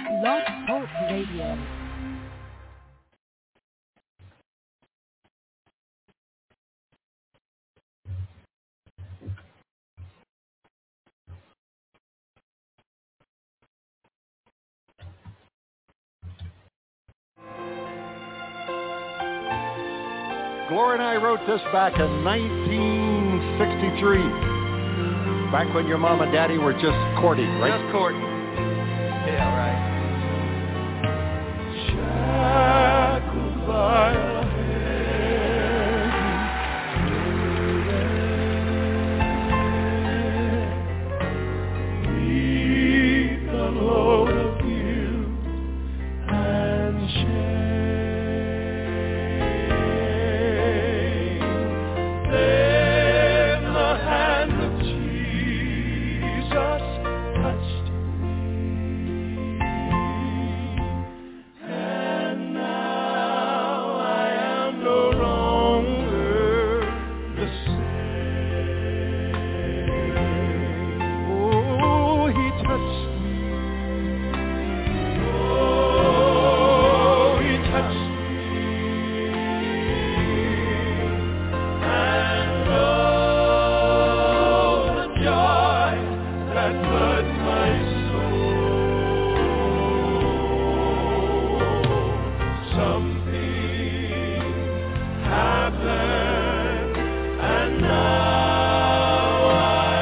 Blog Talk Radio. Gloria and I wrote this back in 1963, back when your mom and daddy were just courting, right? Just courting. Yeah, right. Shackled by a heavy need the load of guilt and shame. Then the hand of Jesus touched me, and now I am no longer the same. Oh, he touched me. Oh, he touched me. And oh, the joy that floods my soul. Something happened, and now I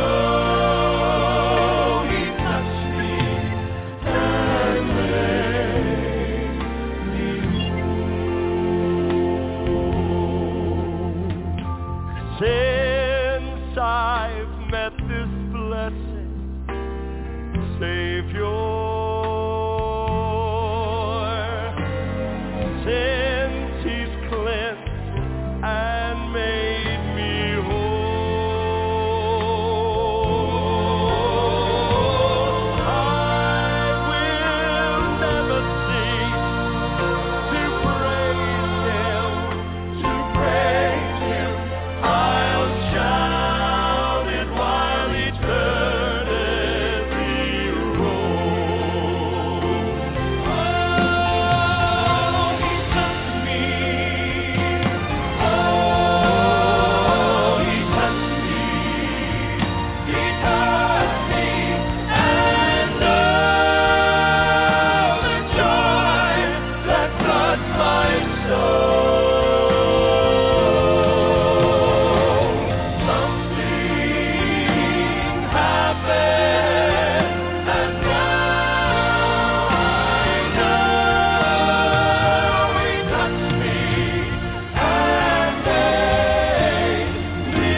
know he touched me and made me whole. Since I've met this blessed Savior, since he's cleansed and made me whole, I will never cease to praise him, to praise him. I'll shout it while eternity rolls. Oh, he touched me. Oh, he touched me. He touched me. And oh, the joy that floods my soul. Something happened, and now I know he touched me and made me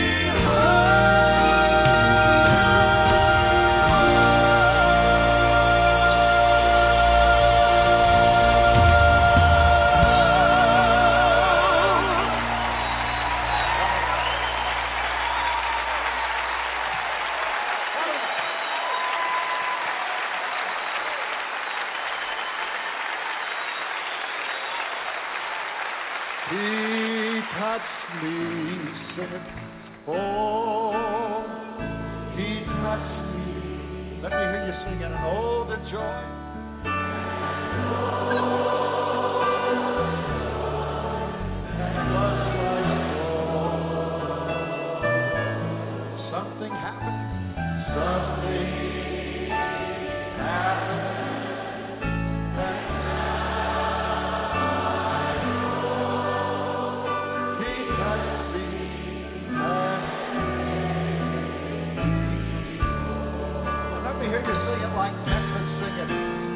He touched me, sing it. Oh, he touched me. Let me hear you sing it. And oh, the joy. That floods my soul. Something happened. Something happened. And he touched me and made me whole. Let me hear you sing it like Texas, sing it.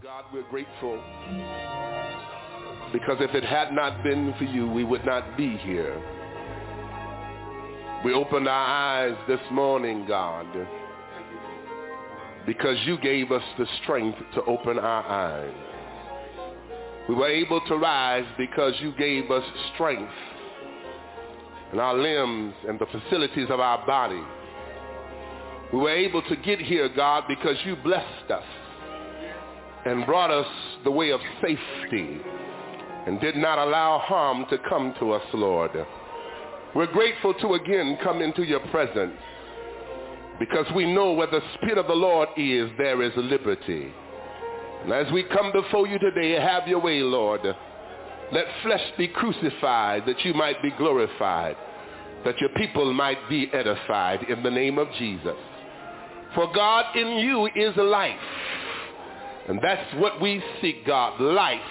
God, we're grateful because if it had not been for you, we would not be here. We opened our eyes this morning, God, because you gave us the strength to open our eyes. We were able to rise because you gave us strength in our limbs and the facilities of our body. We were able to get here, God, because you blessed us and brought us the way of safety and did not allow harm to come to us, Lord. We're grateful to again come into your presence because we know where the Spirit of the Lord is, there is liberty. And as we come before you today, have your way, Lord. Let flesh be crucified that you might be glorified, that your people might be edified in the name of Jesus. For God, in you is life. And that's what we seek, God, life,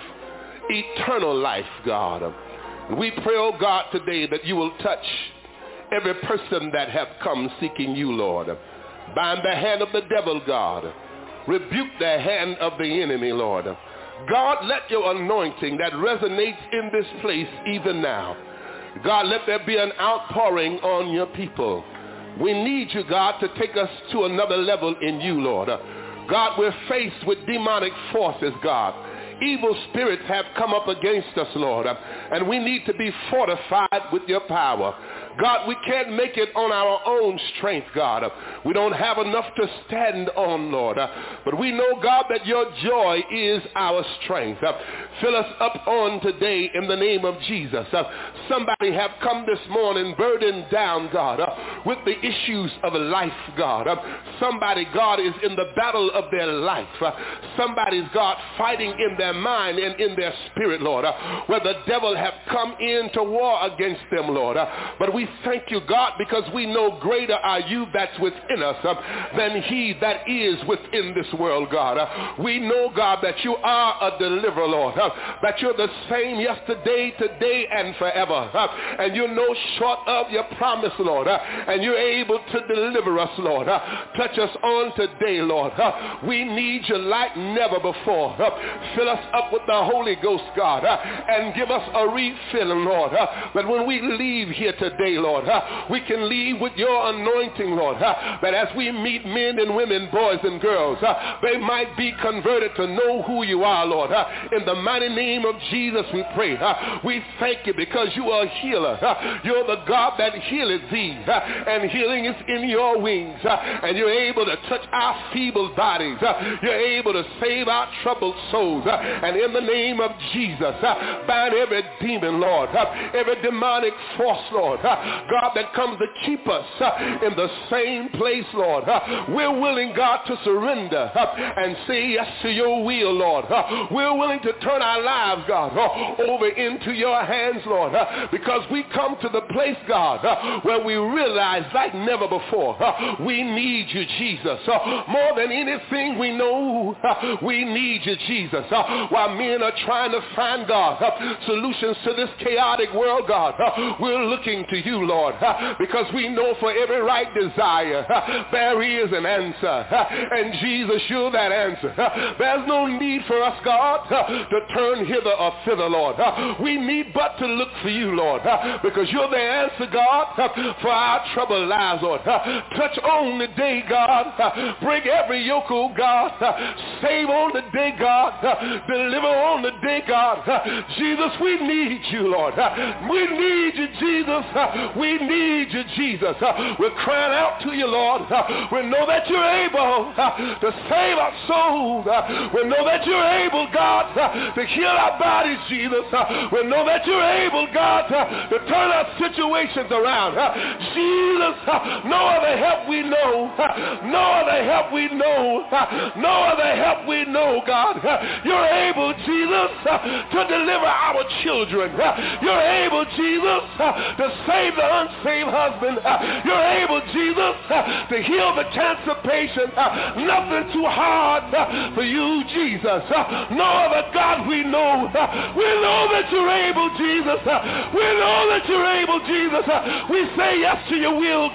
eternal life, God. And we pray, oh God, today that you will touch every person that have come seeking you, Lord. Bind the hand of the devil, God. Rebuke the hand of the enemy, Lord. God, let your anointing that resonates in this place even now, God, let there be an outpouring on your people. We need you, God, to take us to another level in you, Lord. God, we're faced with demonic forces, God. Evil spirits have come up against us, Lord, and we need to be fortified with your power. God, we can't make it on our own strength, God. We don't have enough to stand on, Lord. But we know, God, that your joy is our strength. Fill us up on today in the name of Jesus. Somebody have come this morning burdened down, God, with the issues of life, God. Somebody, God, is in the battle of their life. Somebody's, God, fighting in their mind and in their spirit, Lord, where the devil have come in to war against them, Lord. But we thank you, God, because we know greater are you that's within us than he that is within this world, God. We know, God, that you are a deliverer, Lord, that you're the same yesterday, today, and forever. And you're no short of your promise, Lord, and you're able to deliver us, Lord. Touch us on today, Lord. We need you like never before. Fill us up with the Holy Ghost, God, and give us a refilling, Lord, that when we leave here today, Lord, we can leave with your anointing, Lord, that as we meet men and women, boys and girls, they might be converted to know who you are, Lord. In the mighty name of Jesus we pray. We thank you because you are a healer. You're the God that healeth thee, and healing is in your wings, and you're able to touch our feeble bodies. You're able to save our troubled souls, and in the name of Jesus, bind every demon, Lord, every demonic force, Lord, God, that comes to keep us in the same place, Lord. We're willing, God, to surrender and say yes to your will, Lord. We're willing to turn our lives, God, over into your hands, Lord, because we come to the place, God, where we realize like never before, we need you, Jesus. More than anything we know, we need you, Jesus. While men are trying to find, God, solutions to this chaotic world, God, we're looking to you, Lord, because we know for every right desire, there is an answer. And Jesus, you're that answer. There's no need for us, God, to turn hither or thither, Lord. We need but to look for you, Lord, because you're the answer, God, for our troubled lives, Lord. Touch on the day, God. Break every yoke, oh God. Save on the day, God. Deliver on the day, God. Jesus, we need you, Lord. We need you, Jesus. We need you, Jesus. We're crying out to you, Lord. We know that you're able to save our souls. We know that you're able, God, to heal our bodies, Jesus. We know that you're able, God, to turn our situations around. Jesus, no other help we know. No other help we know. No other help we know, God. You're able, Jesus, to deliver our children. You're able, Jesus, to save the unsaved husband. You're able, Jesus, to heal the cancer patient. Nothing too hard for you, Jesus. No other God we know. We know that you're able, Jesus. We know that you're able, Jesus. We say yes to your will,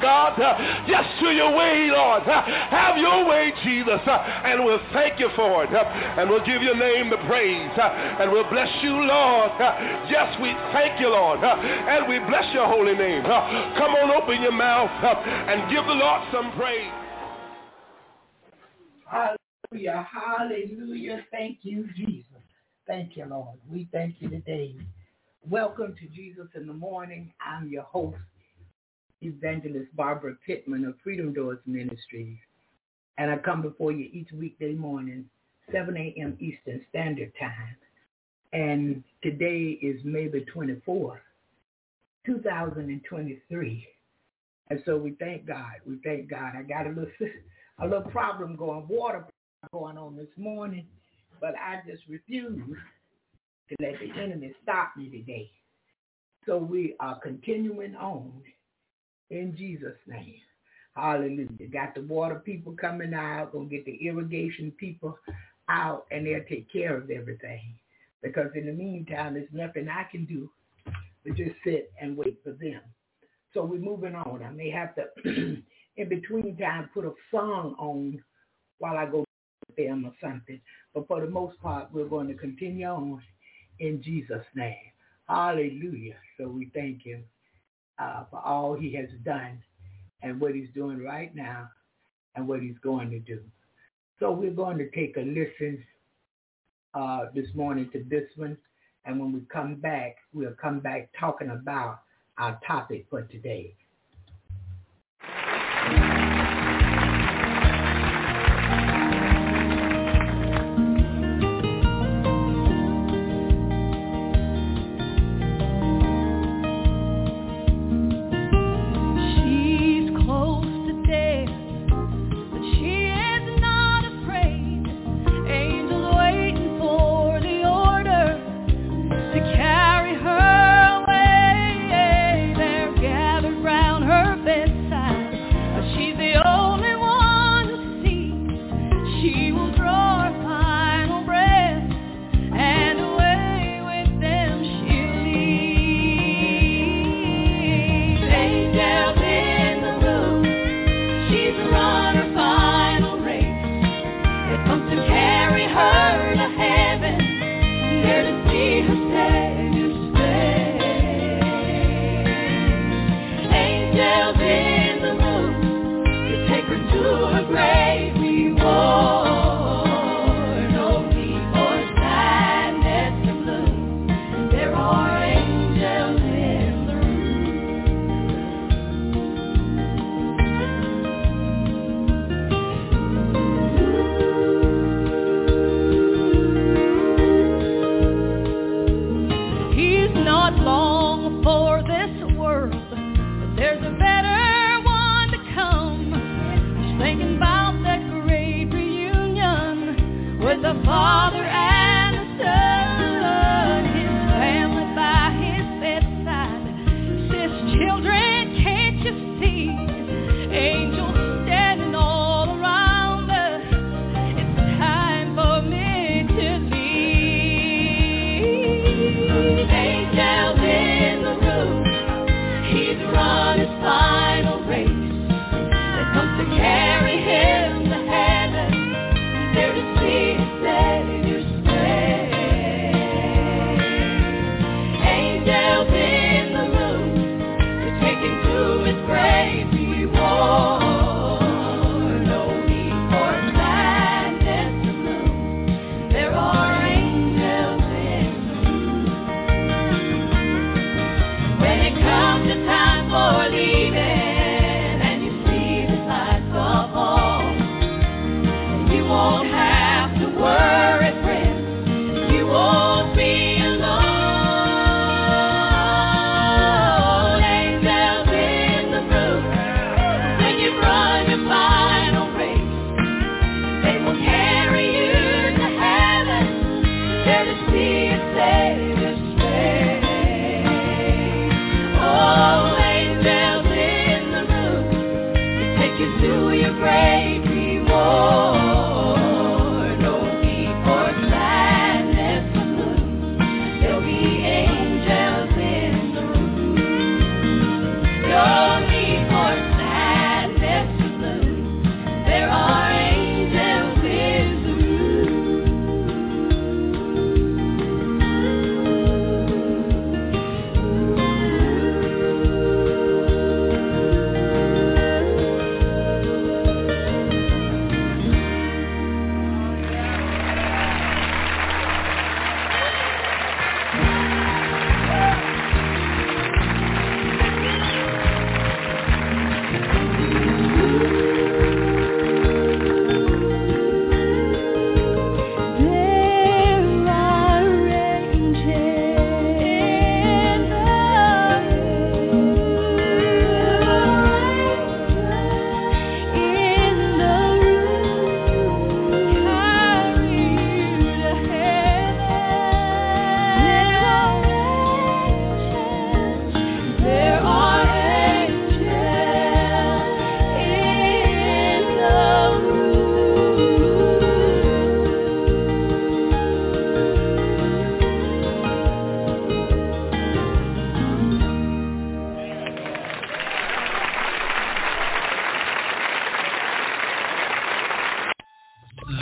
God. Yes to your way, Lord. Have your way, Jesus. And we'll thank you for it. And we'll give your name the praise. And we'll bless you, Lord. Yes, we thank you, Lord. And we bless your holy name. Come on, open your mouth and give the Lord some praise. Hallelujah, hallelujah. Thank you, Jesus. Thank you, Lord. We thank you today. Welcome to Jesus in the Morning. I'm your host, Evangelist Barbara Pittman of Freedom Doors Ministries. And I come before you each weekday morning, 7 a.m. Eastern Standard Time. And today is May the 24th, 2023. And so we thank God. We thank God. I got a little problem water going on this morning, but I just refuse to let the enemy stop me today. So we are continuing on in Jesus' name. Hallelujah. Got the water people coming out, gonna get the irrigation people out, and they'll take care of everything. Because in the meantime, there's nothing I can do but just sit and wait for them. So we're moving on. I may have to, in between time, put a song on while I go with them or something. But for the most part, we're going to continue on in Jesus' name. Hallelujah. So we thank him for all he has done and what he's doing right now and what he's going to do. So we're going to take a listen this morning to this one. And when we come back, we'll come back talking about our topic for today.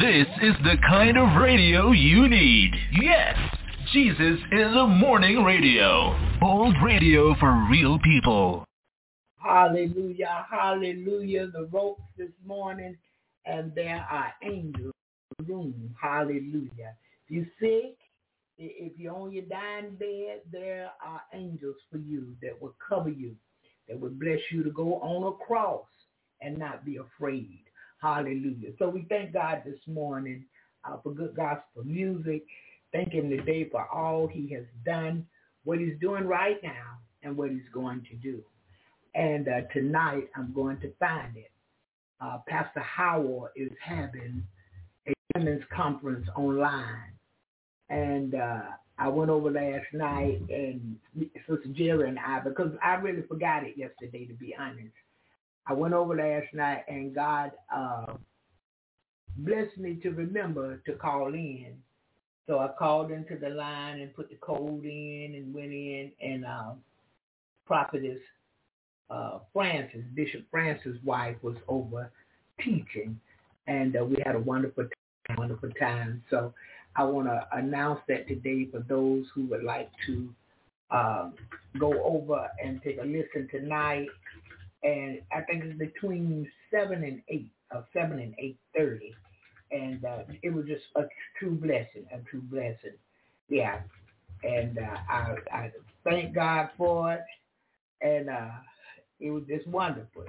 This is the kind of radio you need. Yes, Jesus is a morning radio. Old radio for real people. Hallelujah, hallelujah. The ropes this morning, and there are angels in the room. Hallelujah. If you're sick, if you're on your dying bed, there are angels for you that will cover you, that will bless you to go on a cross and not be afraid. Hallelujah. So we thank God this morning for good gospel music. Thank him today for all he has done, what he's doing right now, and what he's going to do. And tonight I'm going to find it. Pastor Howard is having a women's conference online. And I went over last night, and Sister Jerry and I, because I really forgot it yesterday, to be honest. I went over last night, and God blessed me to remember to call in. So I called into the line and put the code in and went in, and Prophetess Francis, Bishop Francis' wife, was over teaching, and we had a wonderful time. So I want to announce that today for those who would like to go over and take a listen tonight. And I think it's between 7 and 8, or 7 and 8:30. And it was just a true blessing. Yeah. And I thank God for it. And it was just wonderful.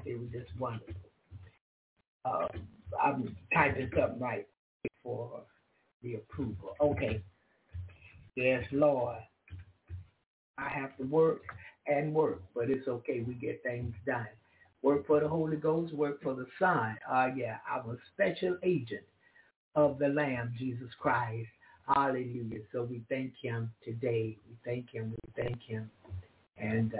I'm typing something right for the approval. Okay. Yes, Lord. I have to work, but it's okay. We get things done. Work for the Holy Ghost, work for the Son. I'm a special agent of the Lamb, Jesus Christ. Hallelujah. So we thank him today. We thank him. And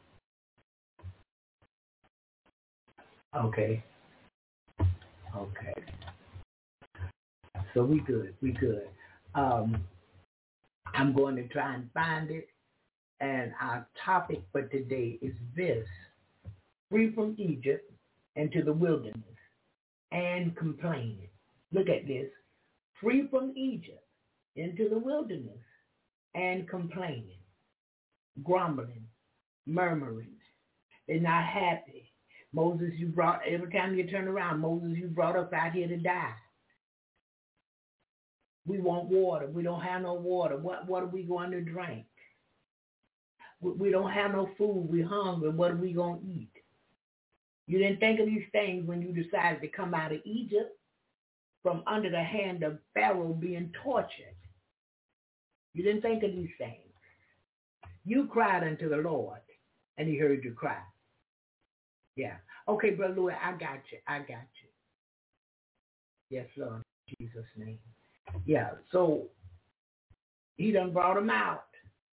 okay. So we good. I'm going to try and find it. And our topic for today is this: free from Egypt into the wilderness and complaining. Look at this: free from Egypt into the wilderness and complaining, grumbling, murmuring. They're not happy. Moses, every time you turn around, Moses, you brought us out here to die. We want water. We don't have no water. What are we going to drink? We don't have no food. We're hungry. What are we going to eat? You didn't think of these things when you decided to come out of Egypt from under the hand of Pharaoh being tortured. You didn't think of these things. You cried unto the Lord, and he heard you cry. Yeah. Okay, Brother Louis, I got you. Yes, Lord, in Jesus' name. Yeah, so he done brought them out,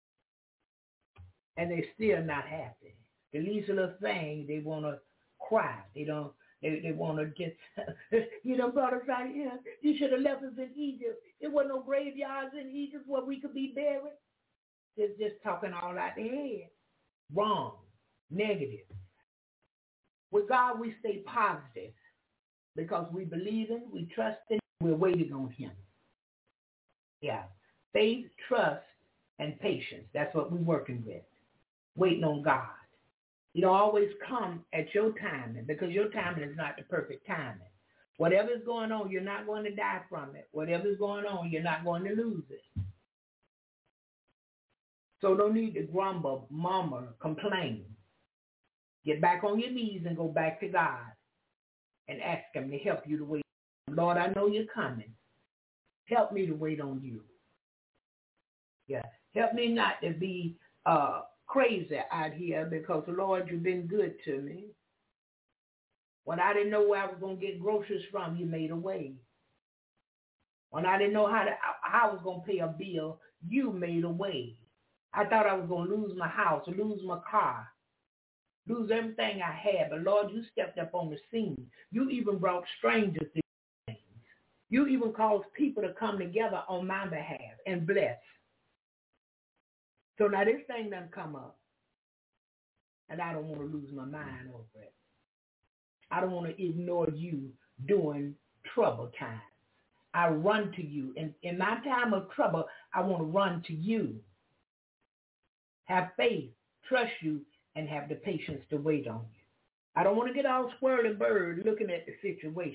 and they still not happy. The least little thing, they want to cry. They want to get, you done brought us out here. You should have left us in Egypt. There were no graveyards in Egypt where we could be buried. They're just talking all out their head. Wrong. Negative. With God, we stay positive because we believe in, we trust in, we're waiting on him. Yeah. Faith, trust, and patience. That's what we're working with. Waiting on God. You don't always come at your timing, because your timing is not the perfect timing. Whatever's going on, you're not going to die from it. Whatever's going on, you're not going to lose it. So no need to grumble, murmur, complain. Get back on your knees and go back to God and ask him to help you to wait. Lord, I know you're coming. Help me to wait on you. Yeah. Help me not to be crazy out here, because, Lord, you've been good to me. When I didn't know where I was going to get groceries from, you made a way. When I didn't know how I was going to pay a bill, you made a way. I thought I was going to lose my house, lose my car, lose everything I had. But, Lord, you stepped up on the scene. You even brought strangers to things. You even caused people to come together on my behalf and bless. So now this thing done come up, and I don't want to lose my mind over it. I don't want to ignore you during trouble times. I run to you. In my time of trouble, I want to run to you. Have faith, trust you, and have the patience to wait on you. I don't want to get all swirly bird looking at the situation.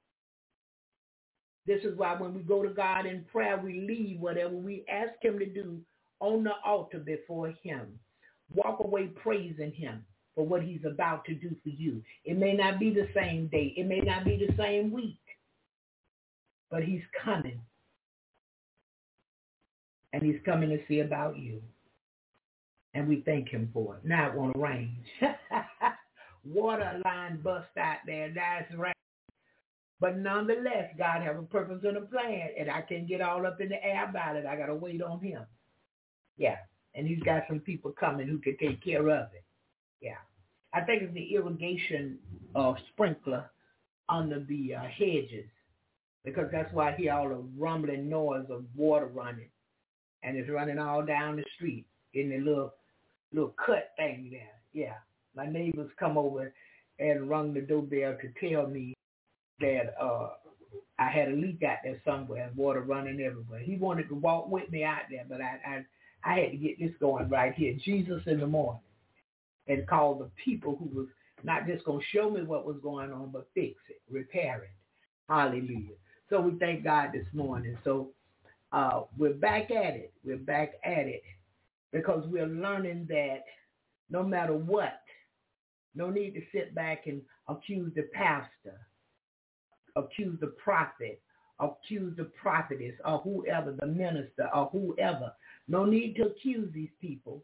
This is why when we go to God in prayer, we leave whatever we ask him to do on the altar before him. Walk away praising him for what he's about to do for you. It may not be the same day. It may not be the same week. But he's coming. And he's coming to see about you. And we thank him for it. Now it won't rain. Water line bust out there. That's right. But nonetheless, God has a purpose and a plan. And I can't get all up in the air about it. I got to wait on him. Yeah. And he's got some people coming who can take care of it. Yeah. I think it's the irrigation sprinkler under the hedges. Because that's why I hear all the rumbling noise of water running. And it's running all down the street in the little cut thing there. Yeah. My neighbors come over and rung the doorbell to tell me that I had a leak out there somewhere and water running everywhere. He wanted to walk with me out there, but I had to get this going right here. Jesus in the morning. And call the people who was not just going to show me what was going on, but fix it, repair it. Hallelujah. So we thank God this morning. So we're back at it. We're back at it because we're learning that no matter what, no need to sit back and accuse the pastor, accuse the prophet, accuse the prophetess or whoever, the minister or whoever. No need to accuse these people.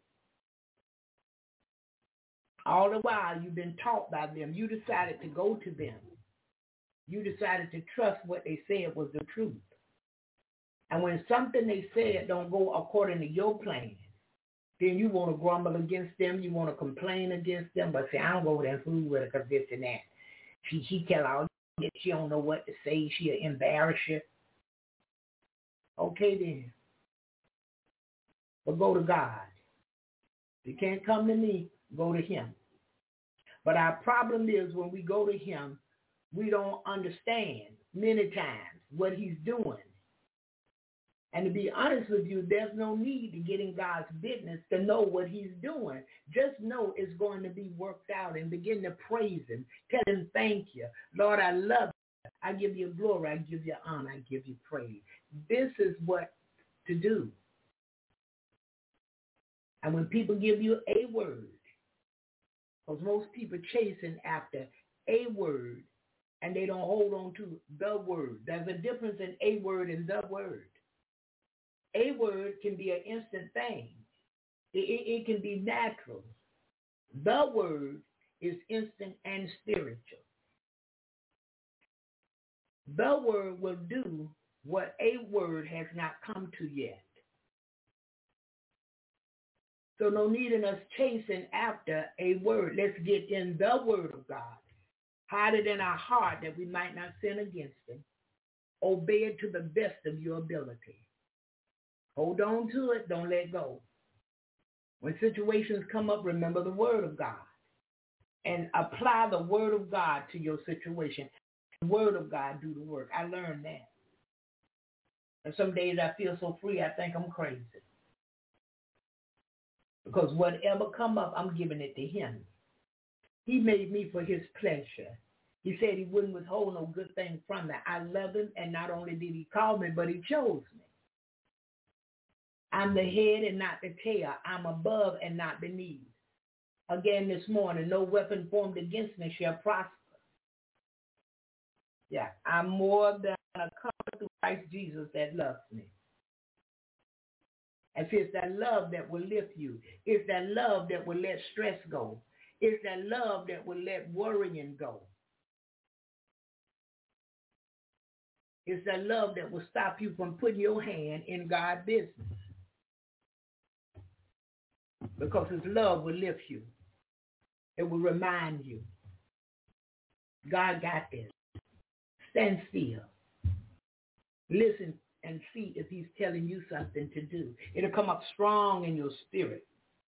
All the while you've been taught by them. You decided to go to them. You decided to trust what they said was the truth. And when something they said don't go according to your plan, then you want to grumble against them. You want to complain against them. But say, I don't go there and fool with her because this and that. She tell all that she don't know what to say. She'll embarrass you. Okay then. But go to God. You can't come to me. Go to him. But our problem is when we go to him, we don't understand many times what he's doing. And to be honest with you, there's no need to get in God's business to know what he's doing. Just know it's going to be worked out and begin to praise him. Tell him, thank you. Lord, I love you. I give you glory. I give you honor. I give you praise. This is what to do. And when people give you a word, because most people chasing after a word and they don't hold on to the word. There's a difference in a word and the word. A word can be an instant thing. It can be natural. The word is instant and spiritual. The word will do what a word has not come to yet. So no need in us chasing after a word. Let's get in the word of God. Hide it in our heart that we might not sin against him. Obey it to the best of your ability. Hold on to it. Don't let go. When situations come up, remember the word of God. And apply the word of God to your situation. The word of God do the work. I learned that. And some days I feel so free, I think I'm crazy. Because whatever come up, I'm giving it to him. He made me for his pleasure. He said he wouldn't withhold no good thing from me. I love him, and not only did he call me, but he chose me. I'm the head and not the tail. I'm above and not beneath. Again this morning, no weapon formed against me shall prosper. Yeah, I'm more than a conqueror through Christ Jesus that loves me. And it's that love that will lift you. It's that love that will let stress go. It's that love that will let worrying go. It's that love that will stop you from putting your hand in God's business. Because his love will lift you. It will remind you. God got this. Stand still. Listen and see if he's telling you something to do. It'll come up strong in your spirit.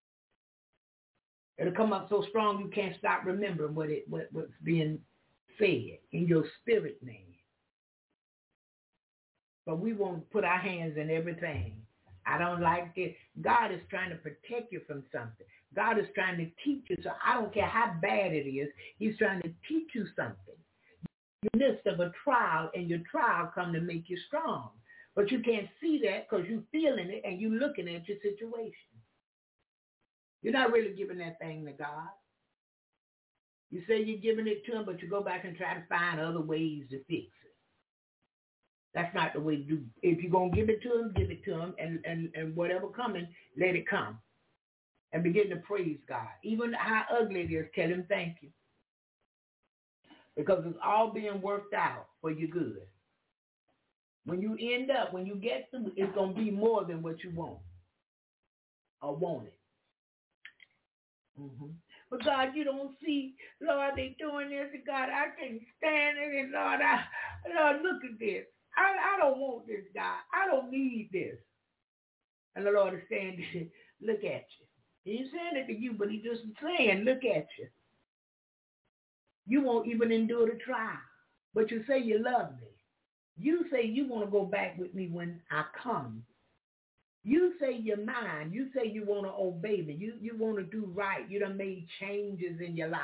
It'll come up so strong you can't stop remembering what's being said in your spirit, man. But we won't put our hands in everything. I don't like this. God is trying to protect you from something. God is trying to teach you. So I don't care how bad it is. He's trying to teach you something. In the midst of a trial, and your trial come to make you strong. But you can't see that because you're feeling it and you're looking at your situation. You're not really giving that thing to God. You say you're giving it to him, but you go back and try to find other ways to fix it. That's not the way to do it. If you're going to give it to him, give it to him, and whatever coming, let it come. And begin to praise God. Even how ugly it is, tell him thank you. Because it's all being worked out for your good. When you end up, when you get through, it's going to be more than what you want or wanted. Mm-hmm. But God, you don't see, Lord, they doing this, and God, I can't stand it, and Lord, look at this. I don't want this, God. I don't need this. And the Lord is saying, look at you. He ain't saying it to you, but he's just saying, look at you. You won't even endure the trial, but you say you love me. You say you want to go back with me when I come. You say you're mine. You say you want to obey me. You want to do right. You done made changes in your life.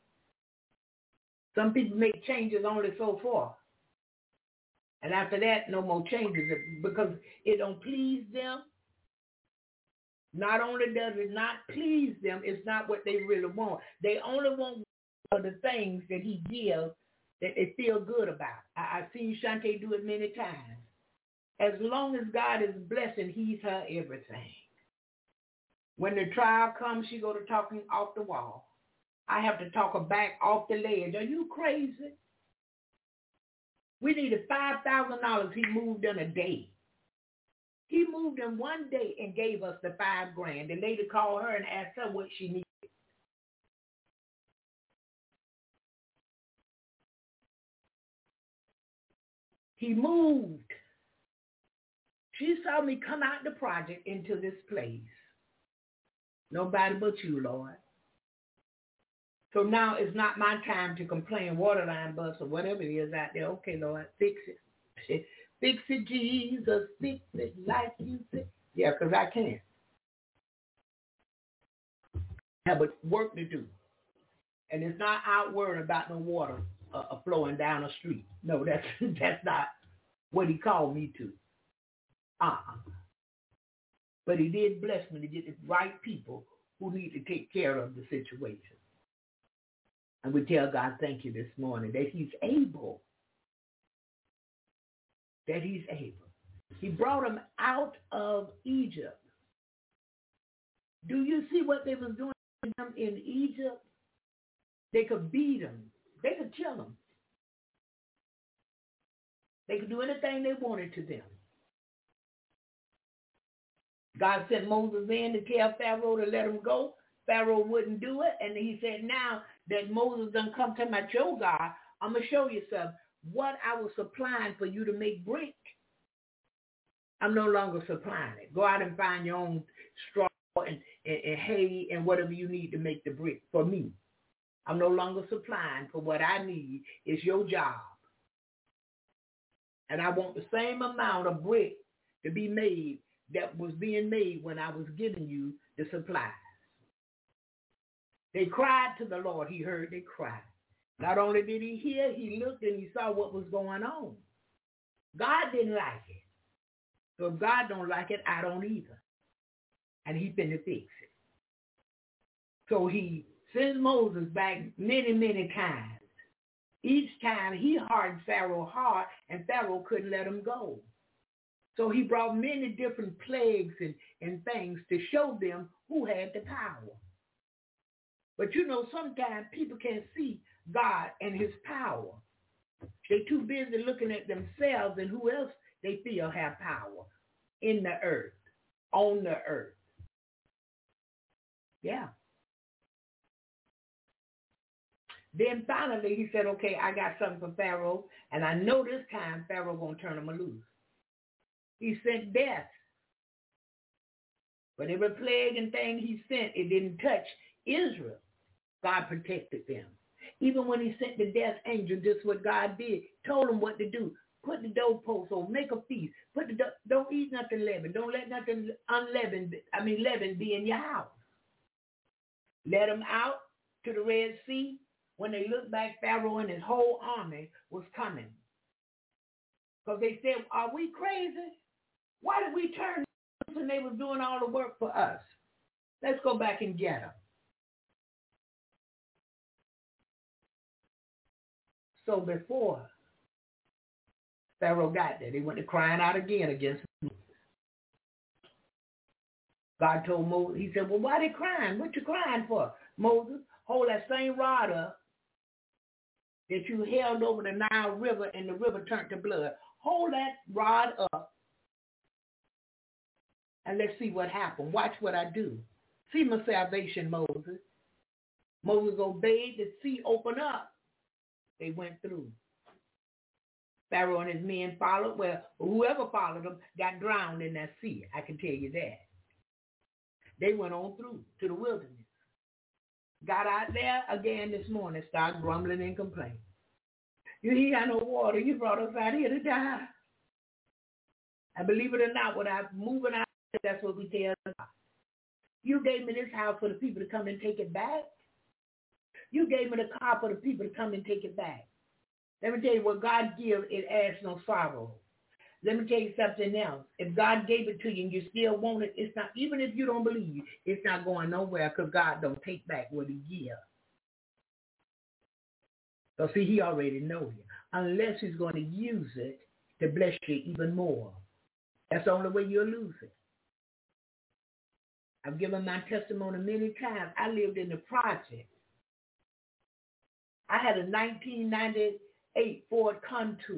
Some people make changes only so far. And after that, no more changes because it don't please them. Not only does it not please them, it's not what they really want. They only want the things that he gives that they feel good about. I've seen Shante do it many times. As long as God is blessing, he's her everything. When the trial comes, she go to talking off the wall. I have to talk her back off the ledge. Are you crazy? We needed $5,000 he moved in a day. He moved in one day and gave us the $5,000. The lady called her and asked her what she needed. He moved. She saw me come out the project into this place. Nobody but you, Lord. So now it's not my time to complain, water line bust or whatever it is out there. Okay, Lord, fix it. Fix it, Jesus. Fix it like you said. Yeah, because I can't. I have work to do. And it's not out worrying about no water flowing down the street. No, that's not what he called me to. But he did bless me to get the right people who need to take care of the situation. And we tell God thank you this morning that he's able. That he's able. He brought them out of Egypt. Do you see what they was doing to them in Egypt? They could beat them. They could kill them. They could do anything they wanted to them. God sent Moses in to tell Pharaoh to let him go. Pharaoh wouldn't do it. And he said, now that Moses done come to my your God, I'm going to show you something. What I was supplying for you to make brick, I'm no longer supplying it. Go out and find your own straw and hay and whatever you need to make the brick for me. I'm no longer supplying for what I need. It's your job. And I want the same amount of brick to be made that was being made when I was giving you the supplies. They cried to the Lord. He heard they cry. Not only did he hear, he looked and he saw what was going on. God didn't like it. So if God don't like it, I don't either. And he finna fix it. So he sends Moses back many, many times. Each time he hardened Pharaoh's heart and Pharaoh couldn't let him go. So he brought many different plagues and things to show them who had the power. But you know, sometimes people can't see God and his power. They're too busy looking at themselves and who else they feel have power in the earth, on the earth. Yeah. Then finally he said, okay, I got something for Pharaoh, and I know this time Pharaoh going to turn him loose. He sent death. But every plague and thing he sent, it didn't touch Israel. God protected them. Even when he sent the death angel, just what God did, told him what to do. Put the doorpost over. Make a feast. Don't eat nothing leavened. Don't let nothing leavened be in your house. Let them out to the Red Sea. When they looked back, Pharaoh and his whole army was coming. Because they said, are we crazy? Why did we turn when they were doing all the work for us? Let's go back and get them. So before Pharaoh got there, they went to crying out again against Moses. God told Moses, he said, well, why they crying? What you crying for? Moses, hold that same rod up that you held over the Nile River and the river turned to blood. Hold that rod up and let's see what happened. Watch what I do. See my salvation, Moses. Moses obeyed, the sea opened up. They went through. Pharaoh and his men followed. Well, whoever followed them got drowned in that sea. I can tell you that. They went on through to the wilderness. Got out there again this morning, started grumbling and complaining. You got no water. You brought us out here to die. And believe it or not, when I'm moving out, that's what we tell God. You gave me this house for the people to come and take it back. You gave me the car for the people to come and take it back. Let me tell you, what God gives, it adds no sorrow. Let me tell you something else. If God gave it to you and you still want it, it's not, even if you don't believe, it's not going nowhere because God don't take back what he gives. So see, he already knows you. Unless he's going to use it to bless you even more. That's the only way you'll lose it. I've given my testimony many times. I lived in the project. I had a 1998 Ford Contour.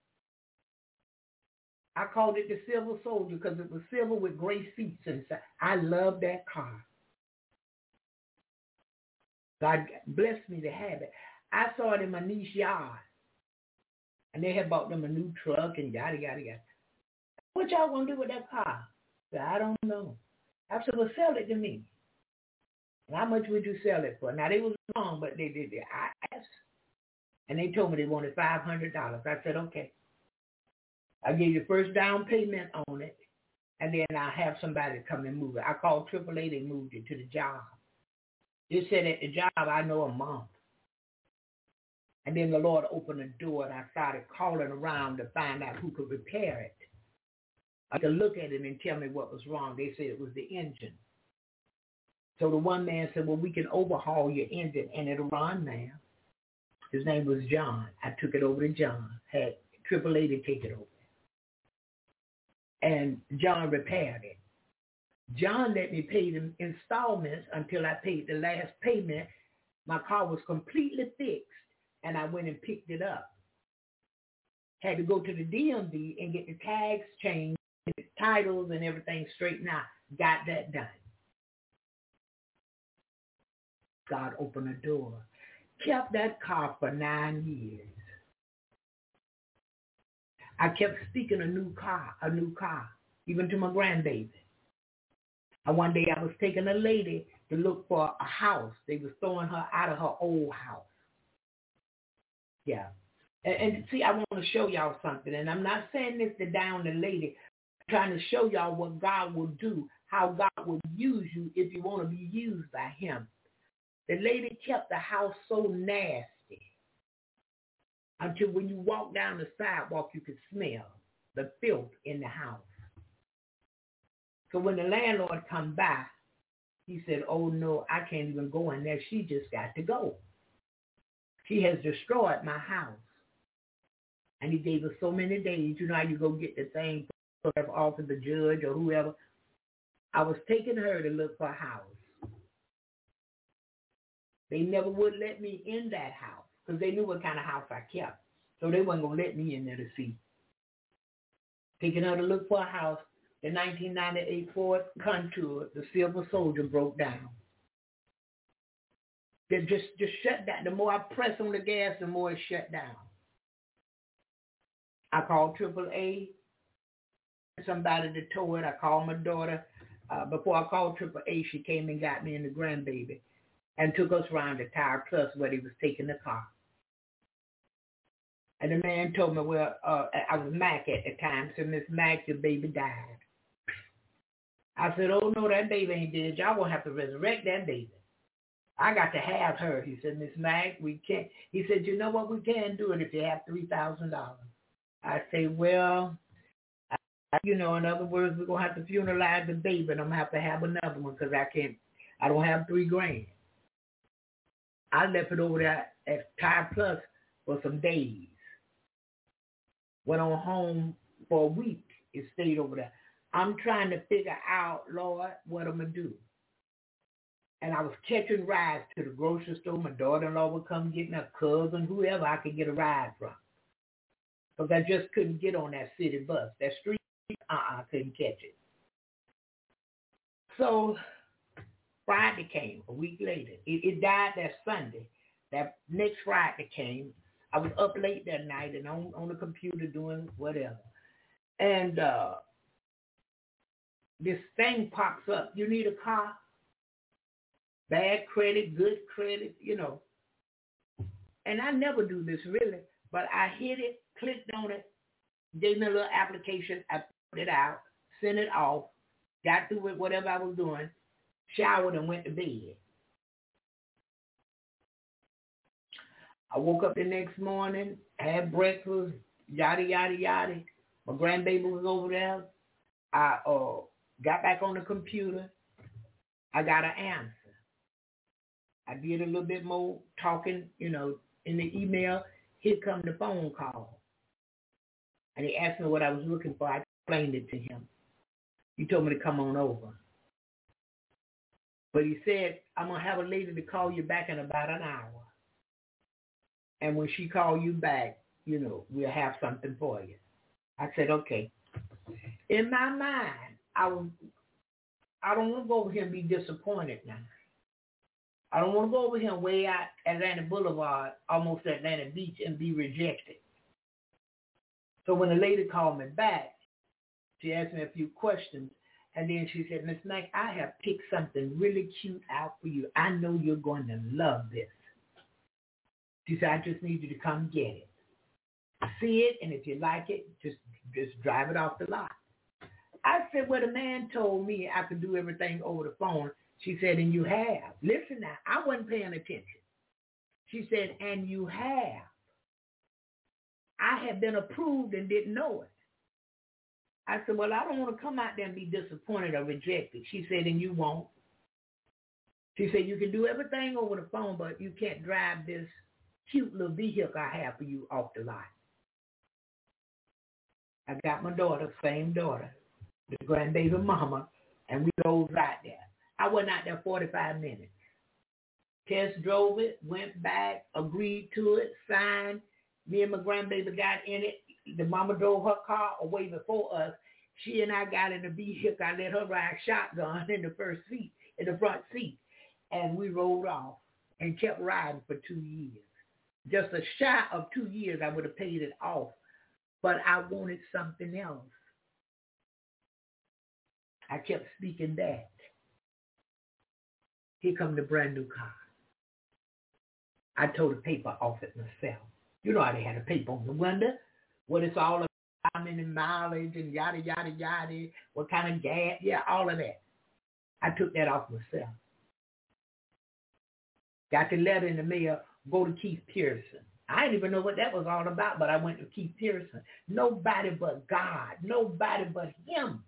I called it the Silver Soldier because it was silver with gray seats inside. I love that car. God blessed me to have it. I saw it in my niece's yard. And they had bought them a new truck and yada, yada, yada. What y'all going to do with that car? I said, I don't know. I said, well, sell it to me. And how much would you sell it for? Now, they was wrong, but they did it. I asked. And they told me they wanted $500. I said, okay. I give you first down payment on it, and then I'll have somebody come and move it. I called AAA, they moved it to the job. They said at the job, I know a month. And then the Lord opened the door, and I started calling around to find out who could repair it. I could look at it and tell me what was wrong. They said it was the engine. So the one man said, well, we can overhaul your engine, and it'll run now. His name was John. I took it over to John, had AAA to take it over. And John repaired it. John let me pay them installments until I paid the last payment. My car was completely fixed, and I went and picked it up. Had to go to the DMV and get the tags changed, the titles and everything straightened out. Got that done. God opened a door. Kept that car for 9 years. I kept speaking a new car, even to my grandbaby. And one day I was taking a lady to look for a house. They was throwing her out of her old house. Yeah. And see, I want to show y'all something. And I'm not saying this to down the lady. I'm trying to show y'all what God will do, how God will use you if you want to be used by him. The lady kept the house so nasty until when you walk down the sidewalk, you could smell the filth in the house. So when the landlord come by, he said, oh, no, I can't even go in there. She just got to go. She has destroyed my house. And he gave us so many days. You know how you go get the thing off of the judge or whoever. I was taking her to look for a house. They never would let me in that house because they knew what kind of house I kept. So they wasn't going to let me in there to see. Taking her to look for a house, the 1998 Ford Contour, the Silver Soldier, broke down. They just shut down. The more I press on the gas, the more it shut down. I called AAA, somebody to tow it. I called my daughter. Before I called AAA, she came and got me and the grandbaby and took us around to Tire Plus where they was taking the car. And the man told me, well, I was Mac at the time, said, Miss Mac, your baby died. I said, oh, no, that baby ain't dead. Y'all going to have to resurrect that baby. I got to have her. He said, Miss Mac, we can't. He said, you know what? We can do it if you have $3,000. I say, well, in other words, we're going to have to funeralize the baby, and I'm going to have another one because I don't have $3,000. I left it over there at Tire Plus for some days. Went on home for a week and stayed over there. I'm trying to figure out, Lord, what I'm going to do. And I was catching rides to the grocery store. My daughter-in-law would come get me, a cousin, whoever I could get a ride from. Because I just couldn't get on that city bus. That street, I couldn't catch it. So Friday came, a week later. It died that Sunday. That next Friday came. I was up late that night and on the computer doing whatever. And this thing pops up. You need a car? Bad credit, good credit, And I never do this really, but I hit it, clicked on it, gave me a little application. I put it out, sent it off, got through with whatever I was doing, showered and went to bed. I woke up the next morning, had breakfast, yada, yada, yada. My grandbaby was over there. I got back on the computer. I got an answer. I did a little bit more talking, in the email. Here come the phone call. And he asked me what I was looking for. I explained it to him. He told me to come on over. But he said, I'm going to have a lady to call you back in about an hour. And when she calls you back, we'll have something for you. I said, okay. In my mind, I don't want to go over here and be disappointed now. I don't want to go over here way out Atlanta Boulevard, almost Atlanta Beach, and be rejected. So when the lady called me back, she asked me a few questions, and then she said, Miss Mac, I have picked something really cute out for you. I know you're going to love this. She said, I just need you to come get it. See it, and if you like it, just drive it off the lot. I said, well, the man told me I could do everything over the phone. She said, and you have. Listen now, I wasn't paying attention. She said, and you have. I have been approved and didn't know it. I said, well, I don't want to come out there and be disappointed or rejected. She said, and you won't. She said, you can do everything over the phone, but you can't drive this cute little vehicle I have for you off the lot. I got my daughter, same daughter, the grandbaby mama, and we drove right there. I went out there 45 minutes. Test drove it, went back, agreed to it, signed. Me and my grandbaby got in it. The mama drove her car away before us. She and I got in the vehicle. I let her ride shotgun in the front seat. And we rolled off and kept riding for 2 years. Just a shy of 2 years, I would have paid it off. But I wanted something else. I kept speaking that. Here come the brand new car. I tore the paper off it myself. You know how they had a paper on the window, what it's all about, how many mileage and yada, yada, yada, what kind of gas, all of that. I took that off myself. Got the letter in the mail, go to Keith Pearson. I didn't even know what that was all about, but I went to Keith Pearson. Nobody but God. Nobody but him.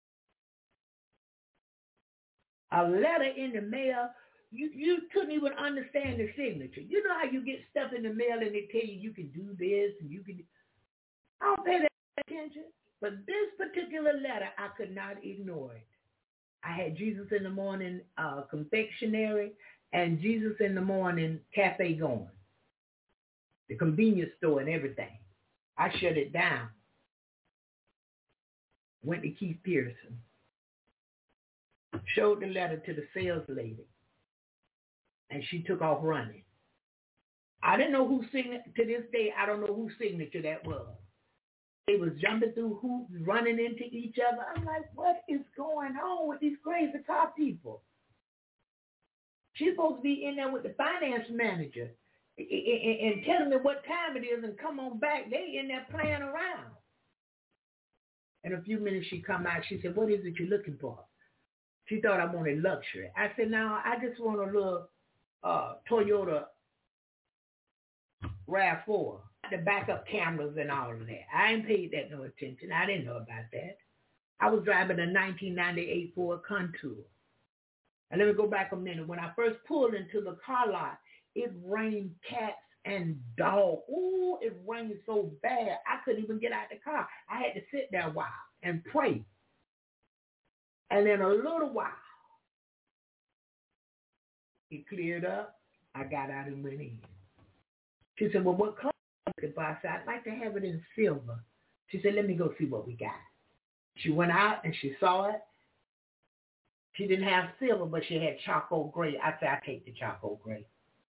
A letter in the mail, you couldn't even understand the signature. You know how you get stuff in the mail and they tell you can do this and you can do... I don't pay that attention. But this particular letter, I could not ignore it. I had Jesus in the Morning confectionery and Jesus in the Morning cafe going. The convenience store and everything. I shut it down. Went to Keith Pearson. Showed the letter to the sales lady. And she took off running. I didn't know whose signature, to this day, I don't know whose signature that was. They was jumping through hoops, running into each other. I'm like, what is going on with these crazy car people? She's supposed to be in there with the finance manager. and telling me what time it is and come on back. They in there playing around. In a few minutes she come out. She said, what is it you're looking for? She thought I wanted luxury. I said, no, I just want a little Toyota RAV4. The backup cameras and all of that. I ain't paid that no attention. I didn't know about that. I was driving a 1998 Ford Contour. And let me go back a minute. When I first pulled into the car lot, it rained cats and dogs. Ooh, it rained so bad, I couldn't even get out the car. I had to sit there a while and pray. And in a little while, it cleared up. I got out and went in. She said, well, what color is it? I said, I'd like to have it in silver. She said, let me go see what we got. She went out and she saw it. She didn't have silver, but she had charcoal gray. I said, I'll take the charcoal gray.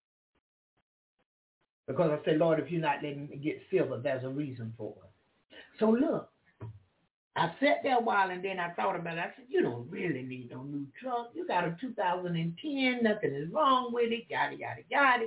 Because I said, Lord, if you're not letting me get silver, there's a reason for it. So look, I sat there a while and then I thought about it. I said, you don't really need no new truck. You got a 2010. Nothing is wrong with it. Yada, yada, yada.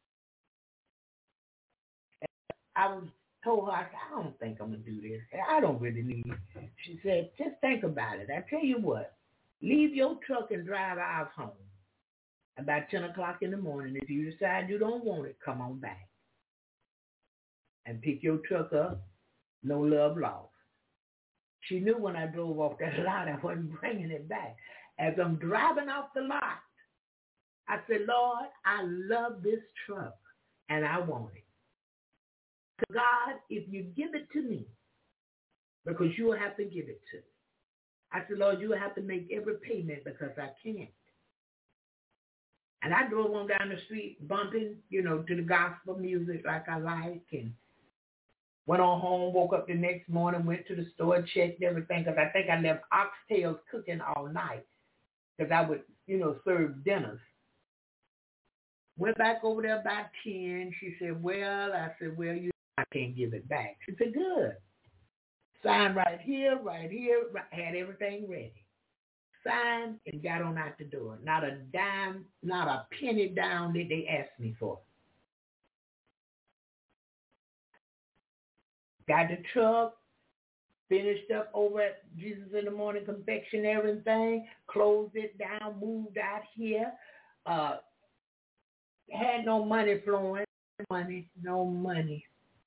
And I was told her, I said, I don't think I'm going to do this. I don't really need it. She said, just think about it. I tell you what, leave your truck and drive ours home. About 10 o'clock in the morning, if you decide you don't want it, come on back. And pick your truck up, no love lost. She knew when I drove off that lot, I wasn't bringing it back. As I'm driving off the lot, I said, Lord, I love this truck, and I want it. So God, if you give it to me, because you will have to give it to me. I said, Lord, you will have to make every payment because I can't. And I drove on down the street bumping, to the gospel music like I like, and went on home, woke up the next morning, went to the store, checked everything, because I think I left oxtails cooking all night, because I would, serve dinners. Went back over there about 10. She said, well, I said, well, I can't give it back. She said, good. Signed right here, had everything ready. Signed and got on out the door. Not a dime, not a penny down that they asked me for. Got the truck, finished up over at Jesus in the Morning confectionery and thing, closed it down, moved out here. Had no money flowing, no money.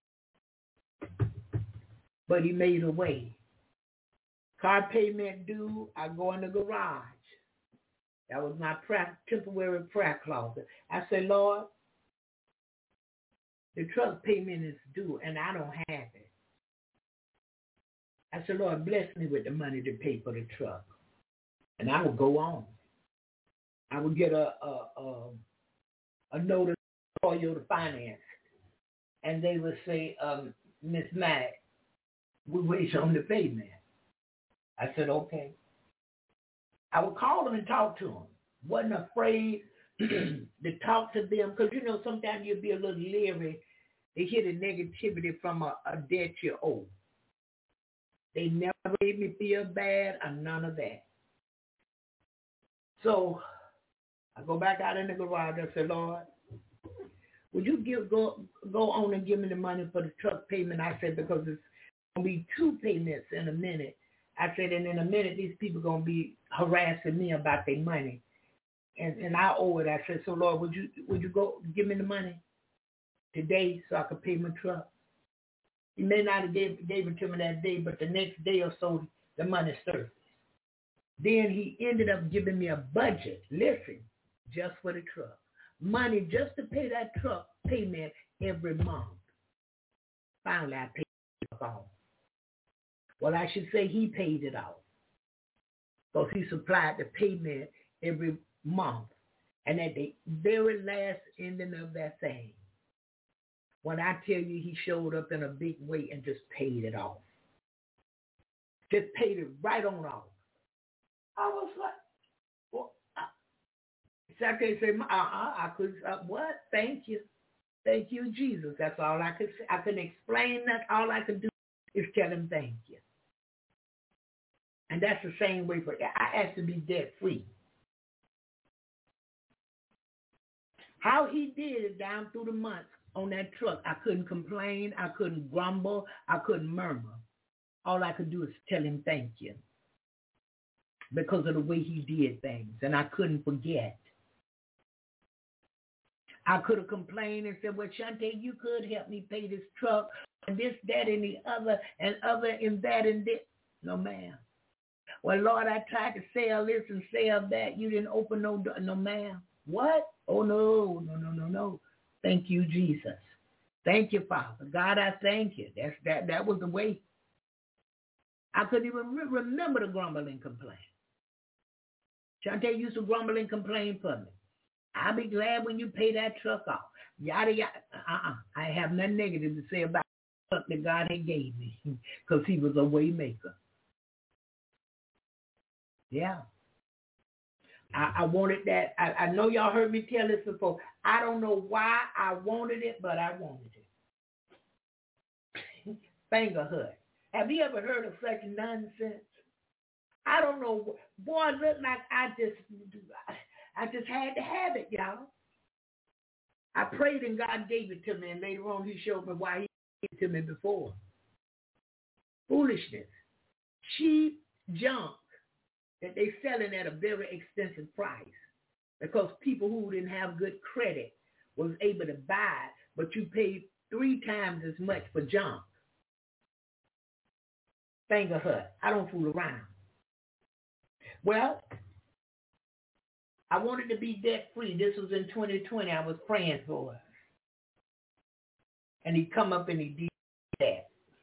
But he made a way. Car payment due, I go in the garage. That was my temporary prayer closet. I said, Lord, the truck payment is due and I don't have it. I said, Lord, bless me with the money to pay for the truck. And I would go on. I would get a notice for you to finance. And they would say, Miss Mack, we wait on the payment. I said, okay. I would call them and talk to them. Wasn't afraid to talk to them because, sometimes you'll be a little leery to hear the negativity from a debt you owe. They never made me feel bad or none of that. So I go back out in the garage and say, Lord, would you go on and give me the money for the truck payment? I said, because it's going to be 2 payments in a minute. I said, and in a minute, these people are going to be harassing me about their money. And I owe it. I said, so Lord, would you go give me the money today so I could pay my truck? He may not have gave it to me that day, but the next day or so, the money surfaced. Then he ended up giving me a budget, listen, just for the truck. Money just to pay that truck payment every month. Finally, I paid it off. Well, I should say he paid it off. Because he supplied the payment every month. And at the very last ending of that thing, when I tell you he showed up in a big way and just paid it off. Just paid it right on off. I was like, well, so I can't say, I could, what? Thank you. Thank you, Jesus. That's all I could say. I couldn't explain that. All I could do is tell him thank you. And that's the same way I asked to be debt free. How he did it down through the months on that truck, I couldn't complain. I couldn't grumble. I couldn't murmur. All I could do is tell him thank you because of the way he did things, and I couldn't forget. I could have complained and said, well, Shante, you could help me pay this truck, and this, that, and the other, and that, and this. No, ma'am. Well, Lord, I tried to sell this and sell that. You didn't open no door. No, ma'am. What? Oh, no. Thank you, Jesus. Thank you, Father. God, I thank you. That was the way. I couldn't even remember to grumble and complain. Shante used to grumble and complain for me. I'll be glad when you pay that truck off. Yada, yada. I have nothing negative to say about the truck that God had gave me because he was a way maker. Yeah. I wanted that. I know y'all heard me tell this before. I don't know why I wanted it, but I wanted it. Fingerhood. Have you ever heard of such nonsense? I don't know. Boy, it looked like I just had to have it, y'all. I prayed and God gave it to me, and later on he showed me why he gave it to me before. Foolishness. Cheap junk that they selling at a very expensive price because people who didn't have good credit was able to buy it, but you paid 3 times as much for junk. Fingerhood. I don't fool around. Well, I wanted to be debt-free. This was in 2020. I was praying for it. And he come up and he did that.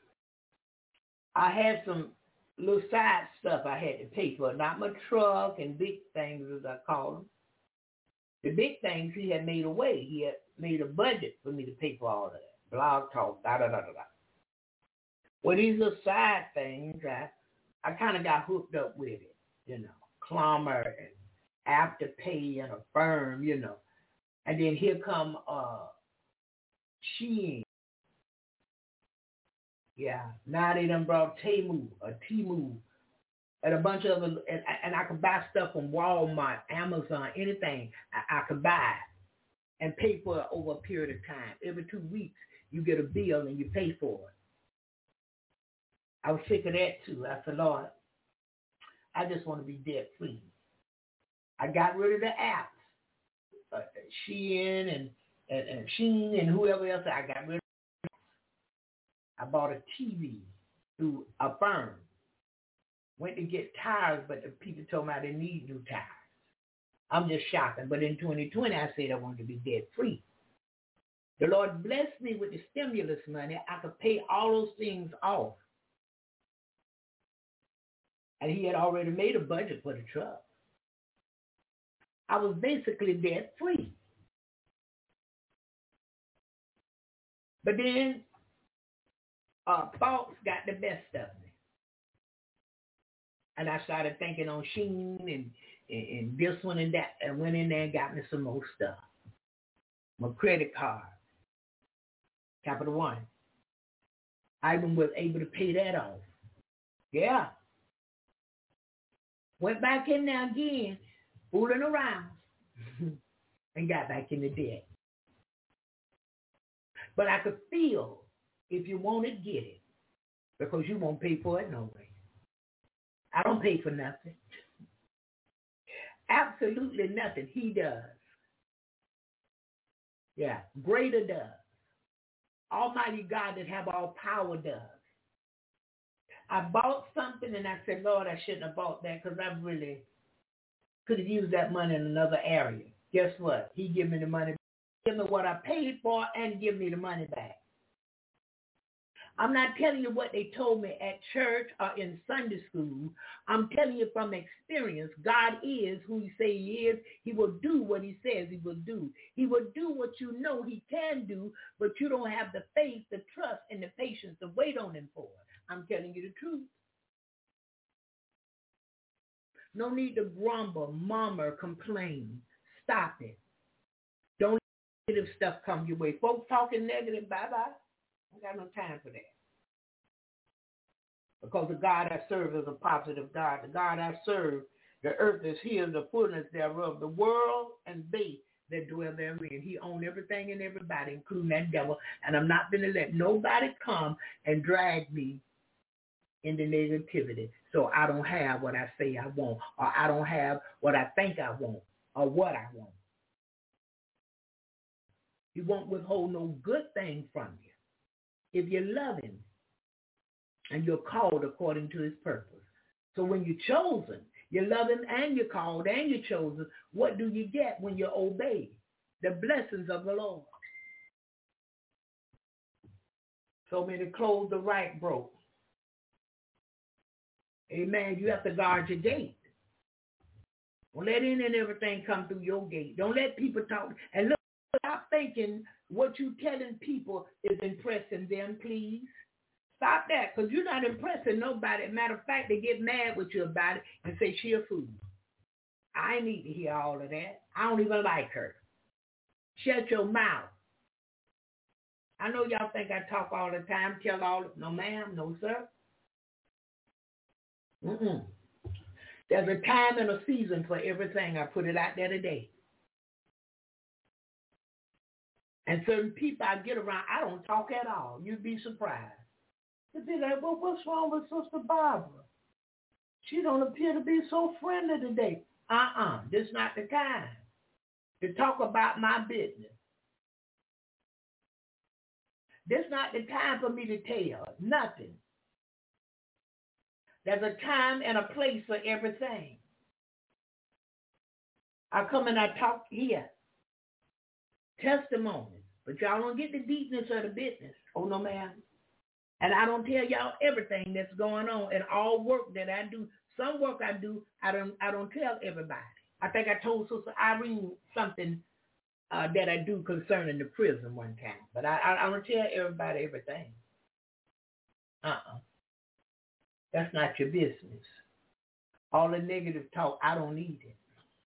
I had some little side stuff I had to pay for, not my truck and big things, as I call them. The big things he had made away. He had made a budget for me to pay for all of that. Blog talk, da-da-da-da-da. Well, these little side things, I kind of got hooked up with it, you know, Clomber and Afterpay and Affirm, you know. And then here come Shein. Yeah, now they done brought Temu, and a bunch of them, and I could buy stuff from Walmart, Amazon, anything I could buy and pay for it over a period of time. Every 2 weeks, you get a bill and you pay for it. I was sick of that too. I said, Lord, I just want to be debt free. I got rid of the apps, Shein and Shein and whoever else. I got rid of. I bought a TV through Affirm. Went to get tires, but the people told me I didn't need new tires. I'm just shopping. But in 2020, I said I wanted to be debt free. The Lord blessed me with the stimulus money. I could pay all those things off. And he had already made a budget for the truck. I was basically debt free. But then thoughts got the best of me. And I started thinking on Shein and this one and that, and went in there and got me some more stuff. My credit card, Capital One. I even was able to pay that off. Yeah. Went back in there again, fooling around, and got back in the debt. But I could feel, if you want it, get it, because you won't pay for it no way. I don't pay for nothing. Absolutely nothing. He does. Yeah, greater does. Almighty God that have all power does. I bought something and I said, Lord, I shouldn't have bought that because I really could have used that money in another area. Guess what? He give me the money back. Give me what I paid for and give me the money back. I'm not telling you what they told me at church or in Sunday school. I'm telling you from experience. God is who he say he is. He will do what he says he will do. He will do what you know he can do, but you don't have the faith, the trust, and the patience to wait on him for it. I'm telling you the truth. No need to grumble, murmur, complain. Stop it. Don't let negative stuff come your way. Folks talking negative, bye-bye. I got no time for that. Because the God I serve is a positive God. The God I serve, the earth is his, the fullness thereof, the world and they that dwell therein. He owns everything and everybody, including that devil. And I'm not going to let nobody come and drag me into negativity. So I don't have what I say I want, or I don't have what I think I want, or what I want. He won't withhold no good thing from you if you love him and you're called according to his purpose. So when you're chosen, you love him and you're called and you're chosen. What do you get when you obey? The blessings of the Lord. So many clothes the right broke. Amen. You have to guard your gate. Don't let in and everything come through your gate. Don't let people talk. And look, stop thinking what you telling people is impressing them, please. Stop that, because you're not impressing nobody. Matter of fact, they get mad with you about it and say she a fool. I need to hear all of that. I don't even like her. Shut your mouth. I know y'all think I talk all the time, tell all. No, ma'am, no, sir. There's a time and a season for everything. I put it out there today. And certain people I get around, I don't talk at all. You'd be surprised. You'd be like, well, what's wrong with Sister Barbara? She don't appear to be so friendly today. This not the time to talk about my business. This not the time for me to tell nothing. There's a time and a place for everything. I come and I talk here. Testimonies. But y'all don't get the deepness of the business. Oh, no, ma'am. And I don't tell y'all everything that's going on and all work that I do. Some work I do, I don't tell everybody. I think I told Sister Irene something that I do concerning the prison one time. But I don't tell everybody everything. That's not your business. All the negative talk, I don't need it.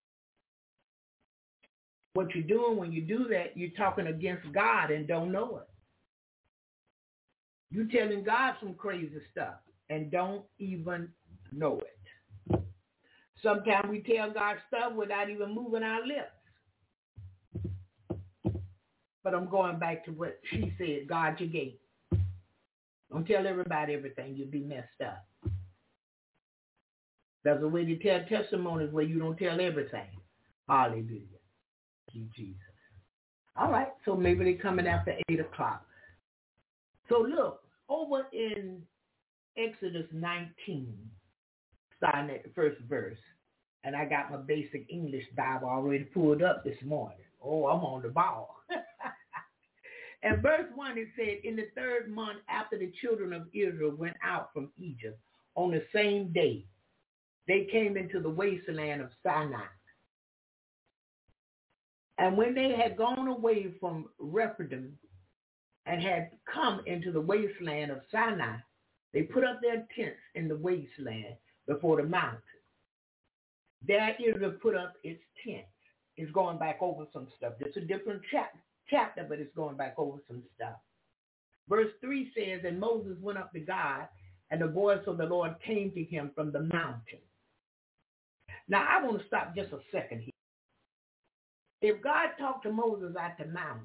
What you're doing when you do that, you're talking against God and don't know it. You're telling God some crazy stuff and don't even know it. Sometimes we tell God stuff without even moving our lips. But I'm going back to what she said, guard your gate. Don't tell everybody everything, you'll be messed up. There's a way to tell testimonies where you don't tell everything. Hallelujah. Thank you, Jesus. All right, so maybe they're coming after 8 o'clock. So look, over in Exodus 19, starting at the first verse, and I got my basic English Bible already pulled up this morning. Oh, I'm on the ball. And verse 1, it said, in the 3rd month after the children of Israel went out from Egypt, on the same day, they came into the wasteland of Sinai. And when they had gone away from Rephidim and had come into the wasteland of Sinai, they put up their tents in the wasteland before the mountain. There Israel put up its tent. It's going back over some stuff. It's a different chapter, but it's going back over some stuff. Verse 3 says, and Moses went up to God, and the voice of the Lord came to him from the mountain. Now, I want to stop just a second here. If God talked to Moses at the mountain,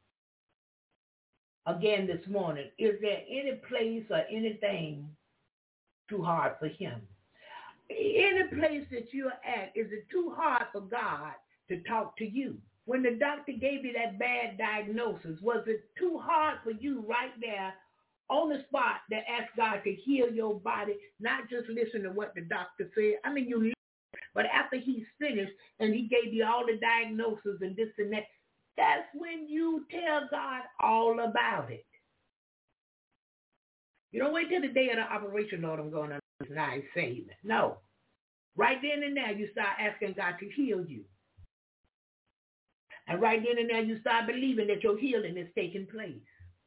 again this morning, is there any place or anything too hard for him? Any place that you're at, is it too hard for God to talk to you? When the doctor gave you that bad diagnosis, was it too hard for you right there on the spot to ask God to heal your body, not just listen to what the doctor said? I mean, you listen, but after he's finished and he gave you all the diagnosis and this and that, that's when you tell God all about it. You don't wait till the day of the operation, Lord, I'm going to deny saving. No. Right then and there, you start asking God to heal you. And right then and there, you start believing that your healing is taking place.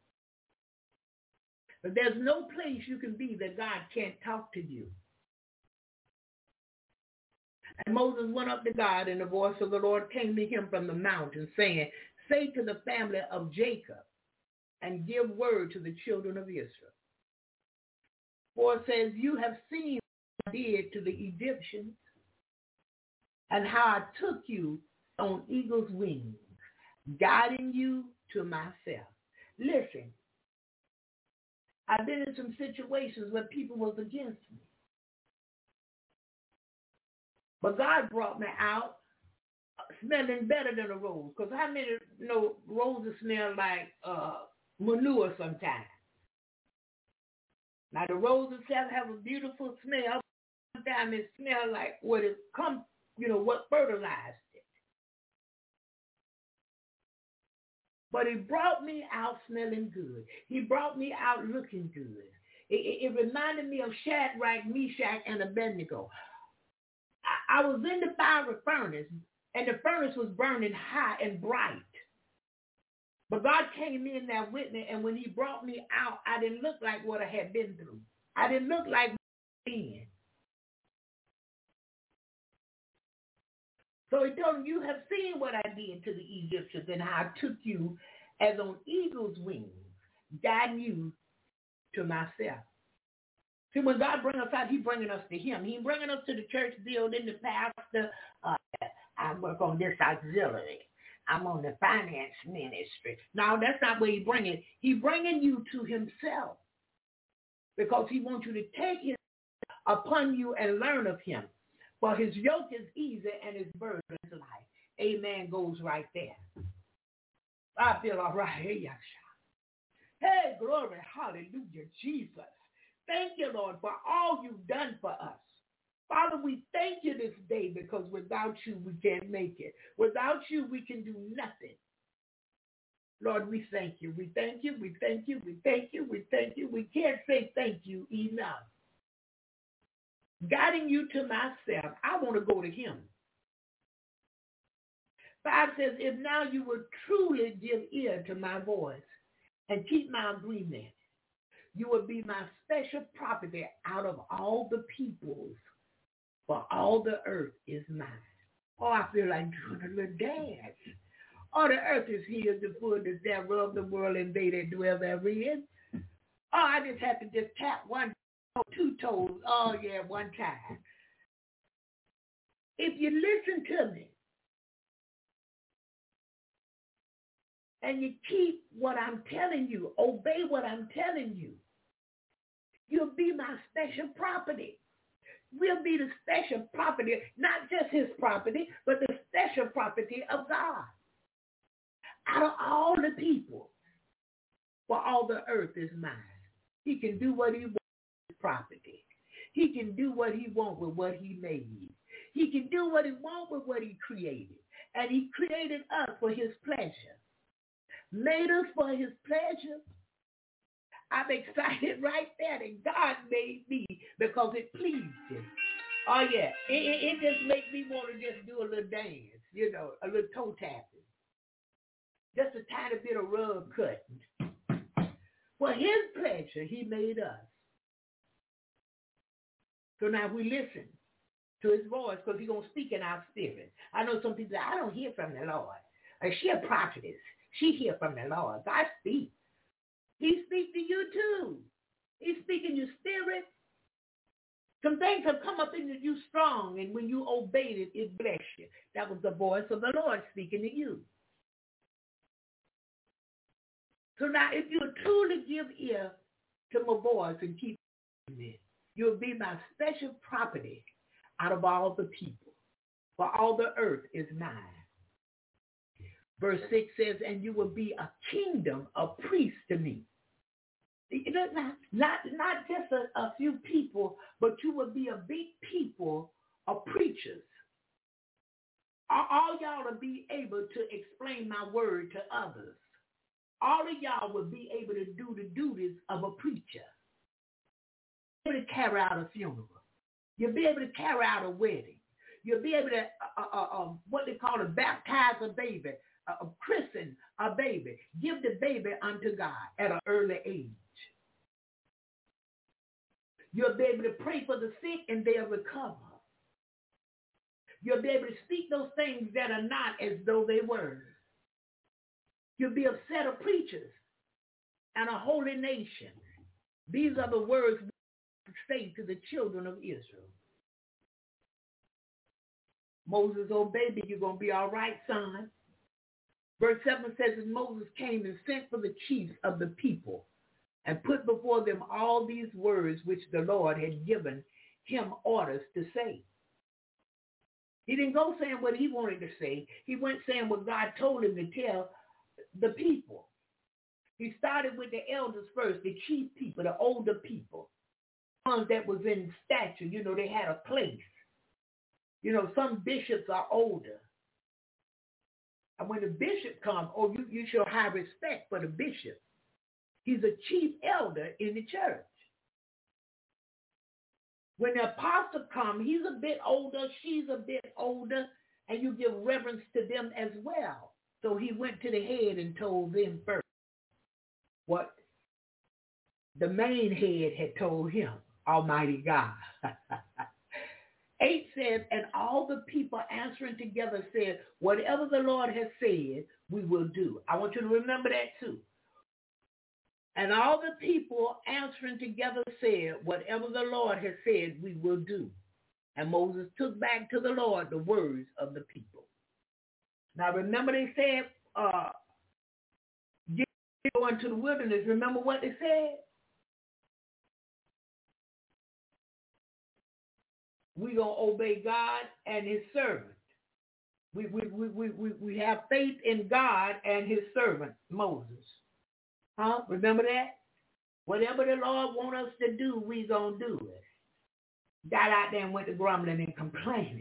But there's no place you can be that God can't talk to you. And Moses went up to God, and the voice of the Lord came to him from the mountain, saying, say to the family of Jacob, and give word to the children of Israel. For it says, you have seen what I did to the Egyptians, and how I took you on eagle's wings, guiding you to myself. Listen, I've been in some situations where people was against me. But God brought me out smelling better than a rose. Because how many roses smell like manure sometimes? Now the rose itself have a beautiful smell. Sometimes it smells like what fertilized it. But he brought me out smelling good. He brought me out looking good. It reminded me of Shadrach, Meshach, and Abednego. I was in the fiery furnace, and the furnace was burning high and bright. But God came in there with me, and when he brought me out, I didn't look like what I had been through. I didn't look like then. So he told him, you have seen what I did to the Egyptians and how I took you as on eagle's wings, guiding you to myself. See, when God brings us out, he's bringing us to him. He's bringing us to the church building, the pastor. I work on this auxiliary. I'm on the finance ministry. No, that's not where he's bringing. He's bringing you to himself because he wants you to take his upon you and learn of him. For his yoke is easy and his burden is light. Amen goes right there. I feel all right. Hey, glory, hallelujah, Jesus. Thank you, Lord, for all you've done for us. Father, we thank you this day because without you, we can't make it. Without you, we can do nothing. Lord, we thank you. We thank you. We thank you. We thank you. We thank you. We can't say thank you enough. Guiding you to myself, I want to go to him. 5 says, if now you will truly give ear to my voice and keep my agreement, you will be my special property out of all the peoples, for all the earth is mine. Oh, I feel like doing a little dance. Oh, the earth is his, the fullness thereof, the world and they that dwell therein. Oh, I just have to just tap one, two toes. Oh, yeah, one time. If you listen to me and you keep what I'm telling you, obey what I'm telling you, you'll be my special property. We'll be the special property, not just his property, but the special property of God. Out of all the people, for all the earth is mine. He can do what he wants with his property. He can do what he wants with what he made. He can do what he wants with what he created. And he created us for his pleasure. Made us for his pleasure. I'm excited right there that God made me because it pleased him. Oh, yeah. It just makes me want to just do a little dance, a little toe tapping. Just a tiny bit of rug cutting. For his pleasure, he made us. So now we listen to his voice because he's going to speak in our spirit. I know some people say, I don't hear from the Lord. She a prophetess. She hear from the Lord. God speaks. He speaks to you too. He's speaking your spirit. Some things have come up in you strong, and when you obeyed it, it blessed you. That was the voice of the Lord speaking to you. So now if you truly give ear to my voice and keep it, you'll be my special property out of all the people. For all the earth is mine. Verse 6 says, and you will be a kingdom of priests to me. Not just a few people, but you will be a big people of preachers. All y'all will be able to explain my word to others. All of y'all will be able to do the duties of a preacher. You'll be able to carry out a funeral. You'll be able to carry out a wedding. You'll be able to, what they call it, baptize a baby, christen a baby, give the baby unto God at an early age. You'll be able to pray for the sick and they'll recover. You'll be able to speak those things that are not as though they were. You'll be a set of preachers and a holy nation. These are the words we say to the children of Israel. Moses, oh baby, you're going to be all right, son. Verse 7 says, and Moses came and sent for the chiefs of the people and put before them all these words which the Lord had given him orders to say. He didn't go saying what he wanted to say. He went saying what God told him to tell the people. He started with the elders first, the chief people, the older people, ones that was in stature. You know, they had a place. You know, some bishops are older. And when the bishop comes, you show high respect for the bishop. He's a chief elder in the church. When the apostle comes, he's a bit older, she's a bit older, and you give reverence to them as well. So he went to the head and told them first what the main head had told him, Almighty God. 8 says, and all the people answering together said, whatever the Lord has said, we will do. I want you to remember that too. And all the people answering together said, whatever the Lord has said, we will do. And Moses took back to the Lord the words of the people. Now remember they said, go into the wilderness. Remember what they said? We're going to obey God and his servant. We have faith in God and his servant, Moses. Huh? Remember that? Whatever the Lord wants us to do, we going to do it. Got out there and went to grumbling and complaining.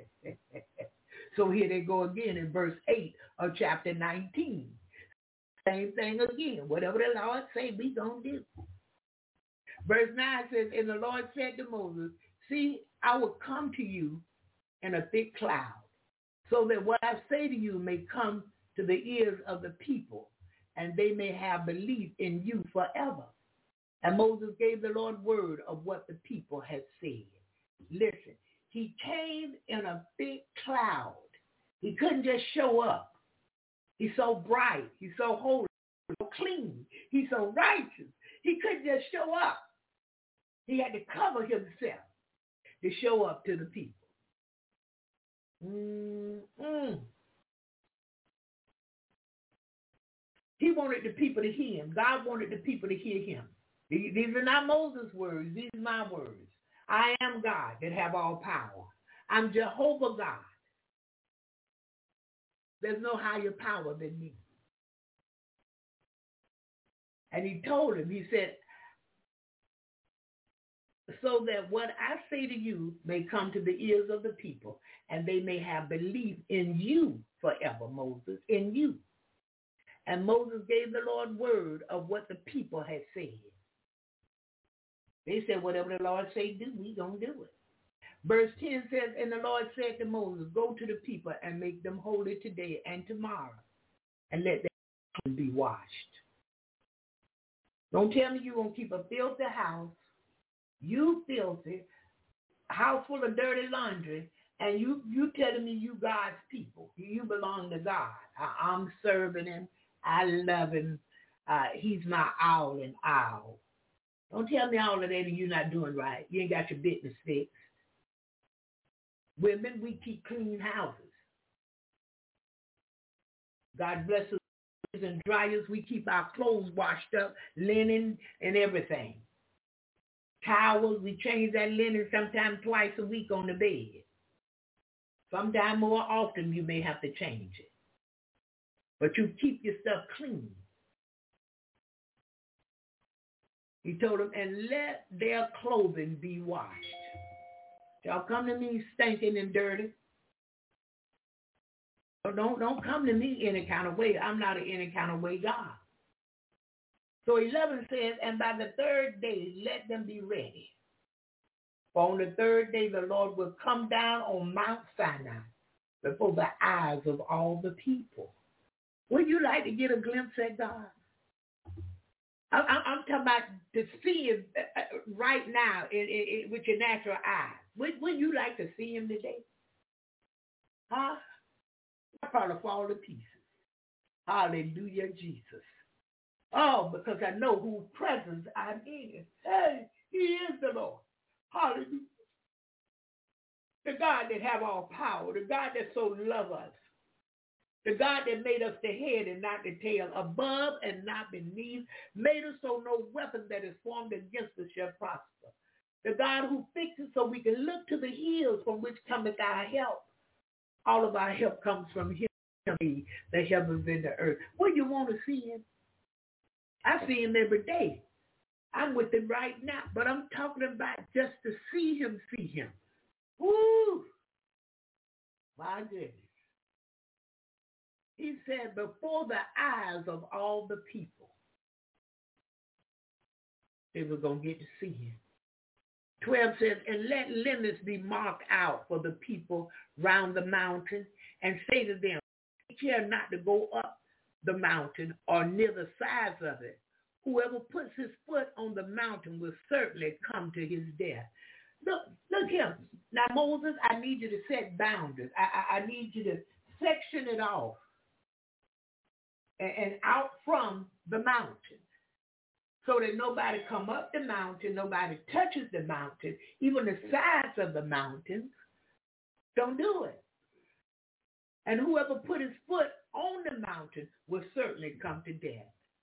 So here they go again in verse 8 of chapter 19. Same thing again. Whatever the Lord say, we going to do. Verse 9 says, and the Lord said to Moses, see, I will come to you in a thick cloud, so that what I say to you may come to the ears of the people, and they may have belief in you forever. And Moses gave the Lord word of what the people had said. Listen, he came in a thick cloud. He couldn't just show up. He's so bright. He's so holy, so clean. He's so righteous. He couldn't just show up. He had to cover himself to show up to the people. He wanted the people to hear him. God wanted the people to hear him. These are not Moses' words. These are my words. I am God that have all power. I'm Jehovah God. There's no higher power than me. And he told him, he said, so that what I say to you may come to the ears of the people, and they may have belief in you forever, Moses, in you. And Moses gave the Lord word of what the people had said. They said, whatever the Lord say do, we gonna do it. Verse 10 says, and the Lord said to Moses, go to the people and make them holy today and tomorrow, and let them be washed. Don't tell me you're gonna keep a filthy house, you filthy, house full of dirty laundry, and you telling me you God's people. You belong to God. I'm serving him. I love him. He's my all in all. Don't tell me all of that and you're not doing right. You ain't got your business fixed. Women, we keep clean houses. God bless us and dryers. We keep our clothes washed up, linen and everything. Towels, we change that linen sometimes twice a week on the bed. Sometime more often you may have to change it. But you keep your stuff clean. He told them, and let their clothing be washed. Y'all come to me stinking and dirty. So don't come to me any kind of way. I'm not an any kind of way God. So 11 says, and by the third day, let them be ready. For on the third day, the Lord will come down on Mount Sinai before the eyes of all the people. Would you like to get a glimpse at God? I'm talking about to see him right now with your natural eyes. Would you like to see him today? Huh? I'll probably fall to pieces. Hallelujah, Jesus. Oh, because I know whose presence I'm in. Hey, he is the Lord. Hallelujah. The God that have all power, the God that so love us, the God that made us the head and not the tail, above and not beneath, made us so no weapon that is formed against us shall prosper. The God who fixes so we can look to the hills from which cometh our help. All of our help comes from him, the heavens and the earth. Well, you want to see him? I see him every day. I'm with him right now, but I'm talking about just to see him, Woo! My goodness. He said, before the eyes of all the people, they were going to get to see him. 12 says, and let limits be marked out for the people round the mountain, and say to them, take care not to go up the mountain or near the sides of it. Whoever puts his foot on the mountain will certainly come to his death. Look here. Now, Moses, I need you to set boundaries. I need you to section it off and out from the mountain so that nobody come up the mountain, nobody touches the mountain, even the sides of the mountain. Don't do it. And whoever put his foot on the mountain will certainly come to death.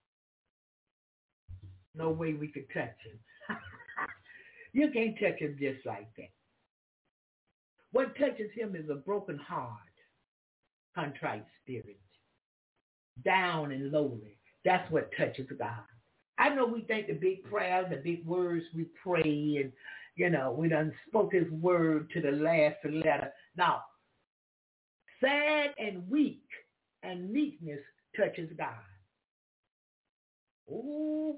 No way we could touch him. You can't touch him just like that. What touches him is a broken heart, contrite spirit, down and lowly. That's what touches God. I know we think the big prayers, the big words we pray, and, we done spoke his word to the last letter. Now, sad and weak and meekness touches God. Ooh,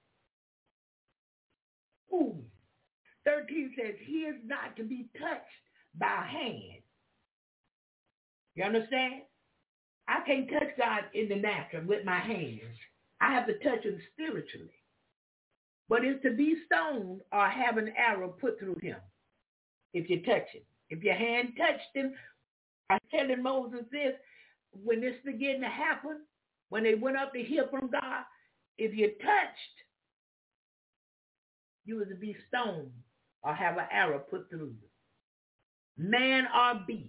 13 says, he is not to be touched by hand. You understand? I can't touch God in the natural with my hands. I have to touch him spiritually. But it's to be stoned or have an arrow put through him if you touch him. If your hand touched him, I'm telling Moses this, when this began to happen, when they went up to hear from God, if you touched, you was to be stoned or have an arrow put through you. Man or beast.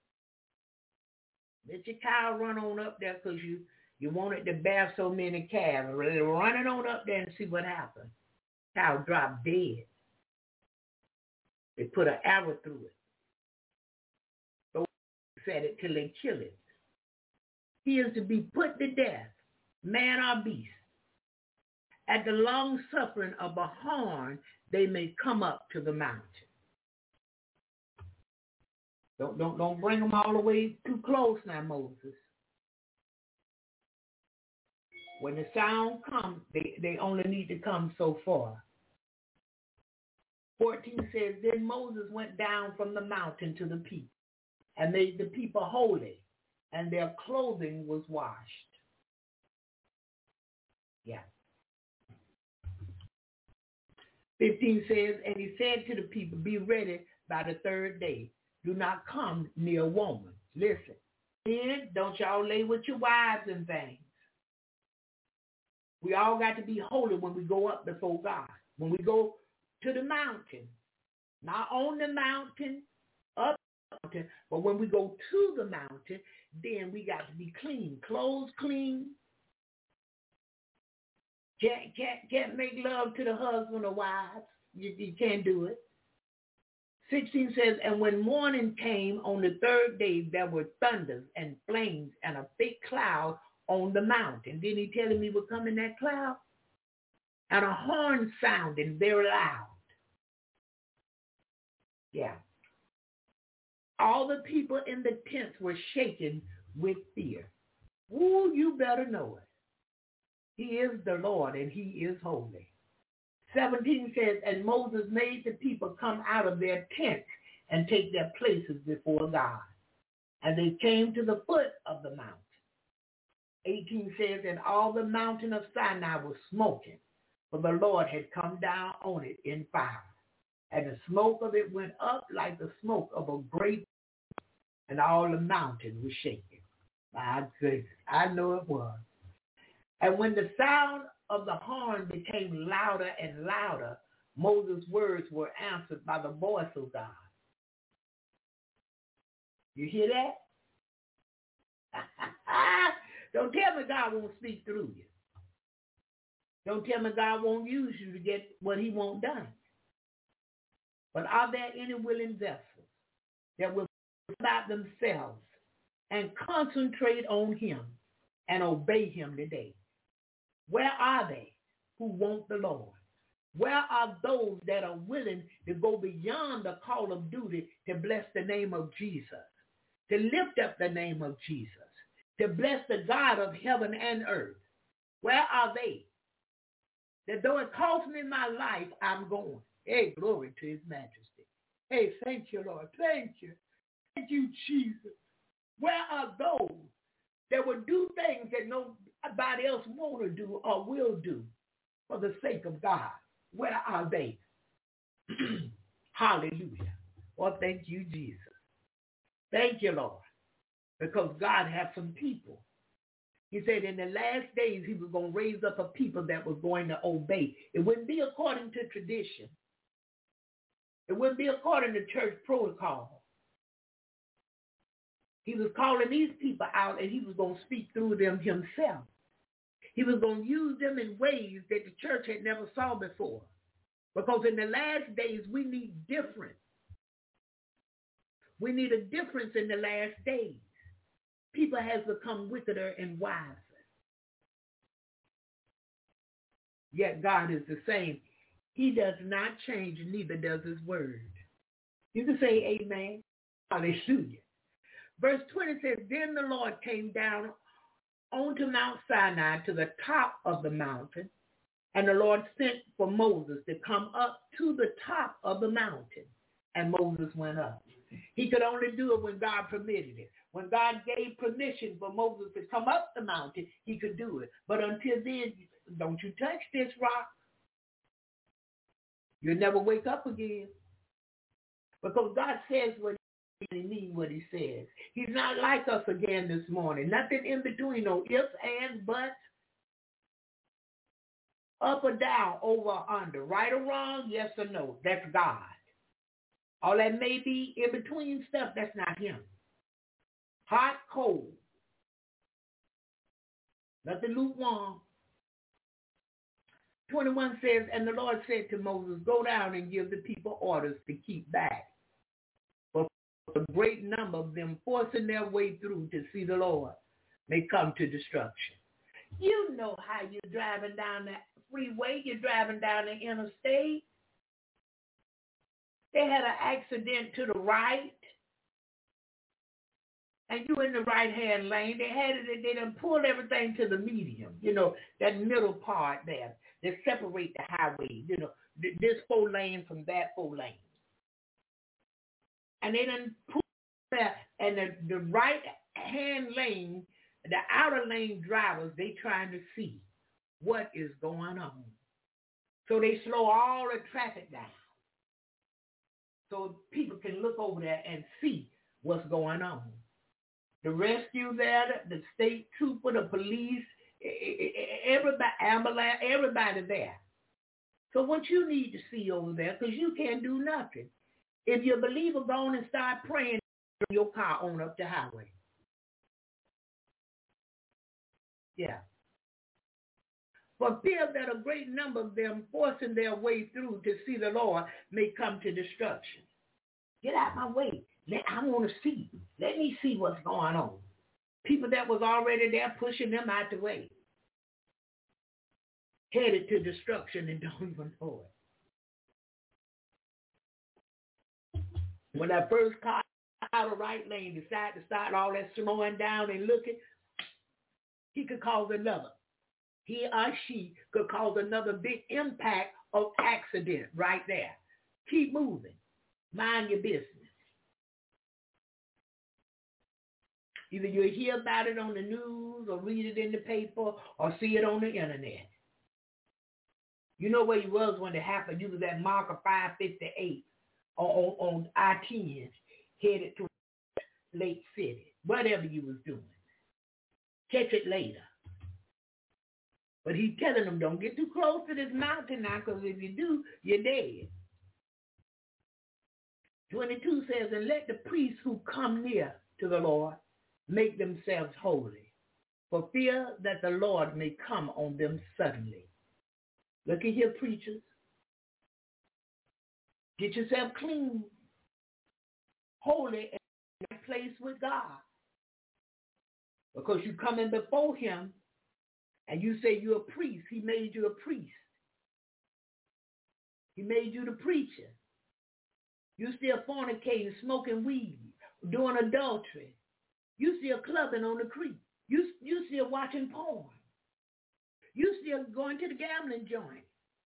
Let your cow run on up there because you wanted to bear so many calves. Run it on up there and see what happens. Cow dropped dead. They put an arrow through it. So said it till they kill it. He is to be put to death, man or beast. At the long suffering of a horn, they may come up to the mountain. Don't bring them all the way too close now, Moses. When the sound comes, they only need to come so far. 14 says, then Moses went down from the mountain to the people and made the people holy, and their clothing was washed. Yeah. 15 says, and he said to the people, be ready by the third day. Do not come near a woman. Listen, men, don't y'all lay with your wives and things. We all got to be holy when we go up before God. When we go to the mountain, not on the mountain, up the mountain, but when we go to the mountain, then we got to be clean, clothes clean. Can't make love to the husband or wives. You can't do it. 16 says, and when morning came on the third day, there were thunders and flames and a thick cloud on the mountain. Didn't he tell him he would come in that cloud? And a horn sounding very loud. Yeah. All the people in the tents were shaken with fear. Ooh, you better know it. He is the Lord and he is holy. 17 says, and Moses made the people come out of their tents and take their places before God. And they came to the foot of the mountain. 18 says, and all the mountain of Sinai was smoking, for the Lord had come down on it in fire. And the smoke of it went up like the smoke of a great, and all the mountain was shaking. My goodness, I know it was. And when the sound of the horn became louder and louder, Moses' words were answered by the voice of God. You hear that? Don't tell me God won't speak through you. Don't tell me God won't use you to get what he won't done. But are there any willing vessels that will about themselves and concentrate on him and obey him today? Where are they who want the Lord? Where are those that are willing to go beyond the call of duty to bless the name of Jesus, to lift up the name of Jesus, to bless the God of heaven and earth? Where are they? That though it costs me my life, I'm going. Hey, glory to his majesty. Hey, thank you, Lord. Thank you. Thank you, Jesus. Where are those that will do things that nobody else want to do or will do for the sake of God? Where are they? Hallelujah. Well, thank you, Jesus. Thank you, Lord, because God has some people. He said in the last days he was going to raise up a people that was going to obey. It wouldn't be according to tradition. It wouldn't be according to church protocol. He was calling these people out, and he was going to speak through them himself. He was going to use them in ways that the church had never saw before. Because in the last days, we need difference. We need a difference in the last days. People has become wickeder and wiser. Yet God is the same. He does not change, neither does his word. You can say amen. Hallelujah. Verse 20 says, then the Lord came down onto Mount Sinai to the top of the mountain, and the Lord sent for Moses to come up to the top of the mountain, and Moses went up. He could only do it when God permitted it. When God gave permission for Moses to come up the mountain, he could do it. But until then, don't you touch this rock. You'll never wake up again. Because God says what he means what he says. He's not like us again this morning. Nothing in between, no ifs, ands, buts. Up or down, over or under. Right or wrong, yes or no. That's God. All that may be in between stuff, that's not him. Hot, cold. Nothing lukewarm. 21 says, and the Lord said to Moses, go down and give the people orders to keep back. For a great number of them forcing their way through to see the Lord may come to destruction. You know how you're driving down that freeway, you're driving down the interstate. They had an accident to the right, and you in the right-hand lane. They done pulled everything to the medium, that middle part there that separate the highway, this 4 lane from that 4 lane. And they done pulled that, and the right-hand lane, the outer lane drivers, they trying to see what is going on. So they slow all the traffic down so people can look over there and see what's going on. The rescue there, the state trooper, the police, everybody, ambulance, everybody there. So what you need to see over there, because you can't do nothing. If you're a believer, go on and start praying your car on up the highway. Yeah. For fear that a great number of them forcing their way through to see the Lord may come to destruction. Get out my way. I want to see. Let me see what's going on. People that was already there pushing them out the way. Headed to destruction and don't even know it. When that first car out of right lane decided to start all that slowing down and looking, he could cause another. He or she could cause another big impact of accident right there. Keep moving. Mind your business. Either you'll hear about it on the news or read it in the paper or see it on the internet. You know where you was when it happened. You was at marker 558 on I-10 headed to Lake City. Whatever you was doing. Catch it later. But he's telling them, don't get too close to this mountain now, because if you do, you're dead. 22 says, and let the priests who come near to the Lord, make themselves holy, for fear that the Lord may come on them suddenly. Look at here, preachers. Get yourself clean, holy, in a place with God. Because you come in before him and you say you're a priest. He made you a priest. He made you the preacher. You still fornicating, smoking weed, doing adultery. You still clubbing on the creek. You still watching porn. You still going to the gambling joint.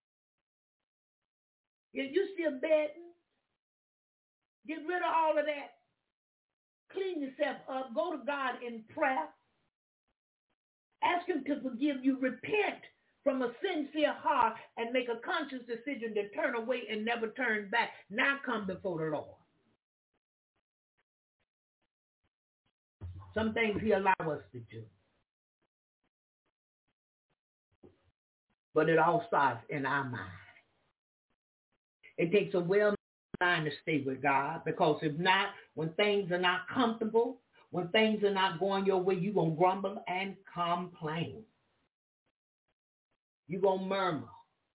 You still betting. Get rid of all of that. Clean yourself up. Go to God in prayer. Ask him to forgive you. Repent from a sincere heart and make a conscious decision to turn away and never turn back. Now come before the Lord. Some things he allows us to do. But it all starts in our mind. It takes a well mind to stay with God, because if not, when things are not comfortable, when things are not going your way, you're going to grumble and complain. You're going to murmur.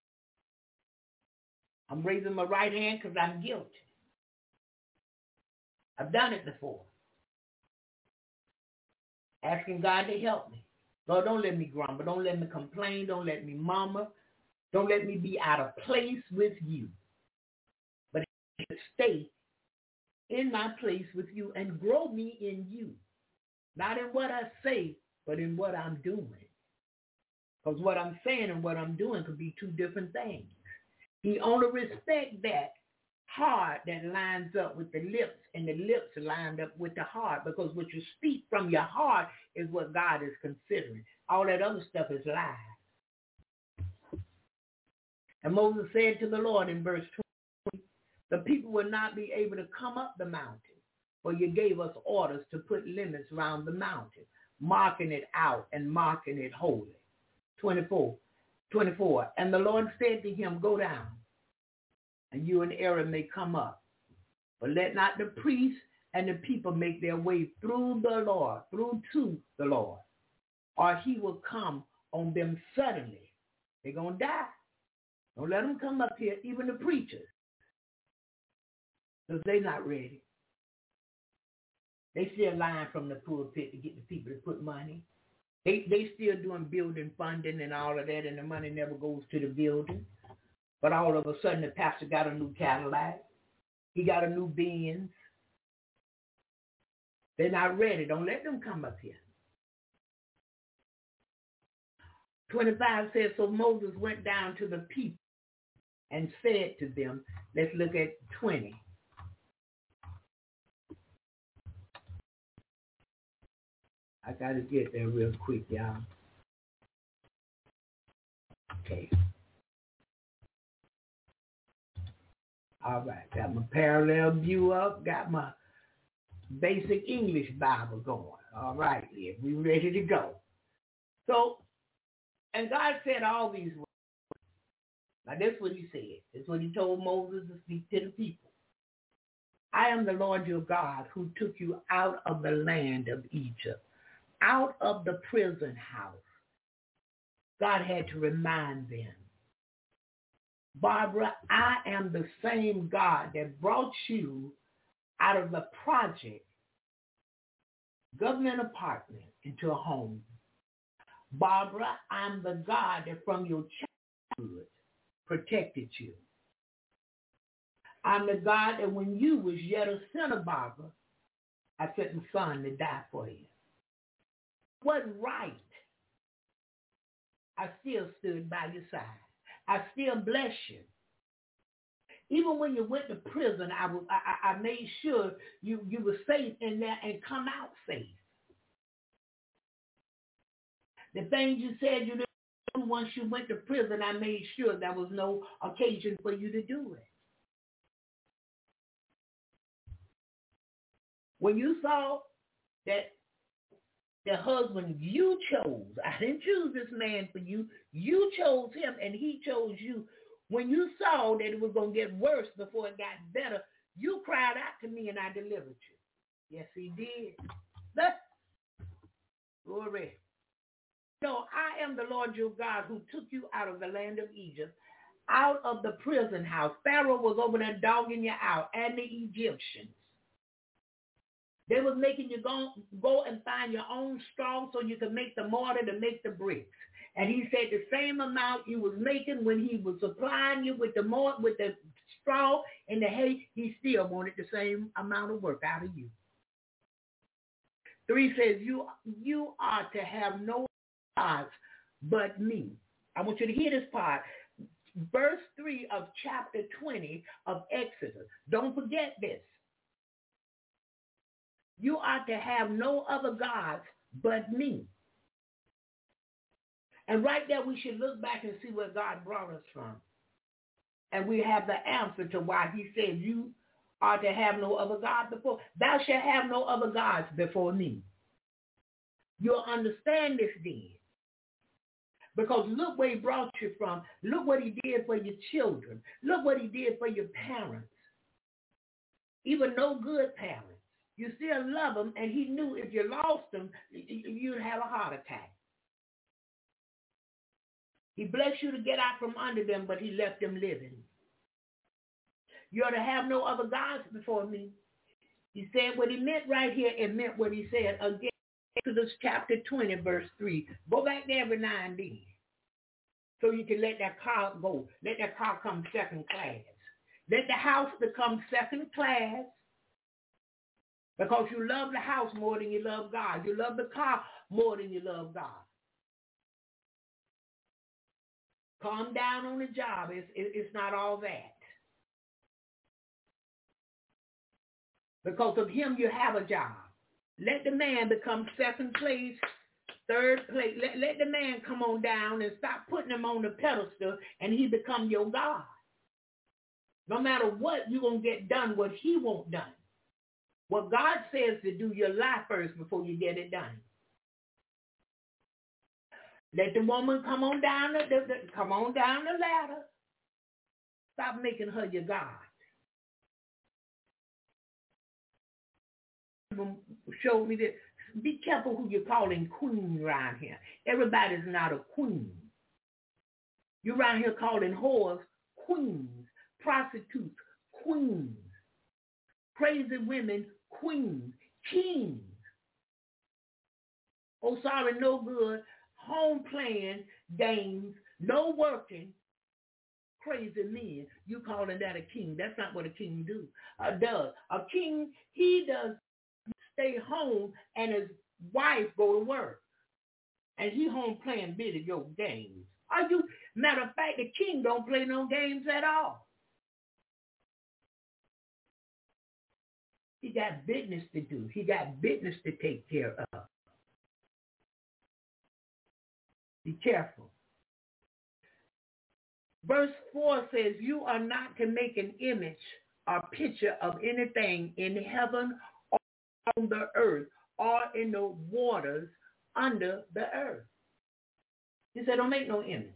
I'm raising my right hand because I'm guilty. I've done it before. Asking God to help me. Lord, don't let me grumble. Don't let me complain. Don't let me murmur. Don't let me be out of place with you. But stay in my place with you and grow me in you. Not in what I say, but in what I'm doing. Because what I'm saying and what I'm doing could be two different things. He only respects that heart that lines up with the lips, and the lips lined up with the heart, because what you speak from your heart is what God is considering. All that other stuff is lies. And Moses said to the Lord in verse 20, the people will not be able to come up the mountain, for you gave us orders to put limits around the mountain, marking it out and marking it holy. 24. And the Lord said to him, go down, and you and Aaron may come up. But let not the priests and the people make their way through to the Lord, or he will come on them suddenly. They're going to die. Don't let them come up here, even the preachers, because they're not ready. They still lying from the pulpit to get the people to put money. They still doing building funding and all of that, and the money never goes to the building. But all of a sudden, the pastor got a new Cadillac. He got a new Benz. They're not ready. Don't let them come up here. 25 says, so Moses went down to the people and said to them, let's look at 20. I got to get there real quick, y'all. Okay. All right. Got my parallel view up. Got my basic English Bible going. All right, yeah, we ready to go. So, and God said all these words. Now, that's what he said. That's what he told Moses to speak to the people. I am the Lord your God who took you out of the land of Egypt, out of the prison house. God had to remind them. Barbara, I am the same God that brought you out of the project, government apartment, into a home. Barbara, I'm the God that from your childhood protected you. I'm the God that when you was yet a sinner, Barbara, I sent my son to die for you. It wasn't right. I still stood by your side. I still bless you. Even when you went to prison, I made sure you were safe in there and come out safe. The things you said you didn't do once you went to prison, I made sure there was no occasion for you to do it. When you saw that the husband you chose, I didn't choose this man for you, you chose him and he chose you. When you saw that it was going to get worse before it got better, you cried out to me and I delivered you. Yes, he did. Glory. No, I am the Lord your God who took you out of the land of Egypt, out of the prison house. Pharaoh was over there dogging you out, and the Egyptians. They was making you go and find your own straw so you could make the mortar to make the bricks. And he said the same amount you was making when he was supplying you with the mortar, with the straw and the hay, he still wanted the same amount of work out of you. 3 says, you are to have no gods but me. I want you to hear this part. Verse 3 of chapter 20 of Exodus. Don't forget this. You are to have no other gods but me. And right there we should look back and see where God brought us from. And we have the answer to why he said you are to have no other God before. Thou shalt have no other gods before me. You'll understand this then. Because look where he brought you from. Look what he did for your children. Look what he did for your parents. Even no good parents. You still love them, and he knew if you lost them, you'd have a heart attack. He blessed you to get out from under them, but he left them living. You're to have no other gods before me. He said what he meant right here, and meant what he said again. Exodus chapter 20, verse 3. Go back there every now and then. So you can let that car go. Let that car come second class. Let the house become second class. Because you love the house more than you love God. You love the car more than you love God. Calm down on the job. It's not all that. Because of him, you have a job. Let the man become second place, third place. Let the man come on down and stop putting him on the pedestal, and he become your God. No matter what, you're going to get done what he won't done. What God says to do, your life first before you get it done. Let the woman come on down the ladder. Stop making her your God. Show me that. Be careful who you're calling queen around here. Everybody's not a queen. You're around here calling whores queens, prostitutes queens, crazy women queens, kings. Oh, sorry, no good. Home playing games, no working, crazy men. You calling that a king? That's not what a king does. A king, he does stay home and his wife go to work, and he home playing video games. Matter of fact, the king don't play no games at all. He got business to do. He got business to take care of. Be careful. Verse 4 says, you are not to make an image or picture of anything in heaven or on the earth or in the waters under the earth. He said, don't make no images.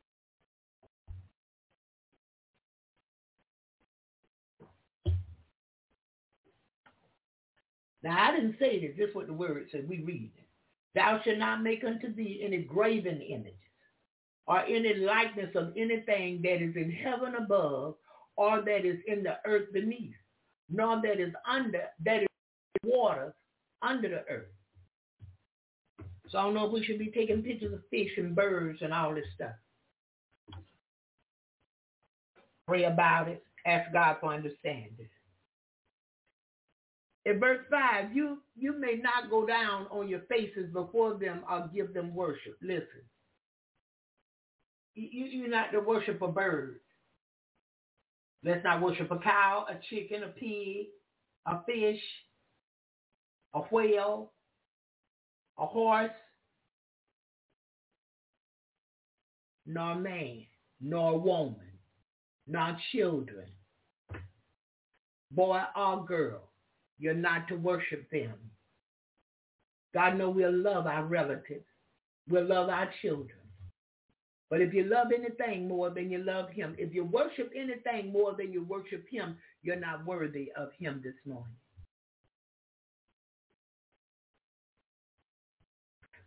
Now, I didn't say this. This is what the word said. We read it. Thou shalt not make unto thee any graven images or any likeness of anything that is in heaven above or that is in the earth beneath, nor that is in water under the earth. So I don't know if we should be taking pictures of fish and birds and all this stuff. Pray about it. Ask God for understanding. In verse 5, you may not go down on your faces before them or give them worship. Listen. You're not to worship a bird. Let's not worship a cow, a chicken, a pig, a fish, a whale, a horse, nor man, nor woman, nor children, boy or girl. You're not to worship them. God knows we'll love our relatives. We'll love our children. But if you love anything more than you love him, if you worship anything more than you worship him, you're not worthy of him this morning.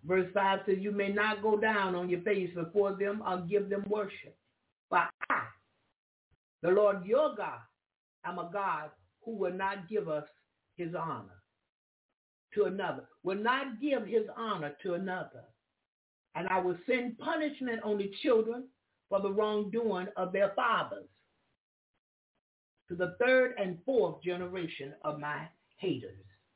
Verse 5 says, you may not go down on your face before them or give them worship. For I, the Lord your God, am a God who will not give us his honor to another, will not give his honor to another. And I will send punishment on the children for the wrongdoing of their fathers, to the third and fourth generation of my haters.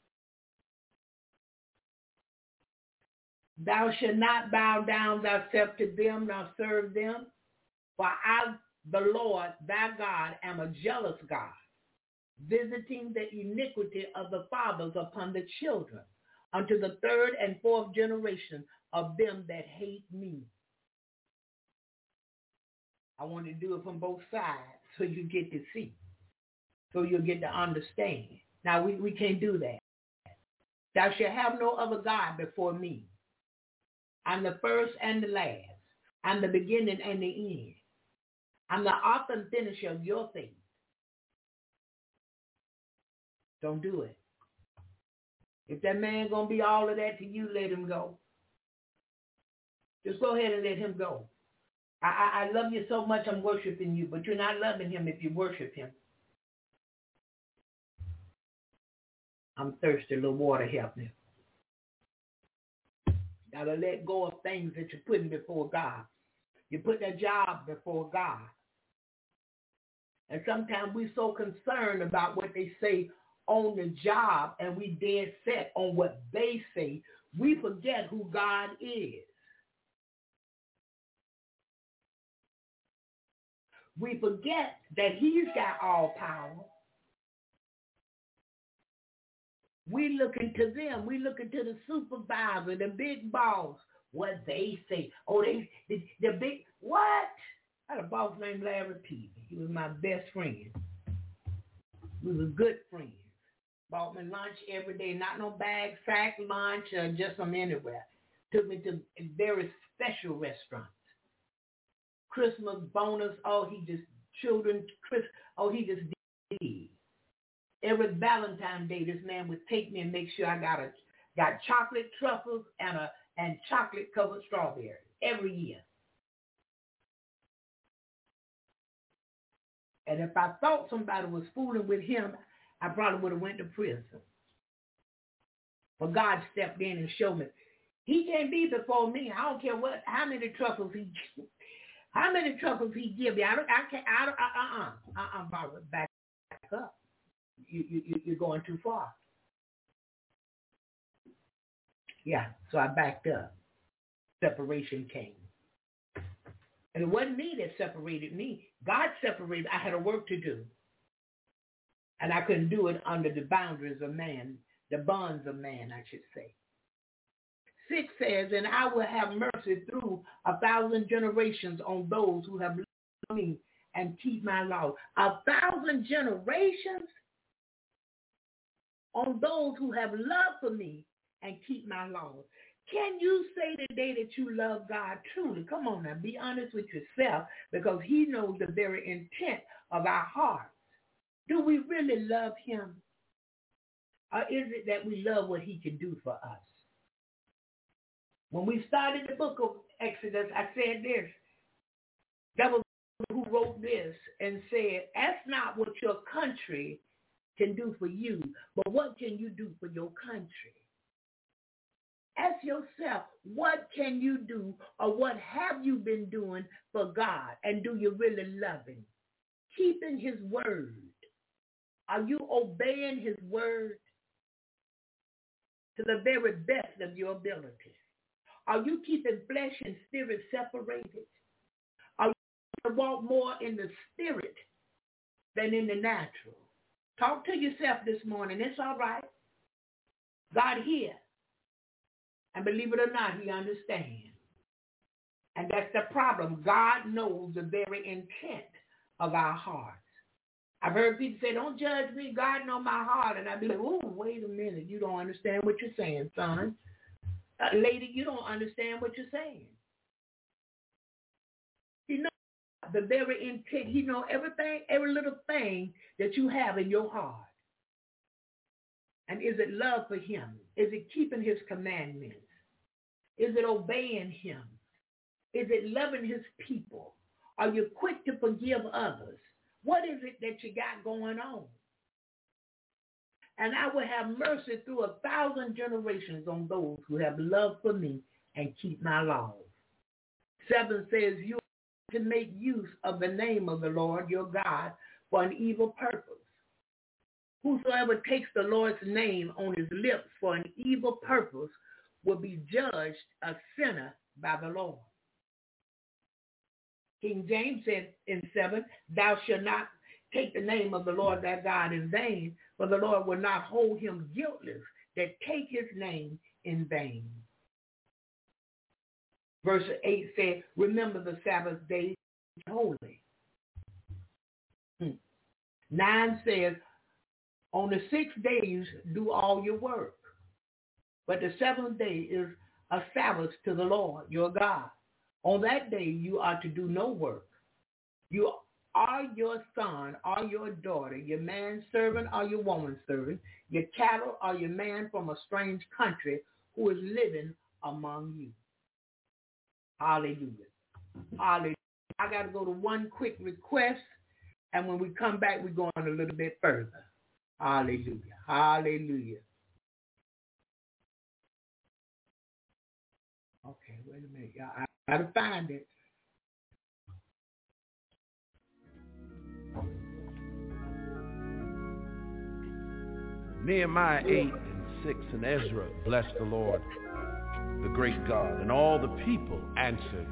Thou shalt not bow down thyself to them, nor serve them, for I, the Lord thy God, am a jealous God, visiting the iniquity of the fathers upon the children, unto the third and fourth generation of them that hate me. I want to do it from both sides so you get to see, so you'll get to understand. Now, we can't do that. Thou shalt have no other God before me. I'm the first and the last. I'm the beginning and the end. I'm the author and finisher of your faith. Don't do it. If that man going to be all of that to you, let him go. Just go ahead and let him go. I love you so much I'm worshiping you, but you're not loving him if you worship him. I'm thirsty, a little water help me. Gotta let go of things that you're putting before God. You put that job before God. And sometimes we're so concerned about what they say on the job and we dead set on what they say, we forget who God is. We forget that he's got all power. We looking to them. We looking to the supervisor, the big boss, what they say. Oh, the big, what? I had a boss named Larry Peavy. He was my best friend. We were good friends. Bought me lunch every day, not no bag, sack lunch, just from anywhere. Took me to very special restaurants. Christmas bonus, he just did. Every Valentine's Day, this man would take me and make sure I got chocolate truffles and chocolate covered strawberries every year. And if I thought somebody was fooling with him, I probably would have went to prison. But God stepped in and showed me, he can't be before me. I don't care how many truffles he give you. I'm back up. You're going too far. Yeah, so I backed up. Separation came. And it wasn't me that separated me. God separated. I had a work to do. And I couldn't do it under the boundaries of man, the bonds of man, I should say. 6 says, and I will have mercy through 1,000 generations on those who have loved me and keep my law. 1,000 generations on those who have love for me and keep my laws. Can you say today that you love God truly? Come on now, be honest with yourself, because he knows the very intent of our hearts. Do we really love him? Or is it that we love what he can do for us? When we started the book of Exodus, I said this. That was who wrote this and said, ask not what your country can do for you, but what can you do for your country? Ask yourself, what can you do, or what have you been doing for God, and do you really love him? Keeping his word. Are you obeying his word to the very best of your ability? Are you keeping flesh and spirit separated? Are you going to walk more in the spirit than in the natural? Talk to yourself this morning. It's all right. God hears. And believe it or not, he understands. And that's the problem. God knows the very intent of our hearts. I've heard people say, don't judge me. God knows my heart. And I'd be like, oh, wait a minute. You don't understand what you're saying, son. Lady, you don't understand what you're saying. He knows the very intent. He knows everything, every little thing that you have in your heart. And is it love for him? Is it keeping his commandments? Is it obeying him? Is it loving his people? Are you quick to forgive others? What is it that you got going on? And I will have mercy through 1,000 generations on those who have love for me and keep my laws. 7 says, you are to make use of the name of the Lord your God for an evil purpose. Whosoever takes the Lord's name on his lips for an evil purpose will be judged a sinner by the Lord. King James said in 7, thou shalt not take the name of the Lord thy God in vain, for the Lord will not hold him guiltless that take his name in vain. Verse 8 said, remember the Sabbath day holy. 9 says, on the 6 days do all your work, but the 7th day is a Sabbath to the Lord your God. On that day you are to do no work. You are your son or your daughter, your manservant or your womanservant, your cattle or your man from a strange country who is living among you. Hallelujah. Hallelujah. I got to go to one quick request, and when we come back, we're going a little bit further. Hallelujah. Hallelujah. Okay, wait a minute, y'all. I got to find it. Nehemiah 8 and 6 and Ezra blessed the Lord, the great God, and all the people answered,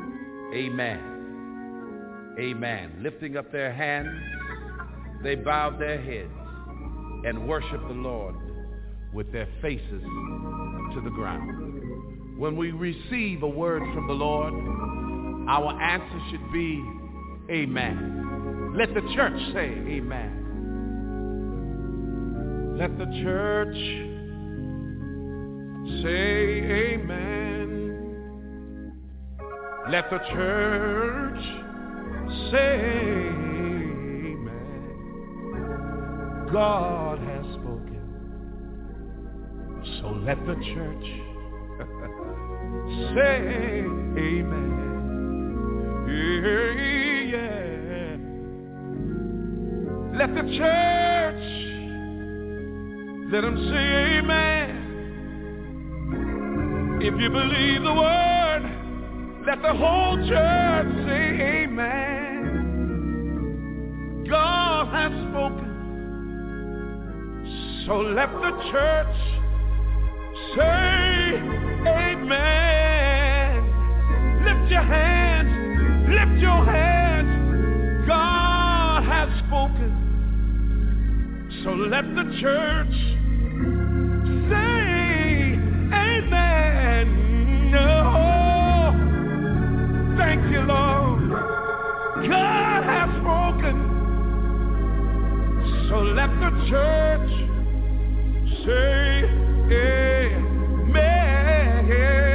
Amen. Amen. Lifting up their hands, they bowed their heads and worshiped the Lord with their faces to the ground. When we receive a word from the Lord, our answer should be, Amen. Let the church say, Amen. Let the church say amen. Let the church say amen. God has spoken, so let the church say amen. Yeah. Let the church, let them say amen. If you believe the word, let the whole church say amen. God has spoken, so let the church say amen. Lift your hands, lift your hands. God has spoken, so let the church say amen. No, thank you, Lord. God has spoken, so let the church say amen.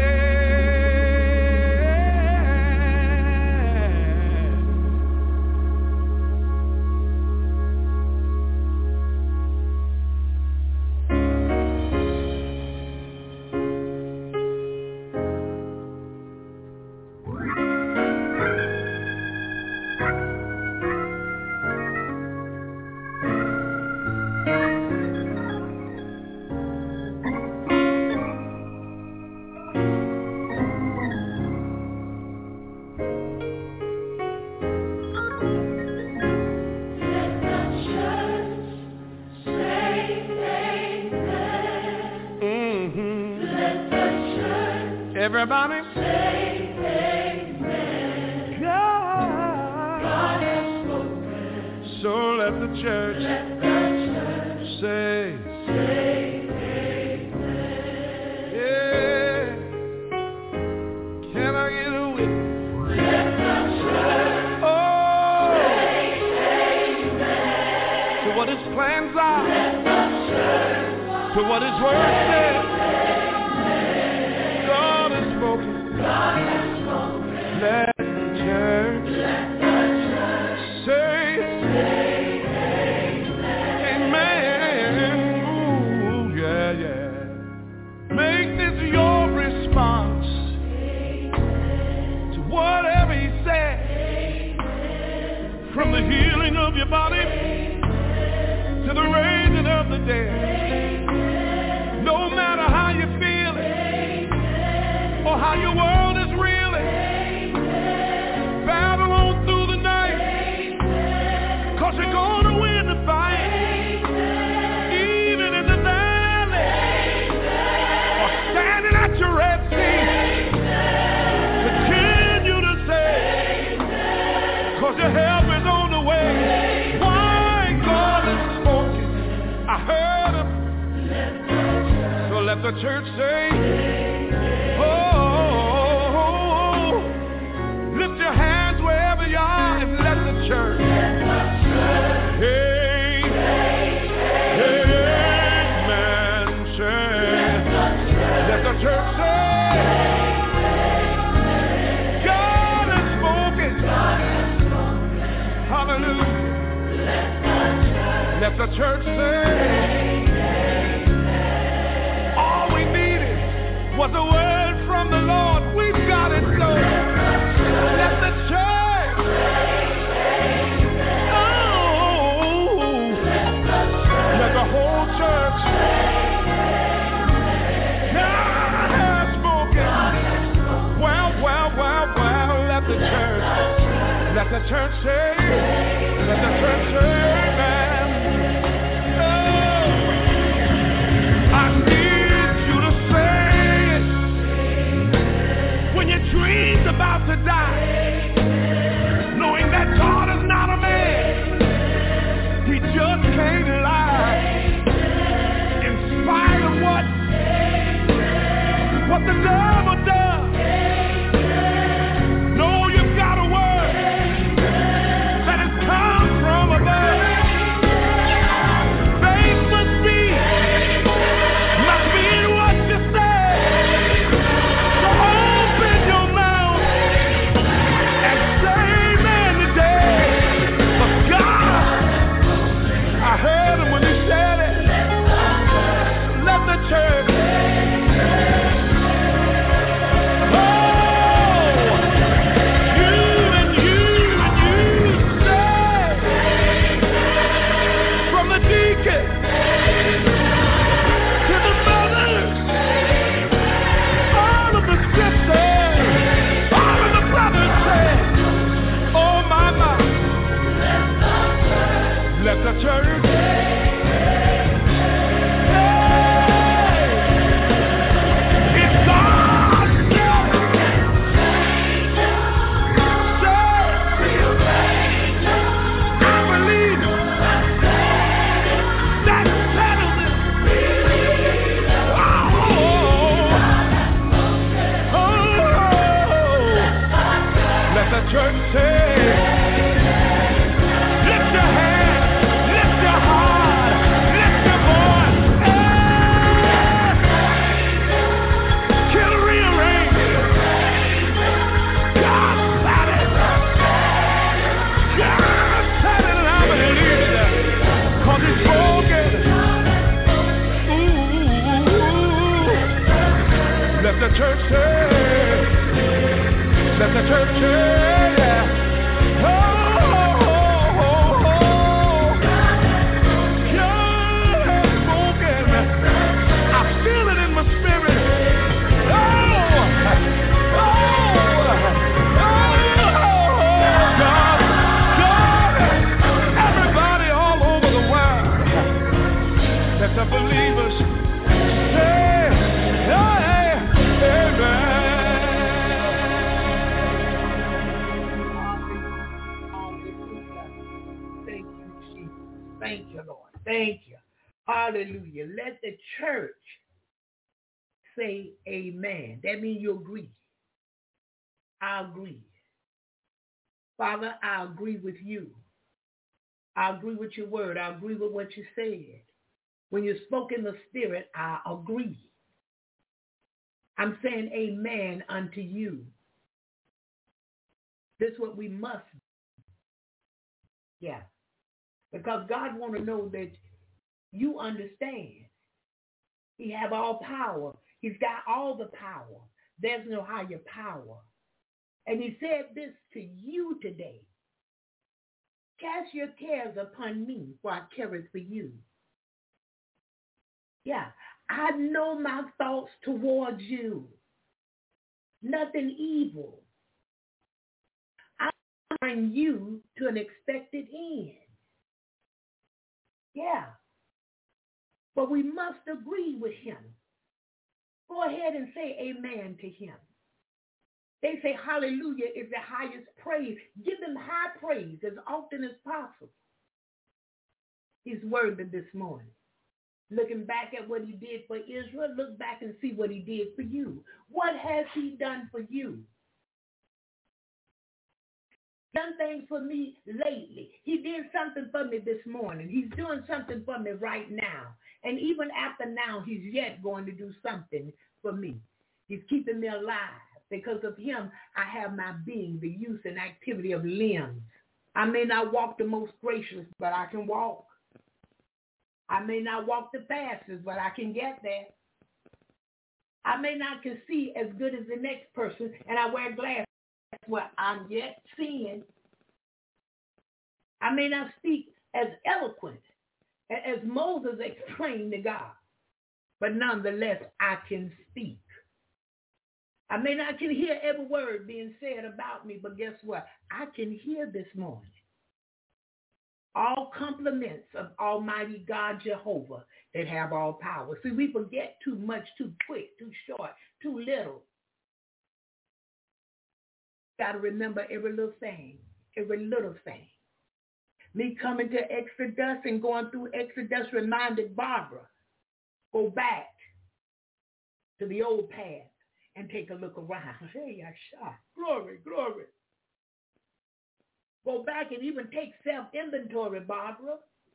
Everybody say amen. God has spoken, so let the church say amen. Yeah. Can I get a witness? Let the church say amen. To what his plans are, let the church, to what his word says. God has spoken. Let the church say amen. Ooh, yeah, yeah. Make this your response. quickening of your body to the raising of the dead. No matter how you're feeling or how your world is reeling, battle on through the night, 'cause you're gonna win the fight. Even in the valley or standing at your Red Sea, continue to say, 'cause your help is on the way. Why God is spoken, I heard him. So let the church say, oh, lift your hands wherever you are and let the church, hey, amen, say, let the church say, God has spoken, hallelujah, let the church say, all we needed was a word from the Lord. We've got it, so let the church, oh, let the whole church, God has spoken. Well, let the church say, let the church say, amen. Oh, I need you to say it when your dream's about to die, knowing that God is not a man, he just can't lie. In spite of what the devil does, know you've got a word that has come from above. Faith must be in what you say. So open your mouth and say amen today. But God, I heard him when he said it. Let the church, let the church, it's God's will. I believe that settles it. Let the church say, lift your hand, lift your heart, lift your voice, kill, rearrange. God said it. God said it, and I believe it, 'cause he's spoken. Ooh, let the church say, let the church say, yeah. The believers say, amen. Thank you, Jesus. Thank you, Lord. Thank you. Hallelujah. Let the church say amen. That means you agree. I agree. Father, I agree with you. I agree with your word. I agree with what you said. When you spoke in the spirit, I agree. I'm saying amen unto you. This is what we must do. Yeah. Because God wants to know that you understand. He have all power. He's got all the power. There's no higher power. And he said this to you today. Cast your cares upon me, for I care for you. Yeah, I know my thoughts towards you. Nothing evil. I bring you to an expected end. Yeah. But we must agree with him. Go ahead and say amen to him. They say hallelujah is the highest praise. Give him high praise as often as possible. He's worthy this morning. Looking back at what he did for Israel, look back and see what he did for you. What has he done for you? Done things for me lately. He did something for me this morning. He's doing something for me right now. And even after now, he's yet going to do something for me. He's keeping me alive. Because of him, I have my being, the use and activity of limbs. I may not walk the most gracious, but I can walk. I may not walk the fastest, but I can get there. I may not can see as good as the next person, and I wear glasses. That's what I'm yet seeing. I may not speak as eloquent as Moses explained to God, but nonetheless, I can speak. I may not can hear every word being said about me, but guess what? I can hear this morning. All compliments of Almighty God Jehovah that have all power. See, we forget too much, too quick, too short, too little. Got to remember every little thing, every little thing. Me coming to Exodus and going through Exodus reminded Barbara, go back to the old path and take a look around. Hey, I shot. Glory, glory. Go back and even take self-inventory, Barbara.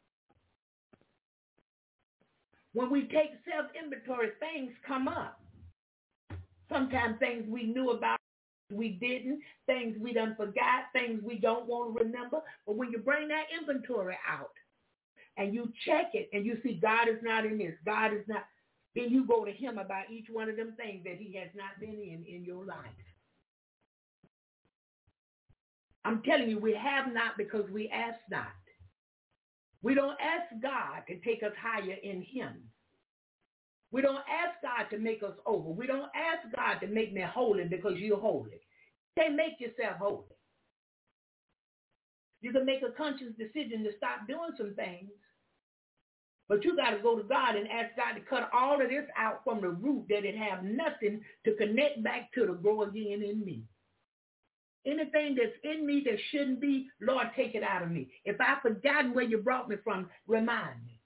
When we take self-inventory, things come up. Sometimes things we knew about, we didn't. Things we done forgot. Things we don't want to remember. But when you bring that inventory out and you check it and you see God is not in this, God is not, then you go to him about each one of them things that he has not been in your life. I'm telling you, we have not because we ask not. We don't ask God to take us higher in him. We don't ask God to make us over. We don't ask God to make me holy because you're holy. You can't make yourself holy. You can make a conscious decision to stop doing some things, but you got to go to God and ask God to cut all of this out from the root that it have nothing to connect back to grow again in me. Anything that's in me that shouldn't be, Lord, take it out of me. If I've forgotten where you brought me from, remind me.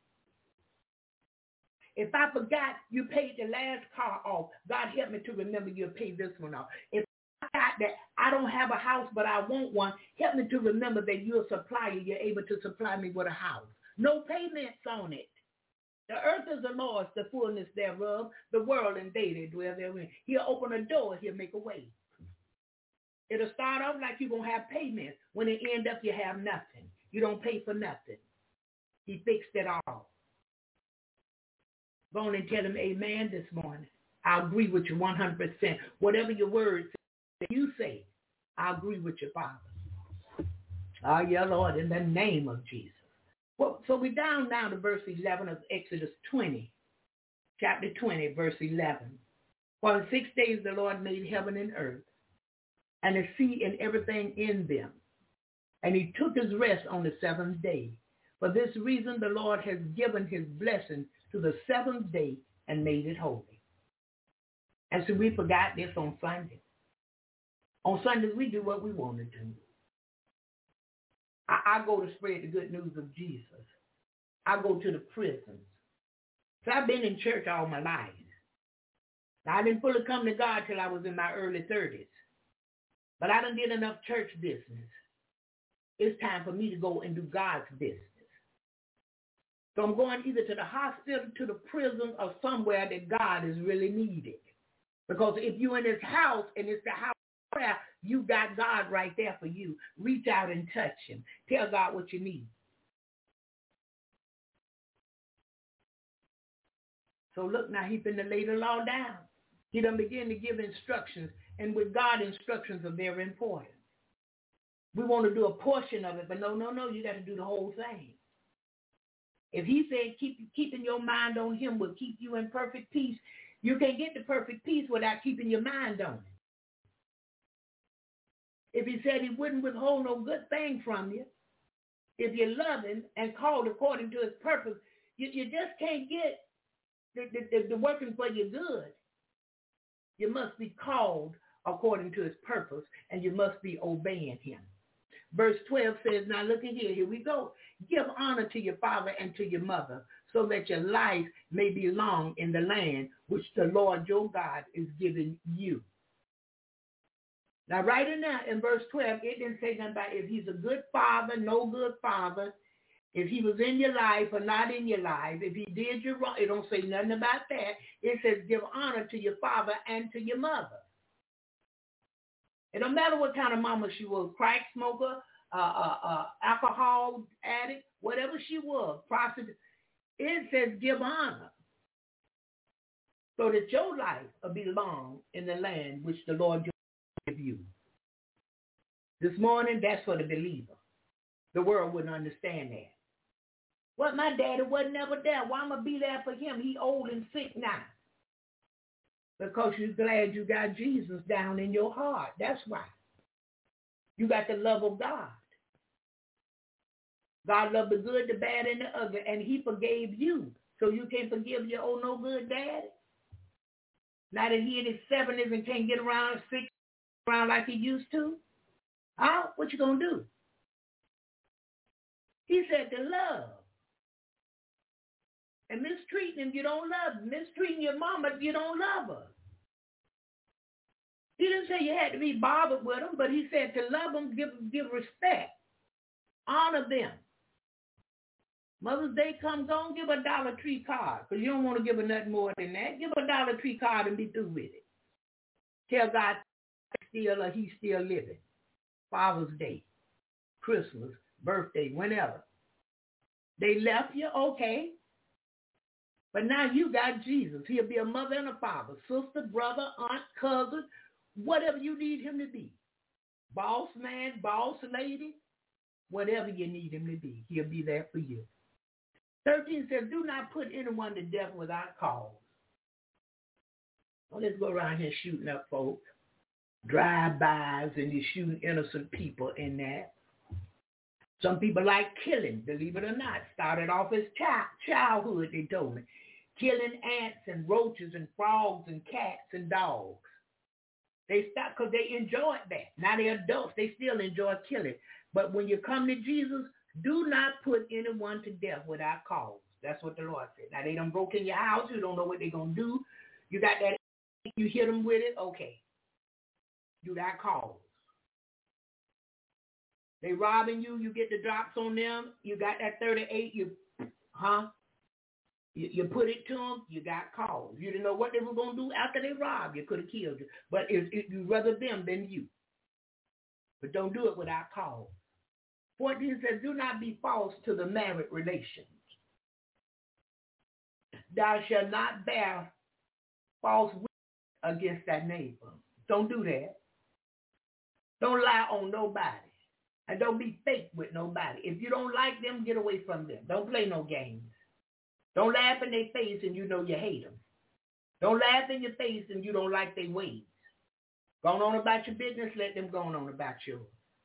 If I forgot you paid the last car off, God help me to remember you'll pay this one off. If I forgot that I don't have a house but I want one, help me to remember that you're a supplier. You're able to supply me with a house. No payments on it. The earth is the Lord's, the fullness thereof, the world and they that dwell therein. He'll open a door, he'll make a way. It'll start off like you're going to have payments. When it end up, you have nothing. You don't pay for nothing. He fixed it all. Go on and tell him amen this morning. I agree with you 100%. Whatever your words that you say, I agree with you, Father. Oh, yeah, Lord, in the name of Jesus. Well, so we're down now to verse 11 of Exodus 20, chapter 20, verse 11. For in 6 days the Lord made heaven and earth, and the sea and everything in them. And he took his rest on the seventh day. For this reason, the Lord has given his blessing to the seventh day and made it holy. And so we forgot this on Sunday. On Sundays, we do what we want to do. I go to spread the good news of Jesus. I go to the prisons. So I've been in church all my life. I didn't fully come to God till I was in my early 30s. But I done did enough church business. It's time for me to go and do God's business. So I'm going either to the hospital, to the prison, or somewhere that God is really needed. Because if you're in his house and it's the house of prayer, you got God right there for you. Reach out and touch him. Tell God what you need. So look, now he's finna lay the law down. He done begin to give instructions. And with God, instructions are very important. We want to do a portion of it, but no, you got to do the whole thing. If he said keeping your mind on him will keep you in perfect peace, you can't get the perfect peace without keeping your mind on it. If he said he wouldn't withhold no good thing from you, if you're loving and called according to his purpose, you just can't get the working for your good. You must be called according to his purpose, and you must be obeying him. Verse 12 says, now look at here we go. Give honor to your father and to your mother, so that your life may be long in the land which the Lord your God is giving you. Now right in there in verse 12, it didn't say nothing about if he's a good father, no good father, if he was in your life or not in your life, if he did you wrong. It don't say nothing about that. It says give honor to your father and to your mother. It don't matter what kind of mama she was, crack smoker, alcohol addict, whatever she was, prostitute. It says give honor so that your life will be long in the land which the Lord will give you. This morning, that's for the believer. The world wouldn't understand that. Well, my daddy wasn't never there. Why am I be there for him? He old and sick now. Because you're glad you got Jesus down in your heart. That's why. You got the love of God. God loved the good, the bad, and the ugly, and he forgave you. So you can't forgive your old no good daddy? Now that he in his 70s and can't get around like he used to? What you gonna do? He said to love. And mistreating him, you don't love him. Mistreating your mama, you don't love her. He didn't say you had to be bothered with them, but he said to love them, give respect. Honor them. Mother's Day comes on, give a Dollar Tree card, because you don't want to give her nothing more than that. Give a Dollar Tree card and be through with it. Tell God he's still living. Father's Day, Christmas, birthday, whenever. They left you, okay. But now you got Jesus. He'll be a mother and a father, sister, brother, aunt, cousin, whatever you need him to be. Boss man, boss lady, whatever you need him to be, he'll be there for you. 13 says, do not put anyone to death without cause. Well, let's go around here shooting up folks. Drive-bys, and you're shooting innocent people in that. Some people like killing, believe it or not. Started off as childhood, they told me. Killing ants and roaches and frogs and cats and dogs. They stopped because they enjoyed that. Now they're adults. They still enjoy killing. But when you come to Jesus, do not put anyone to death without cause. That's what the Lord said. Now they done broke in your house. You don't know what they're going to do. You got that. You hit them with it. Okay. You got cause. They robbing you. You get the drops on them. You got that 38. You put it to them. You got cause. You didn't know what they were going to do after they robbed you. Could have killed you. But you rather them than you. But don't do it without cause. 14 says, do not be false to the married relations. Thou shalt not bear false witness against thy neighbor. Don't do that. Don't lie on nobody. And don't be fake with nobody. If you don't like them, get away from them. Don't play no games. Don't laugh in their face and you know you hate them. Don't laugh in your face and you don't like their ways. Going on about your business, let them go on about yours.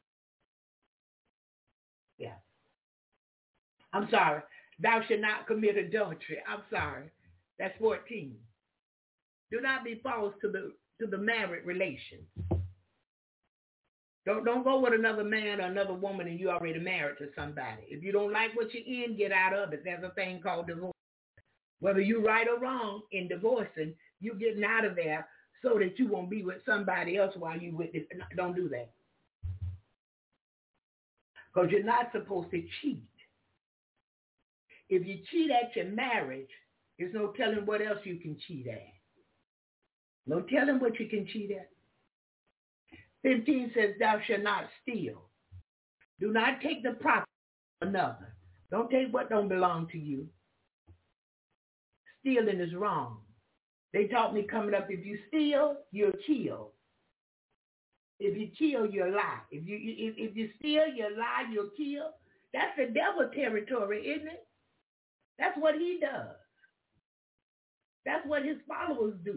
Yeah. I'm sorry. Thou shalt not commit adultery. I'm sorry. That's 14. Do not be false to the married relations. Don't go with another man or another woman and you already married to somebody. If you don't like what you're in, get out of it. There's a thing called divorce. Whether you're right or wrong in divorcing, you're getting out of there so that you won't be with somebody else while you with it. Don't do that. Because you're not supposed to cheat. If you cheat at your marriage, there's no telling what else you can cheat at. No telling what you can cheat at. 15 says, thou shalt not steal. Do not take the property of another. Don't take what don't belong to you. Stealing is wrong. They taught me coming up, if you steal, you're killed. If you kill, you lie. If you steal, you lie, you'll kill. That's the devil territory, isn't it? That's what he does. That's what his followers do.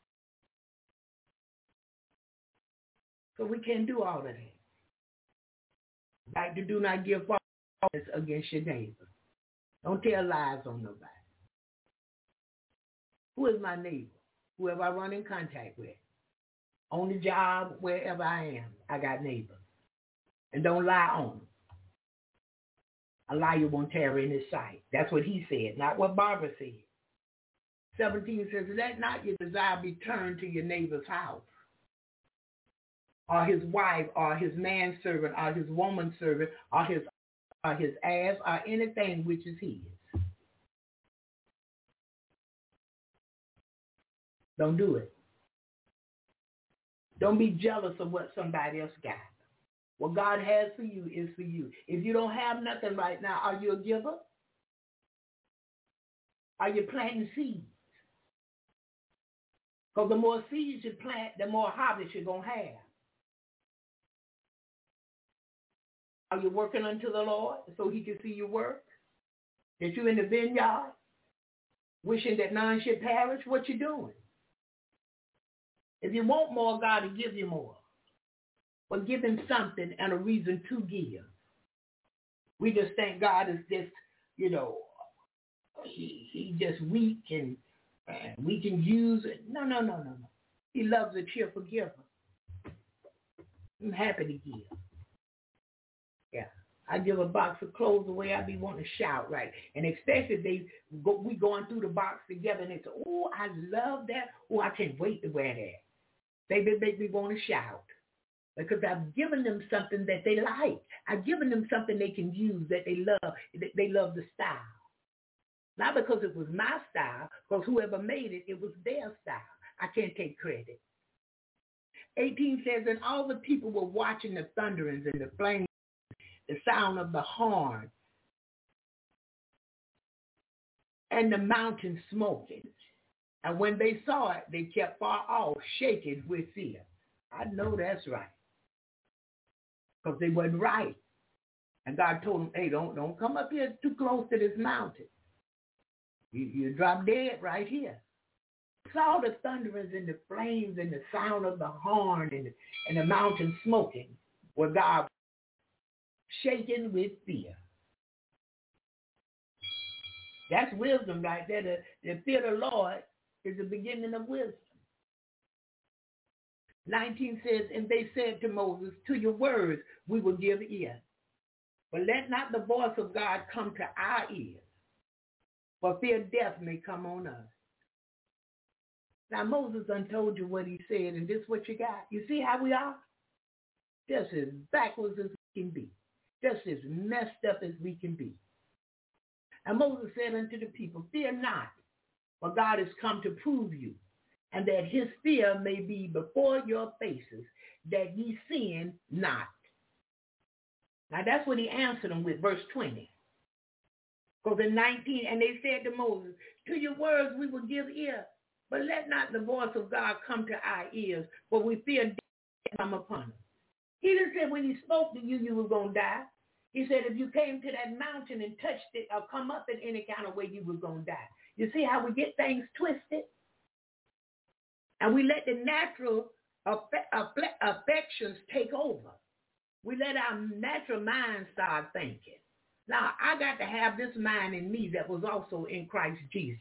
So we can't do all of that. Like to do not give false against your neighbor. Don't tell lies on nobody. Who is my neighbor? Whoever I run in contact with. On the job, wherever I am, I got neighbors. And don't lie on them. A liar won't tarry in his sight. That's what he said, not what Barbara said. 17 says, let not your desire be turned to your neighbor's house, or his wife, or his manservant, or his womanservant, or his ass, or anything which is his. Don't do it. Don't be jealous of what somebody else got. What God has for you is for you. If you don't have nothing right now, are you a giver? Are you planting seeds? Because the more seeds you plant, the more harvest you're going to have. Are you working unto the Lord so he can see your work? That you in the vineyard, wishing that none should perish? What you doing? If you want more, God will give you more. But give him something and a reason to give. We just think God is just, he just weak and we can use it. No. He loves a cheerful giver. I'm happy to give. Yeah. I give a box of clothes away, I be wanting to shout, right? And especially we going through the box together and they say, oh, I love that. Oh, I can't wait to wear that. They make me want to shout because I've given them something that they like. I've given them something they can use that they love. They love the style. Not because it was my style, because whoever made it, it was their style. I can't take credit. 18 says, and all the people were watching the thunderings and the flames, the sound of the horn, and the mountain smoking. And when they saw it, they kept far off, shaking with fear. I know that's right. Because they wasn't right. And God told them, hey, don't come up here too close to this mountain. You drop dead right here. Saw the thunderings and the flames and the sound of the horn and the mountain smoking, where God was shaking with fear. That's wisdom right there. The fear of the Lord is the beginning of wisdom. 19 says, and they said to Moses, to your words we will give ear. But let not the voice of God come to our ears, for fear death may come on us. Now Moses done told you what he said, and this is what you got. You see how we are? Just as backwards as we can be. Just as messed up as we can be. And Moses said unto the people, fear not, for God has come to prove you, and that his fear may be before your faces, that ye sin not. Now that's what he answered them with, verse 20. Because in 19, and they said to Moses, to your words we will give ear, but let not the voice of God come to our ears, for we fear death come upon us. He didn't say when he spoke to you, you were going to die. He said if you came to that mountain and touched it or come up in any kind of way, you were going to die. You see how we get things twisted? And we let the natural affections take over. We let our natural mind start thinking. Now, I got to have this mind in me that was also in Christ Jesus.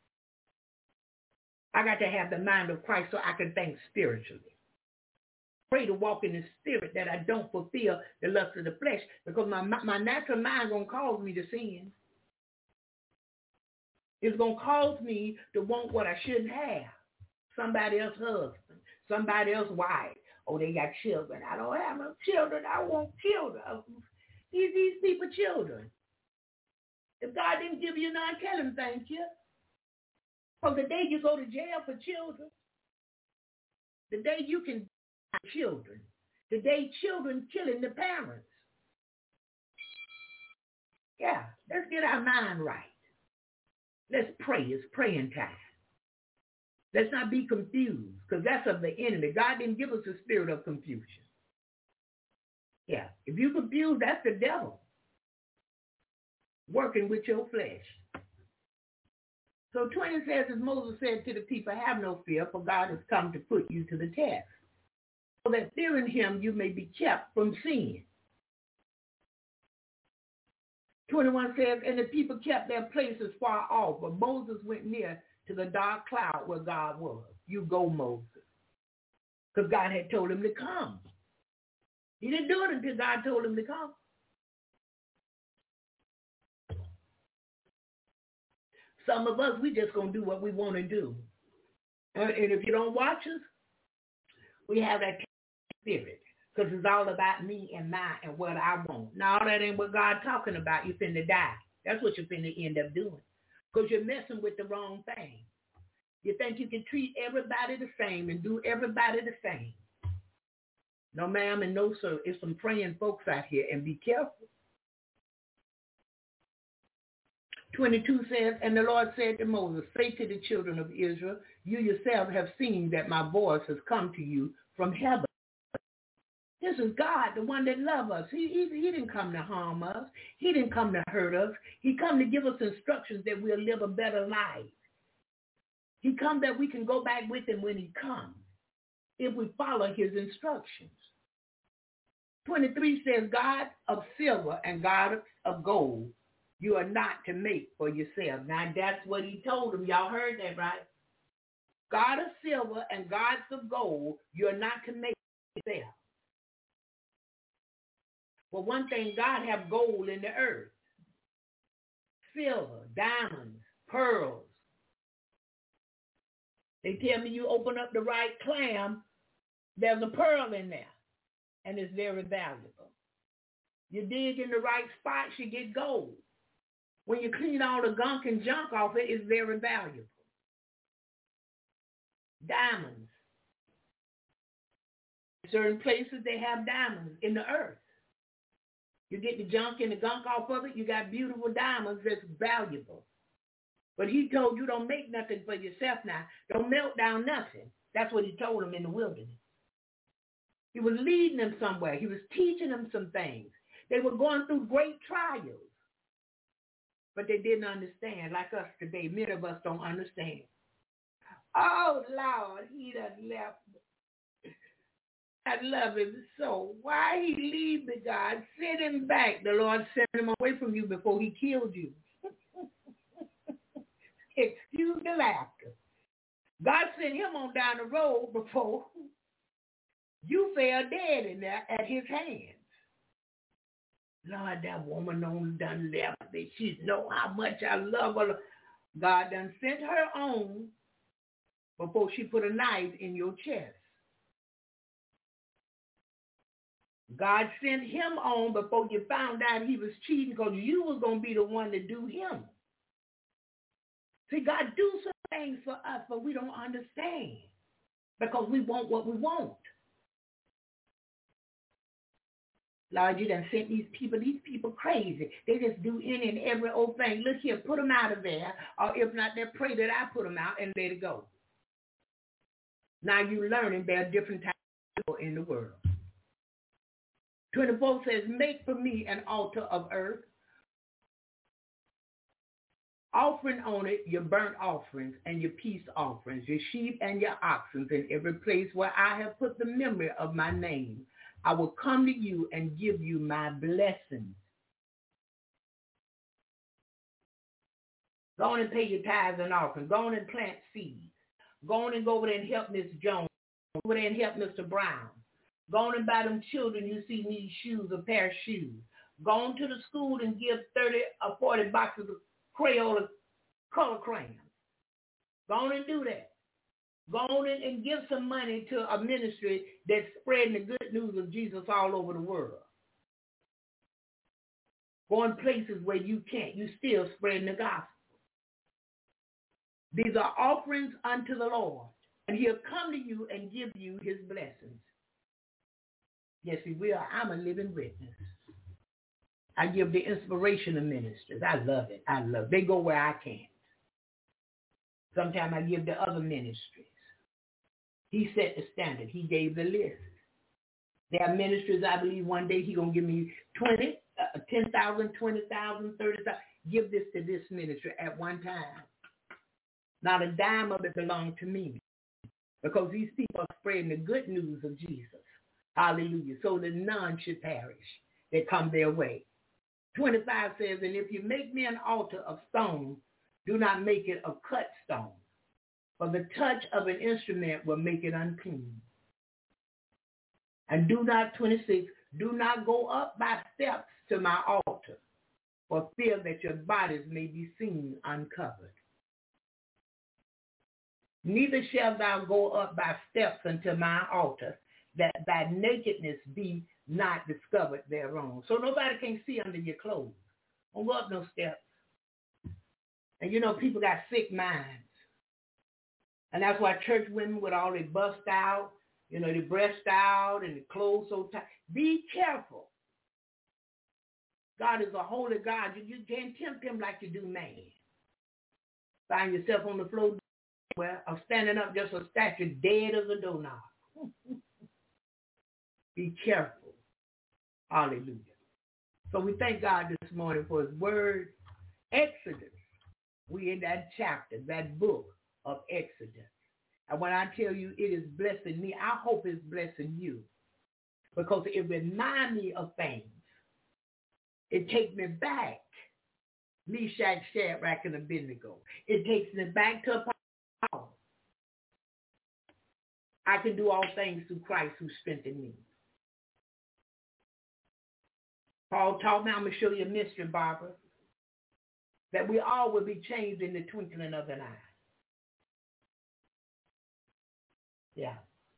I got to have the mind of Christ so I can think spiritually. Pray to walk in the spirit that I don't fulfill the lust of the flesh, because my natural mind going to cause me to sin. It's going to cause me to want what I shouldn't have. Somebody else's husband, somebody else's wife. Oh, they got children. I don't have no children. I want children. These people children. If God didn't give you none, tell him thank you. Because the day you go to jail for children, the day you can die for children, the day children killing the parents. Yeah, let's get our mind right. Let's pray. It's praying time. Let's not be confused, because that's of the enemy. God didn't give us a spirit of confusion. Yeah, if you're confused, that's the devil working with your flesh. So 20 says, as Moses said to the people, have no fear, for God has come to put you to the test, so that fearing him you may be kept from sin. 21 says, and the people kept their places far off, but Moses went near to the dark cloud where God was. You go, Moses. Because God had told him to come. He didn't do it until God told him to come. Some of us, we just going to do what we want to do. And if you don't watch us, we have that spirit. Because it's all about me and mine and what I want. Now, that ain't what God's talking about. You're finna die. That's what you're finna end up doing. Because you're messing with the wrong thing. You think you can treat everybody the same and do everybody the same. No, ma'am, and no, sir. It's some praying folks out here, and be careful. 22 says, and the Lord said to Moses, say to the children of Israel, you yourselves have seen that my voice has come to you from heaven. This is God, the one that loves us. He didn't come to harm us. He didn't come to hurt us. He come to give us instructions that we'll live a better life. He come that we can go back with him when he comes, if we follow his instructions. 23 says, God of silver and God of gold, you are not to make for yourself. Now that's what he told them. Y'all heard that, right? God of silver and gods of gold, you are not to make for yourself. Well, one thing, God have gold in the earth. Silver, diamonds, pearls. They tell me you open up the right clam, there's a pearl in there, and it's very valuable. You dig in the right spots, you get gold. When you clean all the gunk and junk off it, it's very valuable. Diamonds. In certain places, they have diamonds in the earth. You get the junk and the gunk off of it, you got beautiful diamonds that's valuable. But he told you don't make nothing for yourself now. Don't melt down nothing. That's what he told them in the wilderness. He was leading them somewhere. He was teaching them some things. They were going through great trials. But they didn't understand, like us today. Many of us don't understand. Oh, Lord, he done left me. I love him so. Why he leave me, God? Send him back. The Lord sent him away from you before he killed you. Excuse the laughter. God sent him on down the road before you fell dead in there at his hands. Lord, that woman done left me. She know how much I love her. God done sent her on before she put a knife in your chest. God sent him on before you found out he was cheating, because you was going to be the one to do him. See, God do some things for us, but we don't understand because we want what we want. Lord, you done sent these people crazy. They just do any and every old thing. Look here, put them out of there, or if not, they pray that I put them out and let it go. Now you're learning there are different types of people in the world. 24 says, make for me an altar of earth, offering on it your burnt offerings and your peace offerings, your sheep and your oxen, in every place where I have put the memory of my name. I will come to you and give you my blessings. Go on and pay your tithes and offerings. Go on and plant seeds. Go on and go over there and help Miss Jones. Go over there and help Mr. Brown. Go on and buy them children you see need shoes, a pair of shoes. Go on to the school and give 30 or 40 boxes of Crayola color crayons. Go on and do that. Go on and give some money to a ministry that's spreading the good news of Jesus all over the world. Go in places where you can't. You still spreading the gospel. These are offerings unto the Lord, and he'll come to you and give you his blessings. Yes, he will. I'm a living witness. I give the inspirational ministries. I love it. I love it. They go where I can't. Sometimes I give to other ministries. He set the standard. He gave the list. There are ministries, I believe one day he's going to give me 10,000, 20,000, 30,000. Give this to this ministry at one time. Not a dime of it belonged to me. Because these people are spreading the good news of Jesus. Hallelujah. So that none should perish that come their way. 25 says, and if you make me an altar of stone, do not make it a cut stone. For the touch of an instrument will make it unclean. And 26, do not go up by steps to my altar, for fear that your bodies may be seen uncovered. Neither shalt thou go up by steps unto my altar, that thy nakedness be not discovered thereon. So nobody can see under your clothes. Don't go up no steps. And you know, people got sick minds. And that's why church women with all their bust out, you know, their breast out and the clothes so tight. Be careful. God is a holy God. You can't tempt him like you do man. Find yourself on the floor or standing up just a statue dead as a doorknob. Be careful. Hallelujah. So we thank God this morning for his word. Exodus. We in that chapter, that book of Exodus. And when I tell you it is blessing me, I hope it's blessing you. Because it reminds me of things. It takes me back. Meshach, Shadrach, and Abednego. It takes me back to Paul. I can do all things through Christ who strengthened me. Paul taught me, I'm going to show you a mystery, Barbara, that we all will be changed in the twinkling of an eye. Yeah.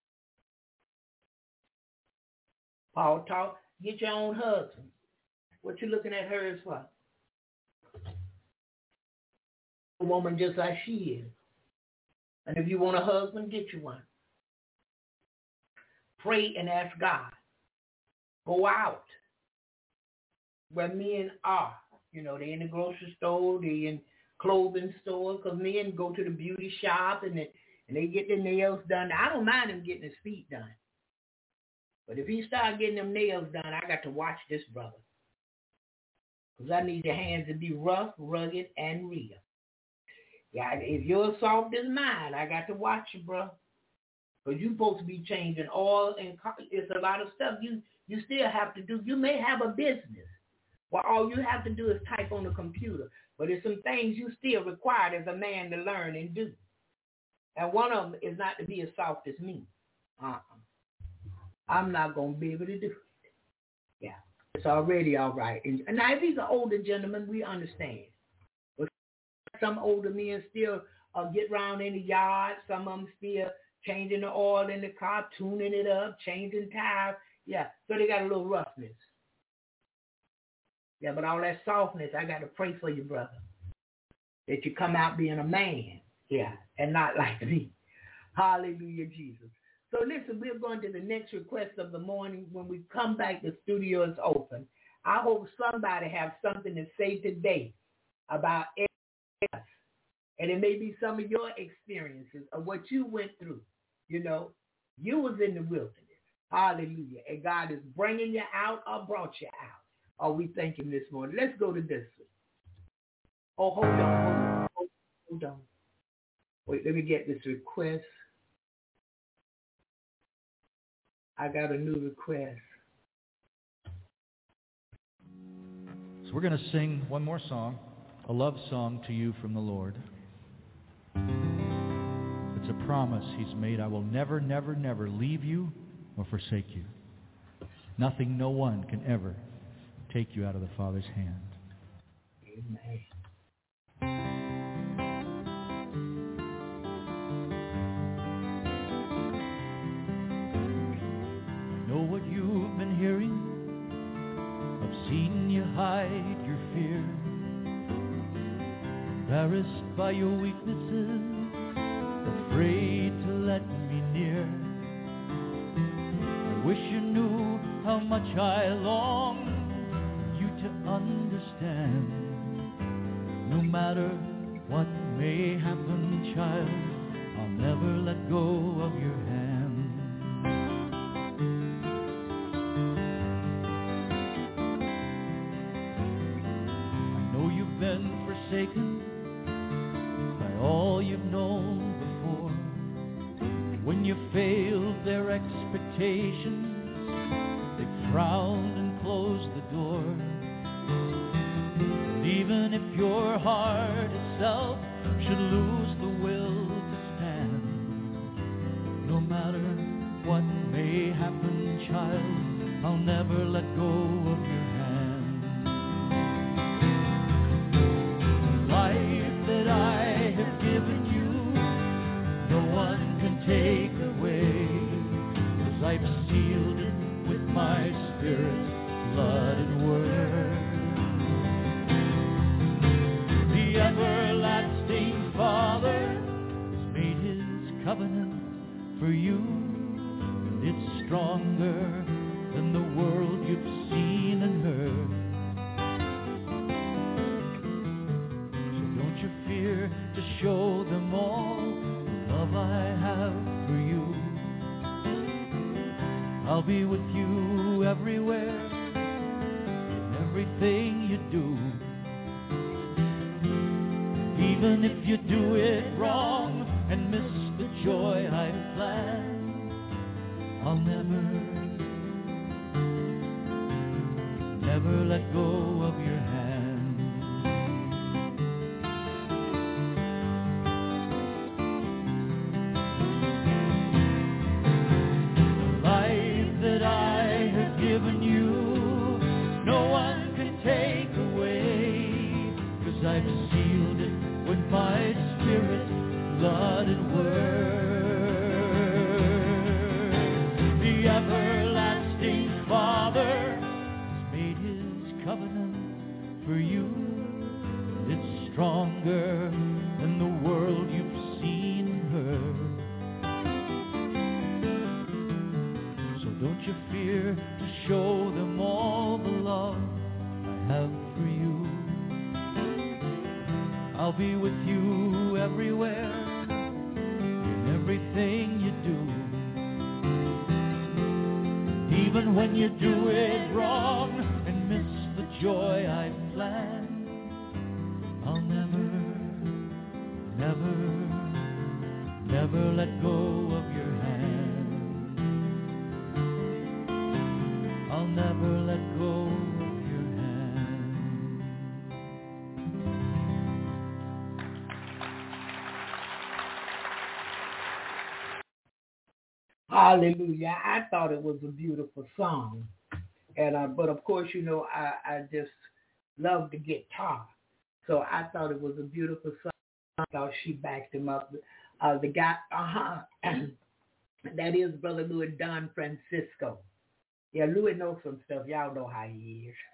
Paul taught, get your own husband. What you looking at hers for? A woman just like she is. And if you want a husband, get you one. Pray and ask God. Go out where men are. You know, they're in the grocery store, they're in clothing stores, because men go to the beauty shop and they get their nails done. I don't mind him getting his feet done. But if he start getting them nails done, I got to watch this brother. Because I need your hands to be rough, rugged, and real. Yeah, if you're soft as mine, I got to watch you, bro. Because you're supposed to be changing oil, and it's a lot of stuff you still have to do. You may have a business. Well, all you have to do is type on the computer. But there's some things you still required as a man to learn and do. And one of them is not to be as soft as me. I'm not going to be able to do it. Yeah, it's already all right. And now, if he's an older gentleman, we understand. But some older men still get around in the yard. Some of them still changing the oil in the car, tuning it up, changing tires. Yeah, so they got a little roughness. Yeah, but all that softness, I got to pray for you, brother, that you come out being a man, yeah, and not like me. Hallelujah, Jesus. So listen, we're going to the next request of the morning. When we come back, the studio is open. I hope somebody have something to say today about us. And it may be some of your experiences of what you went through. You know, you was in the wilderness. Hallelujah. And God is bringing you out or brought you out. Oh, we thank him this morning. Let's go to this one. Oh, hold on. Wait, let me get this request. I got a new request. So we're going to sing one more song, a love song to you from the Lord. It's a promise he's made. I will never, never, never leave you or forsake you. Nothing, no one can ever take you out of the Father's hand. Amen. I know what you've been hearing. I've seen you hide your fear, embarrassed by your weaknesses, afraid to let me near. I wish you knew how much I long you to understand. No matter what may happen, child, I'll never let go of your hand. I know you've been forsaken by all you've known before. When you failed their expectations, they frowned and closed the door. And even if your heart itself should lose the will to stand, no matter what may happen, child, I'll never let go of your hand. The life that I have given you, no one can take away, 'cause I've sealed it with my Spirit, blood and word. The everlasting Father has made his covenant for you, and it's stronger than the world you've seen and heard. So don't you fear to show them all the love I have for you. I'll be with you everywhere, in everything you do. Even if you do it wrong and miss the joy I've planned, I'll never let go of your hand. The life that I have given you, no one can take away, 'cause I've sealed it with my Spirit, blood and word. The everlasting Father has made his covenant for you. It's stronger than the world you've seen and heard. So don't you fear to show them all the love I have for you. I'll be with you everywhere, in everything you do. Even when you do it wrong and miss the joy I've planned, I'll never let go of your hand. I'll never let go of your hand. Hallelujah. I thought it was a beautiful song. And but of course, you know, I just love the guitar. So I thought it was a beautiful song. I thought she backed him up. The guy, that is Brother Louis Don Francisco. Yeah, Louis knows some stuff. Y'all know how he is.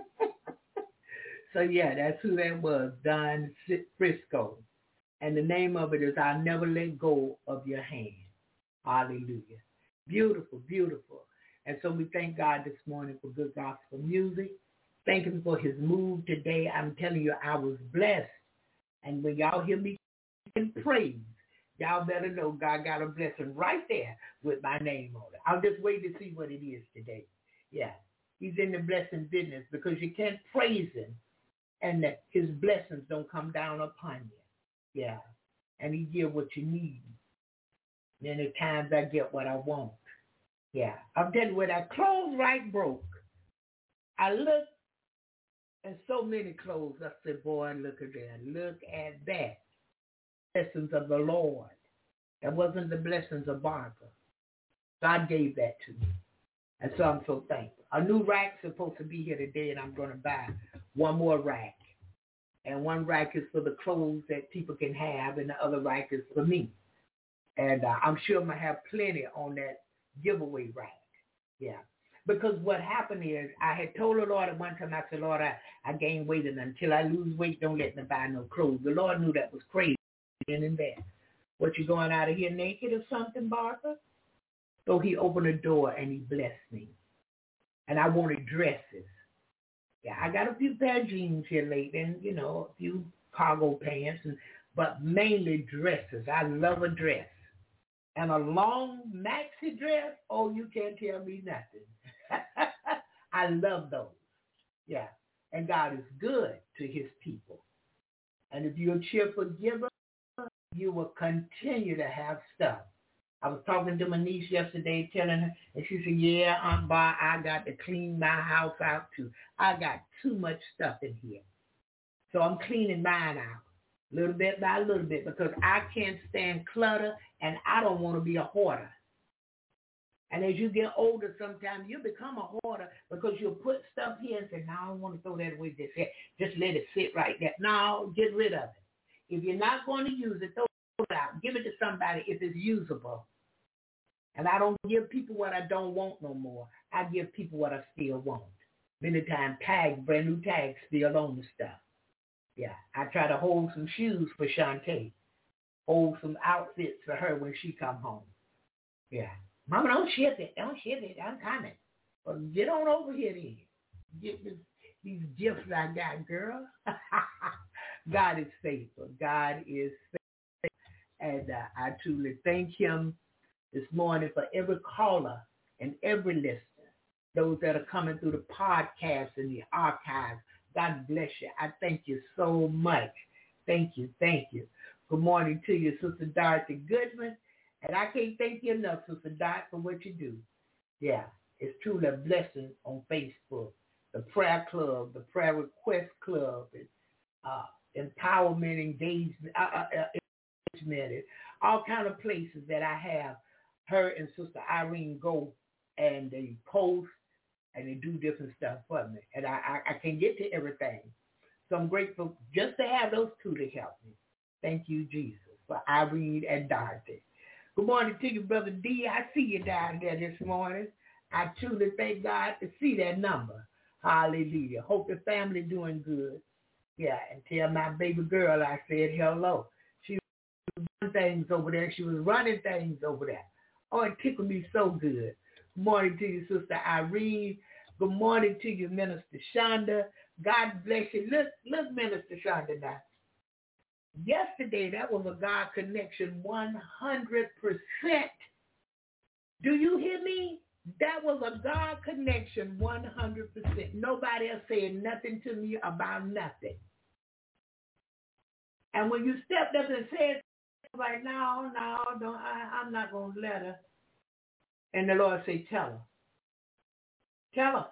So yeah, that's who that was, Don Frisco. And the name of it is I'll Never Let Go of Your Hand. Hallelujah. Beautiful, beautiful. And so we thank God this morning for good gospel music. Thank him for his move today. I'm telling you, I was blessed. And when y'all hear me in praise, y'all better know God got a blessing right there with my name on it. I'll just wait to see what it is today. Yeah, he's in the blessing business because you can't praise him and that his blessings don't come down upon you. Yeah, and he give what you need. Many times I get what I want. Yeah, I'm telling you, when that clothes right broke, I looked at so many clothes. I said, boy, look at that. Look at that. Blessings of the Lord. That wasn't the blessings of Barbara. God gave that to me. And so I'm so thankful. A new rack's supposed to be here today, and I'm going to buy one more rack. And one rack is for the clothes that people can have, and the other rack is for me. And I'm sure I'm going to have plenty on that giveaway rack. Yeah. Because what happened is I had told the Lord at one time, I said, Lord, I gain weight, and until I lose weight, don't let me buy no clothes. The Lord knew that was crazy in there. What, you going out of here naked or something, Barbara? So he opened the door and he blessed me. And I wanted dresses. Yeah, I got a few pair of jeans here lately and, you know, a few cargo pants, but mainly dresses. I love a dress. And a long maxi dress, oh, you can't tell me nothing. I love those. Yeah. And God is good to his people. And if you're a cheerful giver, you will continue to have stuff. I was talking to my niece yesterday, telling her, and she said, yeah, Aunt Bar, I got to clean my house out too. I got too much stuff in here. So I'm cleaning mine out, little bit by little bit, because I can't stand clutter, and I don't want to be a hoarder. And as you get older, sometimes you become a hoarder because you'll put stuff here and say, no, I don't want to throw that away just here. Just let it sit right there. No, get rid of it. If you're not going to use it, throw it out. Give it to somebody if it's usable. And I don't give people what I don't want no more. I give people what I still want. Many times brand new tags still on the stuff. Yeah, I try to hold some shoes for Shantae. Hold some outfits for her when she come home. Yeah. Mama, don't ship it. Don't ship it. I'm coming. Well, get on over here then. Get these gifts I got, girl. God is faithful. God is faithful. And I truly thank him this morning for every caller and every listener, those that are coming through the podcast and the archives. God bless you. I thank you so much. Thank you. Thank you. Good morning to you, Sister Dorothy Goodman. And I can't thank you enough, Sister Dot, for what you do. Yeah, it's truly a blessing on Facebook. The prayer club, the prayer request club, and empowerment engagement, all kind of places that I have her and Sister Irene go, and they post and they do different stuff for me. And I can't get to everything. So I'm grateful just to have those two to help me. Thank you, Jesus, for Irene and Dorothy. Good morning to you, Brother D. I see you down there this morning. I truly thank God to see that number. Hallelujah. Hope the family doing good. Yeah, and tell my baby girl I said hello. She was doing things over there. She was running things over there. Oh, it tickled me so good. Good morning to you, Sister Irene. Good morning to you, Minister Shonda. God bless you. Look, Minister Shonda now. Yesterday, that was a God connection 100%. Do you hear me? That was a God connection 100%. Nobody else said nothing to me about nothing. And when you stepped up and said, like, no, don't, I'm not going to let her. And the Lord said, tell her. Tell her.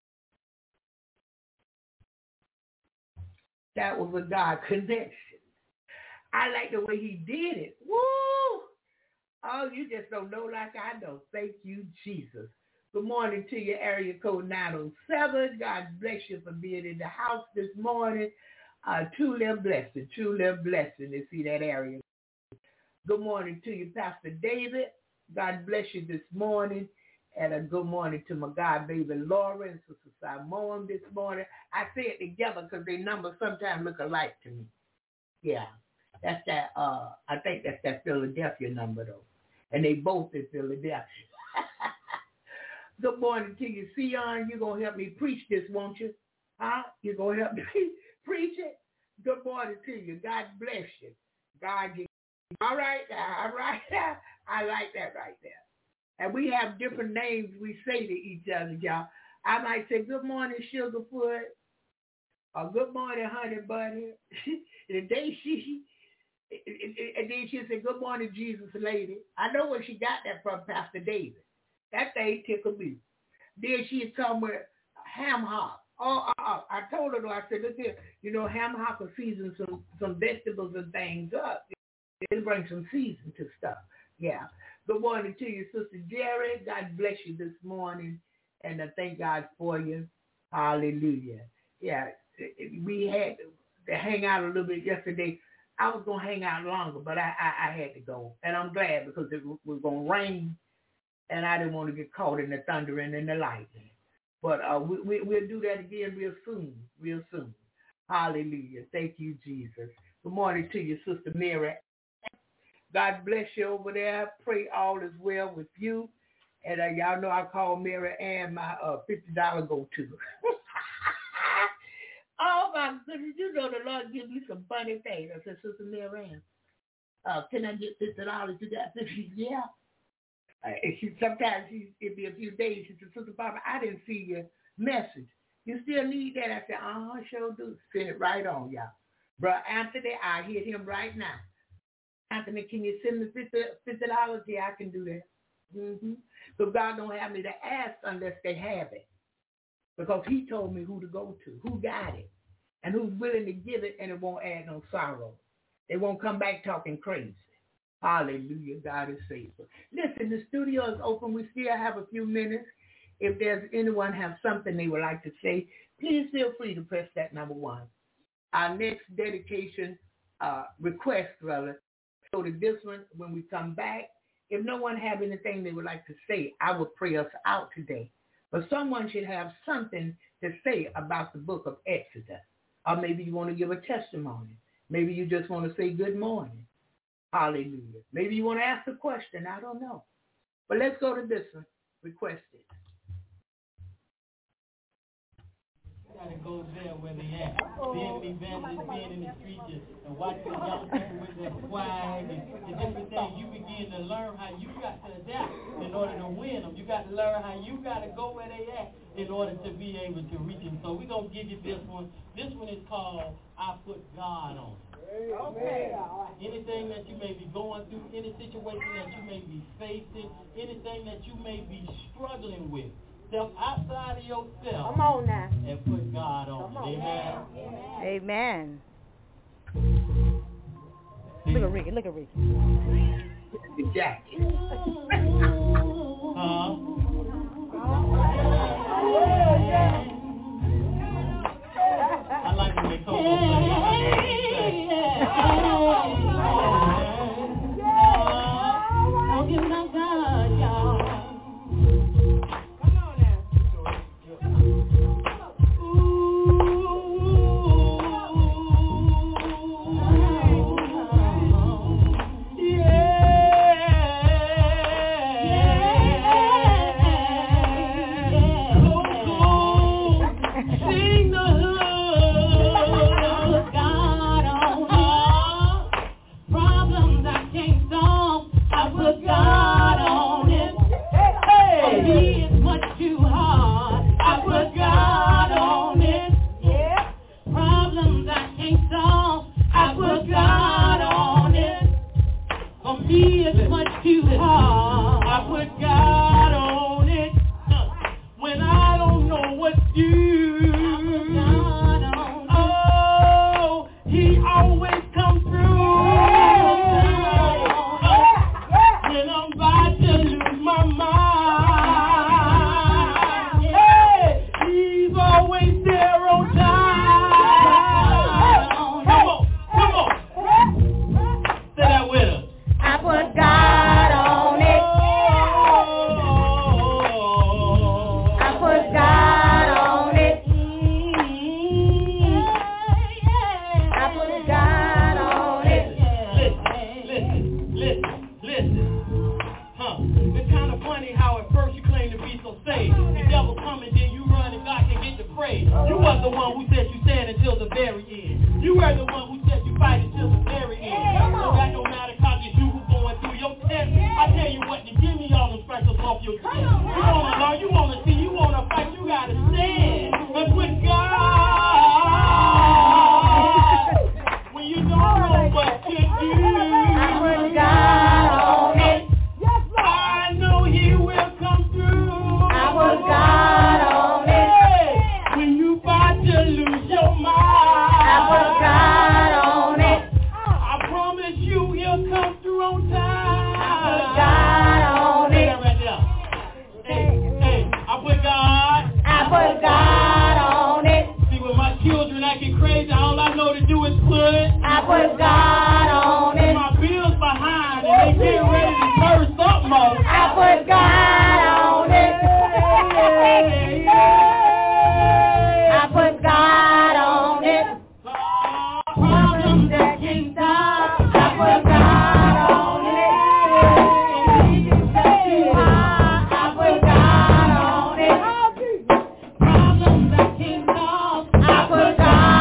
That was a God connection. I like the way he did it. Woo! Oh, you just don't know like I know. Thank you, Jesus. Good morning to you, area code 907. God bless you for being in the house this morning. Truly a blessing to see that area. Good morning to you, Pastor David. God bless you this morning. And a good morning to my God, baby Laura and Sister Simone this morning. I say it together because their numbers sometimes look alike to me. Yeah. That's that, I think that's that Philadelphia number, though. And they both in Philadelphia. Good morning to you, Sion. You're going to help me preach this, won't you? Huh? You're going to help me preach it? Good morning to you. God bless you. God give you. All right. I like that right there. And we have different names we say to each other, y'all. I might say, good morning, Sugarfoot. Or good morning, Honey Bunny. And then she said, good morning, Jesus lady. I know where she got that from, Pastor David. That thing tickled me. Then she'd come with ham hock. I told her, though, I said, look here, ham hock will season some vegetables and things up. It'll bring some season to stuff. Yeah. Good morning to you, Sister Jerry. God bless you this morning. And I thank God for you. Hallelujah. Yeah, we had to hang out a little bit yesterday. I was going to hang out longer, but I had to go. And I'm glad because it was going to rain, and I didn't want to get caught in the thundering and the lightning. But we'll do that again real soon. Hallelujah. Thank you, Jesus. Good morning to you, Sister Mary. God bless you over there. Pray all is well with you. And y'all know I call Mary Ann my $50 go-to. Oh my goodness, you know the Lord give me some funny things. I said, Sister Miriam, can I get $50? You got 50? Yeah. And it'd be a few days. She said, Sister Barbara, I didn't see your message. You still need that? I said, sure do. Send it right on, y'all. Bro, Anthony, I hit him right now. Anthony, can you send me $50? Yeah, I can do that. Mm-hmm. But God don't have me to ask unless they have it. Because he told me who to go to, who got it, and who's willing to give it, and it won't add no sorrow. They won't come back talking crazy. Hallelujah, God is faithful. Listen, the studio is open. We still have a few minutes. If there's anyone have something they would like to say, please feel free to press that number 1. Our next dedication request, brother, so to this one, when we come back, if no one have anything they would like to say, I will pray us out today. But someone should have something to say about the book of Exodus. Or maybe you want to give a testimony. Maybe you just want to say good morning. Hallelujah. Maybe you want to ask a question. I don't know. But let's go to this one. Requested. You gotta go there where they at. Being an evangelist, being in the streets, and watching the young people with their swag and different things. You begin to learn how you got to adapt in order to win them. You got to learn how you got to go where they at in order to be able to reach them. So we're going to give you this one. This one is called I Put God On It. Okay. Anything that you may be going through, any situation that you may be facing, anything that you may be struggling with, step outside of yourself. Come on now. And put God on it. Amen. Amen. Look at Ricky. Look at Ricky. The jacket. I like when they call it. I put God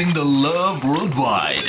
spreading the love worldwide.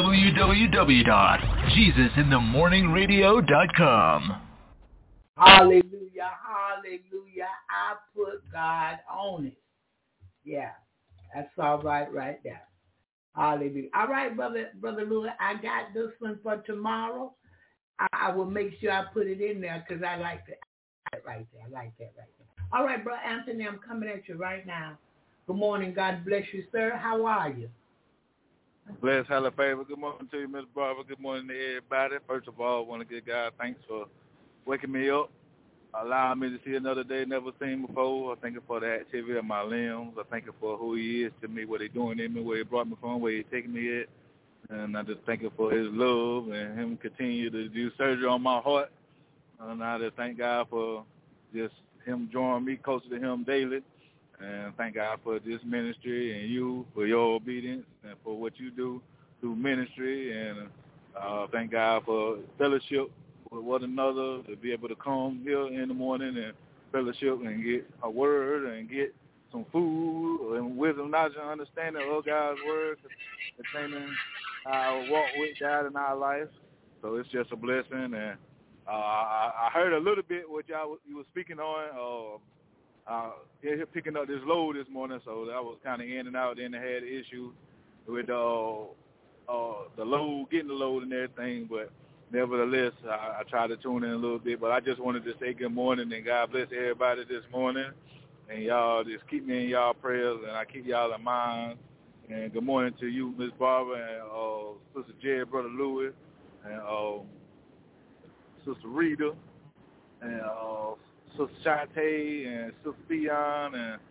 www.jesusinthemorningradio.com. Hallelujah, hallelujah. I put God on it. Yeah, that's all right there. Hallelujah. All right, Brother Louis, I got this one for tomorrow. I will make sure I put it in there because I like that right there. I like that right there. All right, Brother Anthony, I'm coming at you right now. Good morning. God bless you, sir. How are you? Bless, hella favor. Good morning to you, Miss Barbara. Good morning to everybody. First of all, I want to give God thanks for waking me up, allowing me to see another day never seen before. I thank Him for the activity of my limbs. I thank Him for who He is to me, what He's doing in me, where He brought me from, where He's taking me at. And I just thank Him for His love and Him continue to do surgery on my heart. And I just thank God for just Him drawing me closer to Him daily. And thank God for this ministry and you for your obedience and for what you do through ministry. And thank God for fellowship with one another, to be able to come here in the morning and fellowship and get a word and get some food and wisdom, knowledge, and understanding of God's word containing our walk with God in our life. So it's just a blessing. And I heard a little bit what you were speaking on. Picking up this load this morning, so that was kind of in and out. Then I had issues with the load, getting the load and everything, but nevertheless, I tried to tune in a little bit. But I just wanted to say good morning and God bless everybody this morning. And y'all just keep me in y'all prayers, and I keep y'all in mind. And good morning to you, Miss Barbara, and Sister Jerry, Brother Louis, and Sister Rita, and Sister Shantae, and Sister Theon, and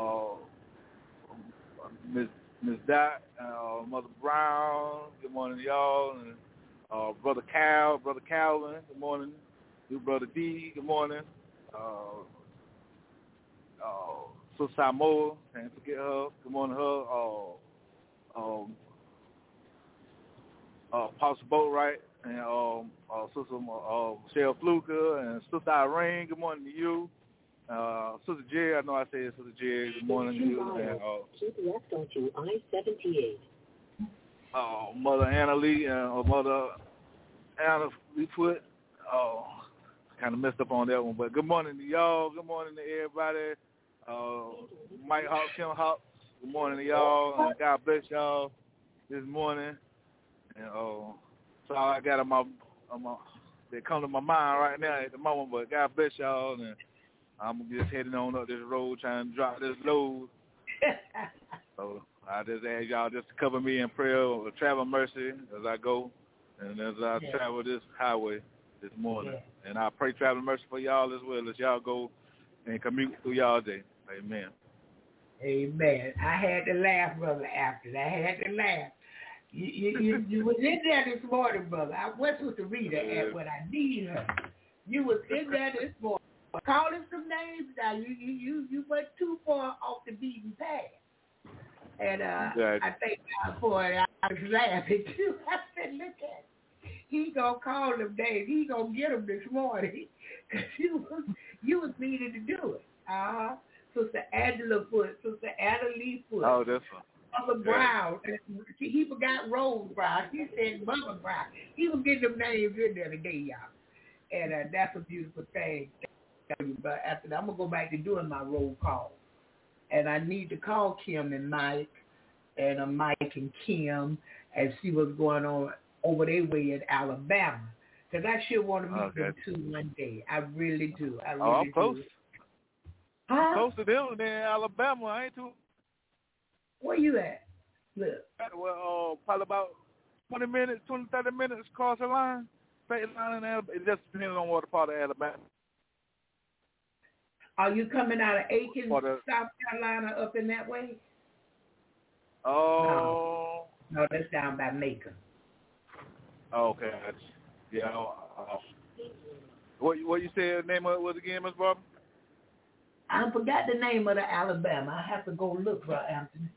Miss Dot, Mother Brown. Good morning to y'all, and Brother Calvin. Good morning. You, Brother D. Good morning. Sister Samoa, can't forget her. Good morning to her. Pastor Boatwright, and Sister Michelle Fluker, and Sister Irene. Good morning to you. Sister Jerry, I know I said Sister Jerry. Good morning to you. And, keep left onto I-78. Mother Anna Lee and Mother Anna Leefoot. Kind of messed up on that one, but good morning to y'all. Good morning to everybody. Mike Hawks, Kim Hawks. Good morning to y'all. And God bless y'all this morning. And so I got they come to my mind right now at the moment, but God bless y'all, and I'm just heading on up this road trying to drop this load. So I just ask y'all just to cover me in prayer or travel mercy as I go and as I travel this highway this morning. And I pray travel mercy for y'all as well as y'all go and commute through y'all day. Amen. Amen. I had to laugh, Brother Afton. I had to laugh. You was in there this morning, brother. I went with the reader at when I need her. You was in there this morning. Calling some names now. You went too far off the beaten path. And I thank God for it. I was laughing too. I said, look at him. He gonna call them names. He gonna get them this morning. Cause you was needed to do it. Sister Angela Foot, Sister Anna Lee Foot. Oh, that's fine. Mother Brown. He forgot Rose Brown. He said Mother Brown. He was getting them names in there today, y'all. And that's a beautiful thing. But after that, I'm going to go back to doing my roll call. And I need to call Kim and Mike and Mike and Kim and see what's going on over their way in Alabama. Because I sure want to meet them too one day. I really do. I really I'm close. do. I'm close to them in Alabama. I ain't too. Where you at? Look. Well, probably about 30 minutes across the line. State line in Alabama. It just depends on what part of Alabama. Are you coming out of Aiken, South Carolina, up in that way? Oh. No, that's down by Macon. Okay. Yeah. What you said the name of it was again, Ms. Barbara? I forgot the name of the Alabama. I have to go look for Anthony.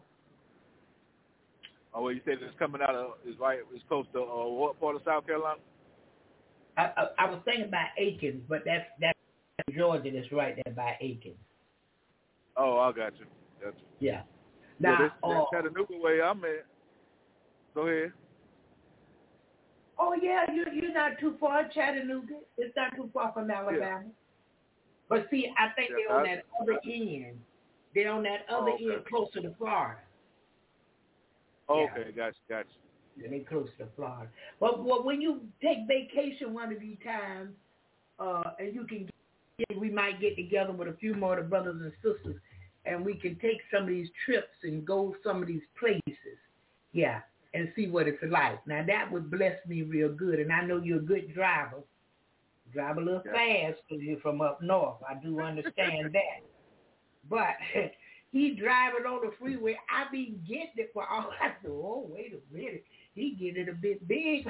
Oh, well, you said it's coming out of, it's close to what part of South Carolina? I was thinking about Aiken, but that's Georgia. That's right there by Aiken. Oh, I got you. Yeah. Now, Chattanooga way I'm at. Go ahead. Oh, yeah, you're not too far, Chattanooga. It's not too far from Alabama. Yeah. But see, I think they're on that other end. They're on that other end closer to Florida. Okay, gotcha. Yeah, they're close to Florida. But when you take vacation one of these times, and you can, we might get together with a few more of the brothers and sisters, and we can take some of these trips and go some of these places. Yeah. And see what it's like. Now, that would bless me real good. And I know you're a good driver. Drive a little fast because you're from up north. I do understand that. But he driving on the freeway. I be getting it for all I said, oh, wait a minute. He getting it a bit big.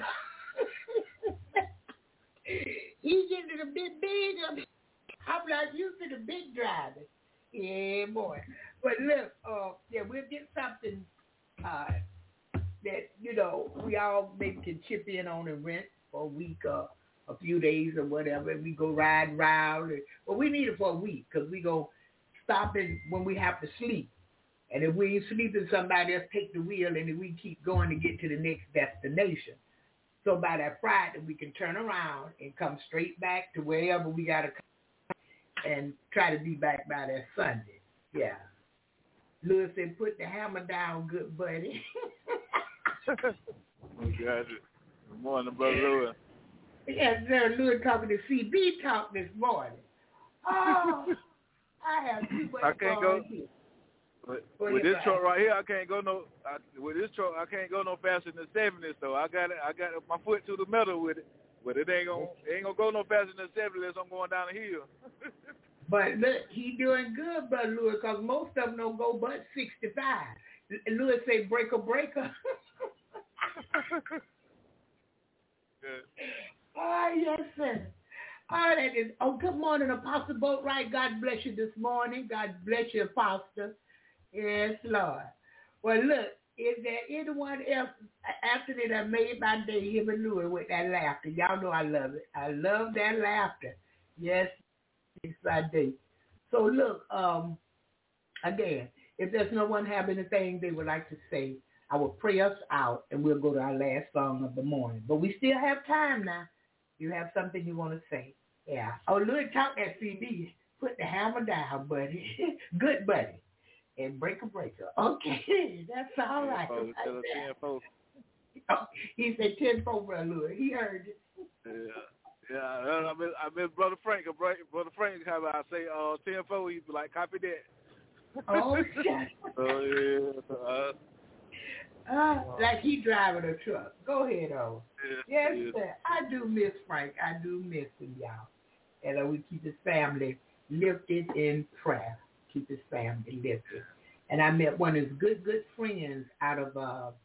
He getting it a bit big. I'm not used to the big driving. Yeah, boy. But look, we'll get something that, we all maybe can chip in on and rent for a week or a few days or whatever, and we go ride around. Well, we need it for a week because we go stopping when we have to sleep. And if we ain't sleeping, somebody else take the wheel, and then we keep going to get to the next destination. So by that Friday, we can turn around and come straight back to wherever we got to come and try to be back by that Sunday. Yeah. Lewis said, put the hammer down, good buddy. Gotcha. Good morning, Brother Lewis. Yes, sir. Lewis talking to CB talk this morning. Oh, I have too much fun here. With this truck right here, I can't go no. With this truck, I can't go no faster than 70. So I got my foot to the metal with it, but it ain't gonna go no faster than 70 unless I'm going down the hill. But look, he doing good, Brother Lewis, because most of them don't go but 65. Lewis say breaker. Oh, yes, sir. Oh, that is. Oh, good morning, Apostle Boatwright. God bless you this morning. God bless you, Apostle. Yes, Lord. Well, look, is there anyone else after that I made my day, him and Louis, with that laughter? Y'all know I love it. I love that laughter. Yes, it's my day. So, look, again, if there's no one have anything they would like to say, I will pray us out, and we'll go to our last song of the morning. But we still have time now. You have something you want to say. Yeah. Oh, Louis talk that CD. Put the hammer down, buddy. Good buddy. And breaker. Okay, that's all right. Oh, he said 10-4, Brother Louis. He heard it. Yeah. I miss Brother Frank. Brother Frank, how I say 10-4, he'd be like, copy that. Oh, shit. Like he driving a truck. Go ahead, Yes, sir. I do miss Frank. I do miss him, y'all. And we keep his family lifted in prayer. Keep his family lifted. And I met one of his good friends out of,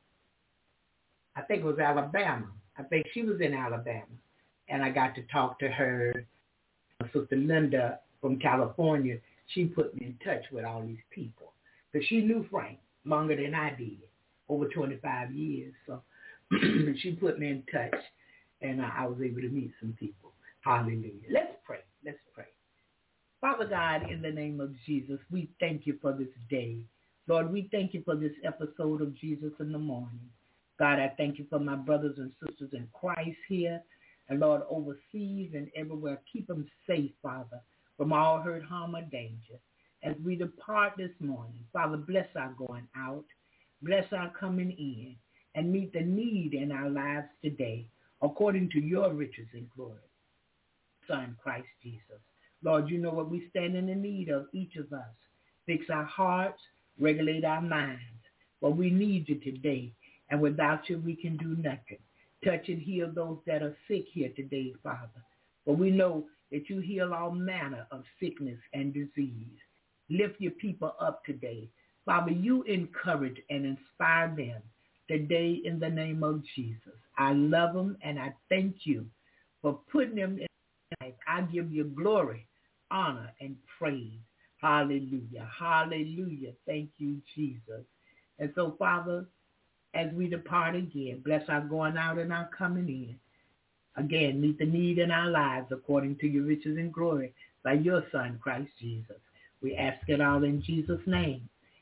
I think it was Alabama. I think she was in Alabama. And I got to talk to her. Sister Linda from California, she put me in touch with all these people. Because she knew Frank longer than I did. Over 25 years. So she put me in touch, and I was able to meet some people. Hallelujah. Let's pray. Father God, in the name of Jesus, we thank you for this day. Lord, we thank you for this episode of Jesus in the Morning. God, I thank you for my brothers and sisters in Christ here, and Lord, overseas and everywhere. Keep them safe, Father, from all hurt, harm, or danger. As we depart this morning, Father, bless our going out. Bless our coming in, and meet the need in our lives today, according to your riches and glory. Son, Christ Jesus. Lord, you know what we stand in the need of, each of us. Fix our hearts, regulate our minds. Well, we need you today, and without you, we can do nothing. Touch and heal those that are sick here today, Father. For we know that you heal all manner of sickness and disease. Lift your people up today. Father, you encourage and inspire them today in the name of Jesus. I love them, and I thank you for putting them in life. I give you glory, honor, and praise. Hallelujah. Hallelujah. Thank you, Jesus. And so, Father, as we depart again, bless our going out and our coming in. Again, meet the need in our lives according to your riches and glory by your Son, Christ Jesus. We ask it all in Jesus' name.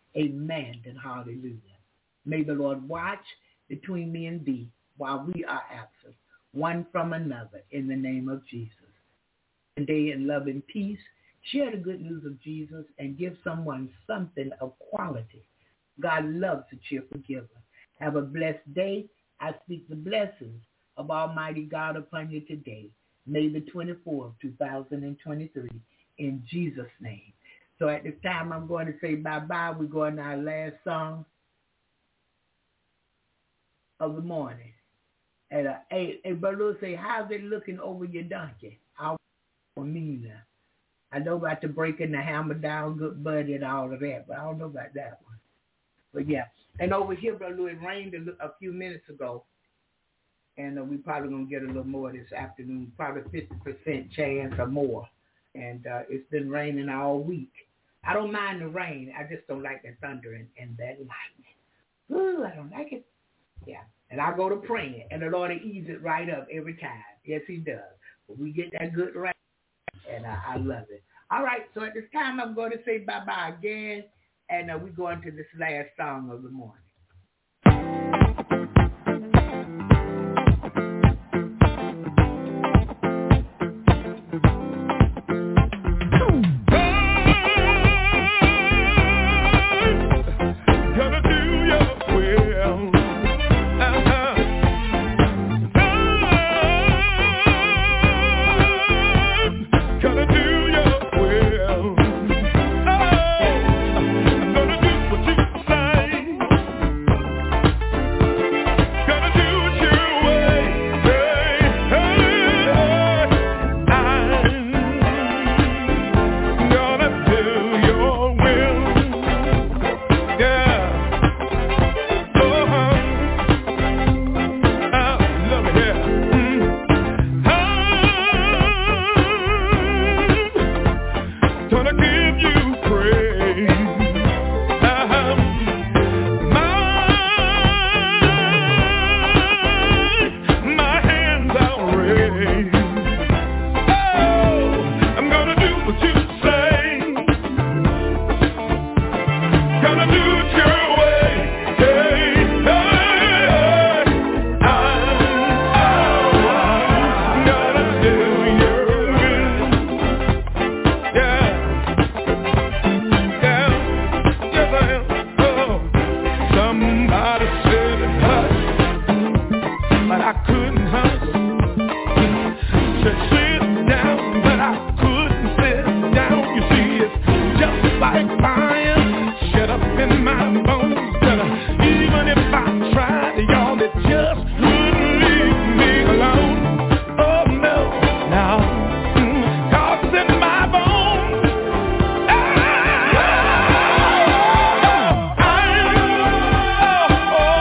Amen and hallelujah. May the Lord watch between me and thee while we are absent, one from another, in the name of Jesus. Today in love and peace, share the good news of Jesus and give someone something of quality. God loves a cheerful giver. Have a blessed day. I speak the blessings of Almighty God upon you today, May the 24th, 2023, in Jesus' name. So at this time, I'm going to say bye-bye. We're going to our last song of the morning. And hey, Brother, say, how's it looking over your donkey? For me now. I know about the breaking the hammer down, good buddy, and all of that, but I don't know about that one. But yeah, and over here, Brother Lou, it rained a few minutes ago, and we probably gonna get a little more this afternoon, probably 50% chance or more. And it's been raining all week. I don't mind the rain. I just don't like the thunder and that lightning. Ooh, I don't like it. Yeah, and I go to praying, and the Lord will ease it right up every time. Yes, He does. But we get that good rain, and I love it. All right, so at this time, I'm going to say bye-bye again, and we're going to this last song of the morning.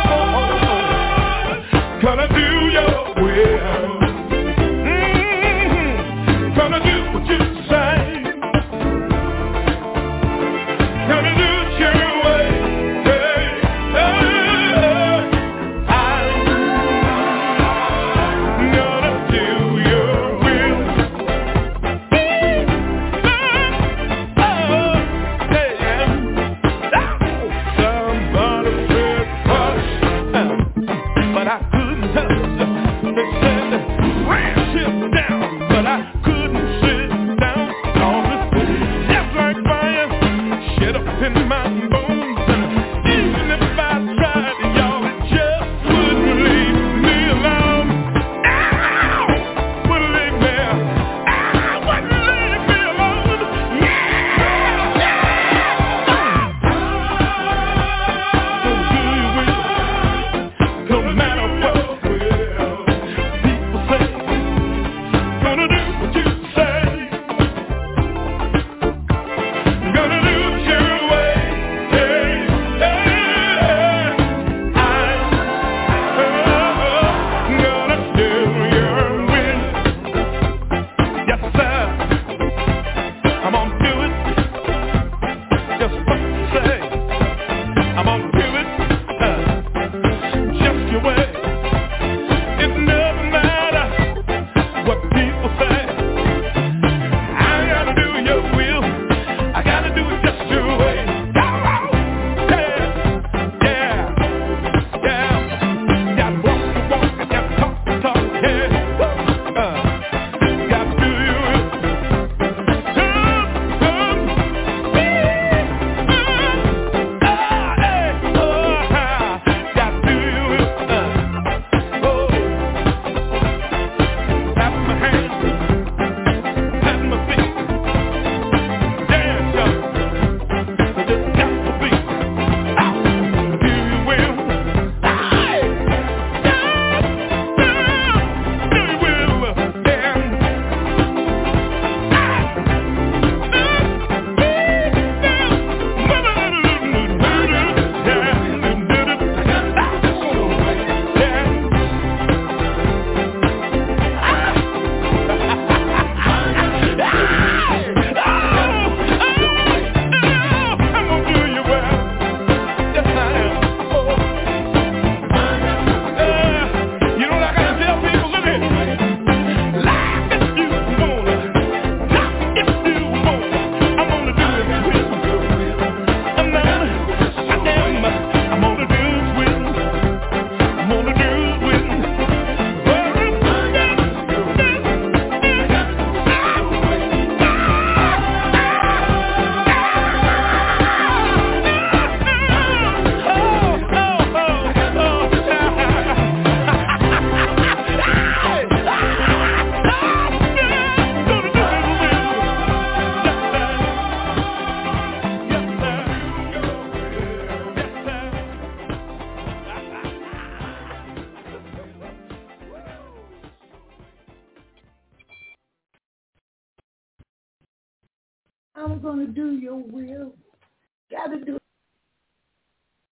Gonna do your will. I'm going to do your will. Got to do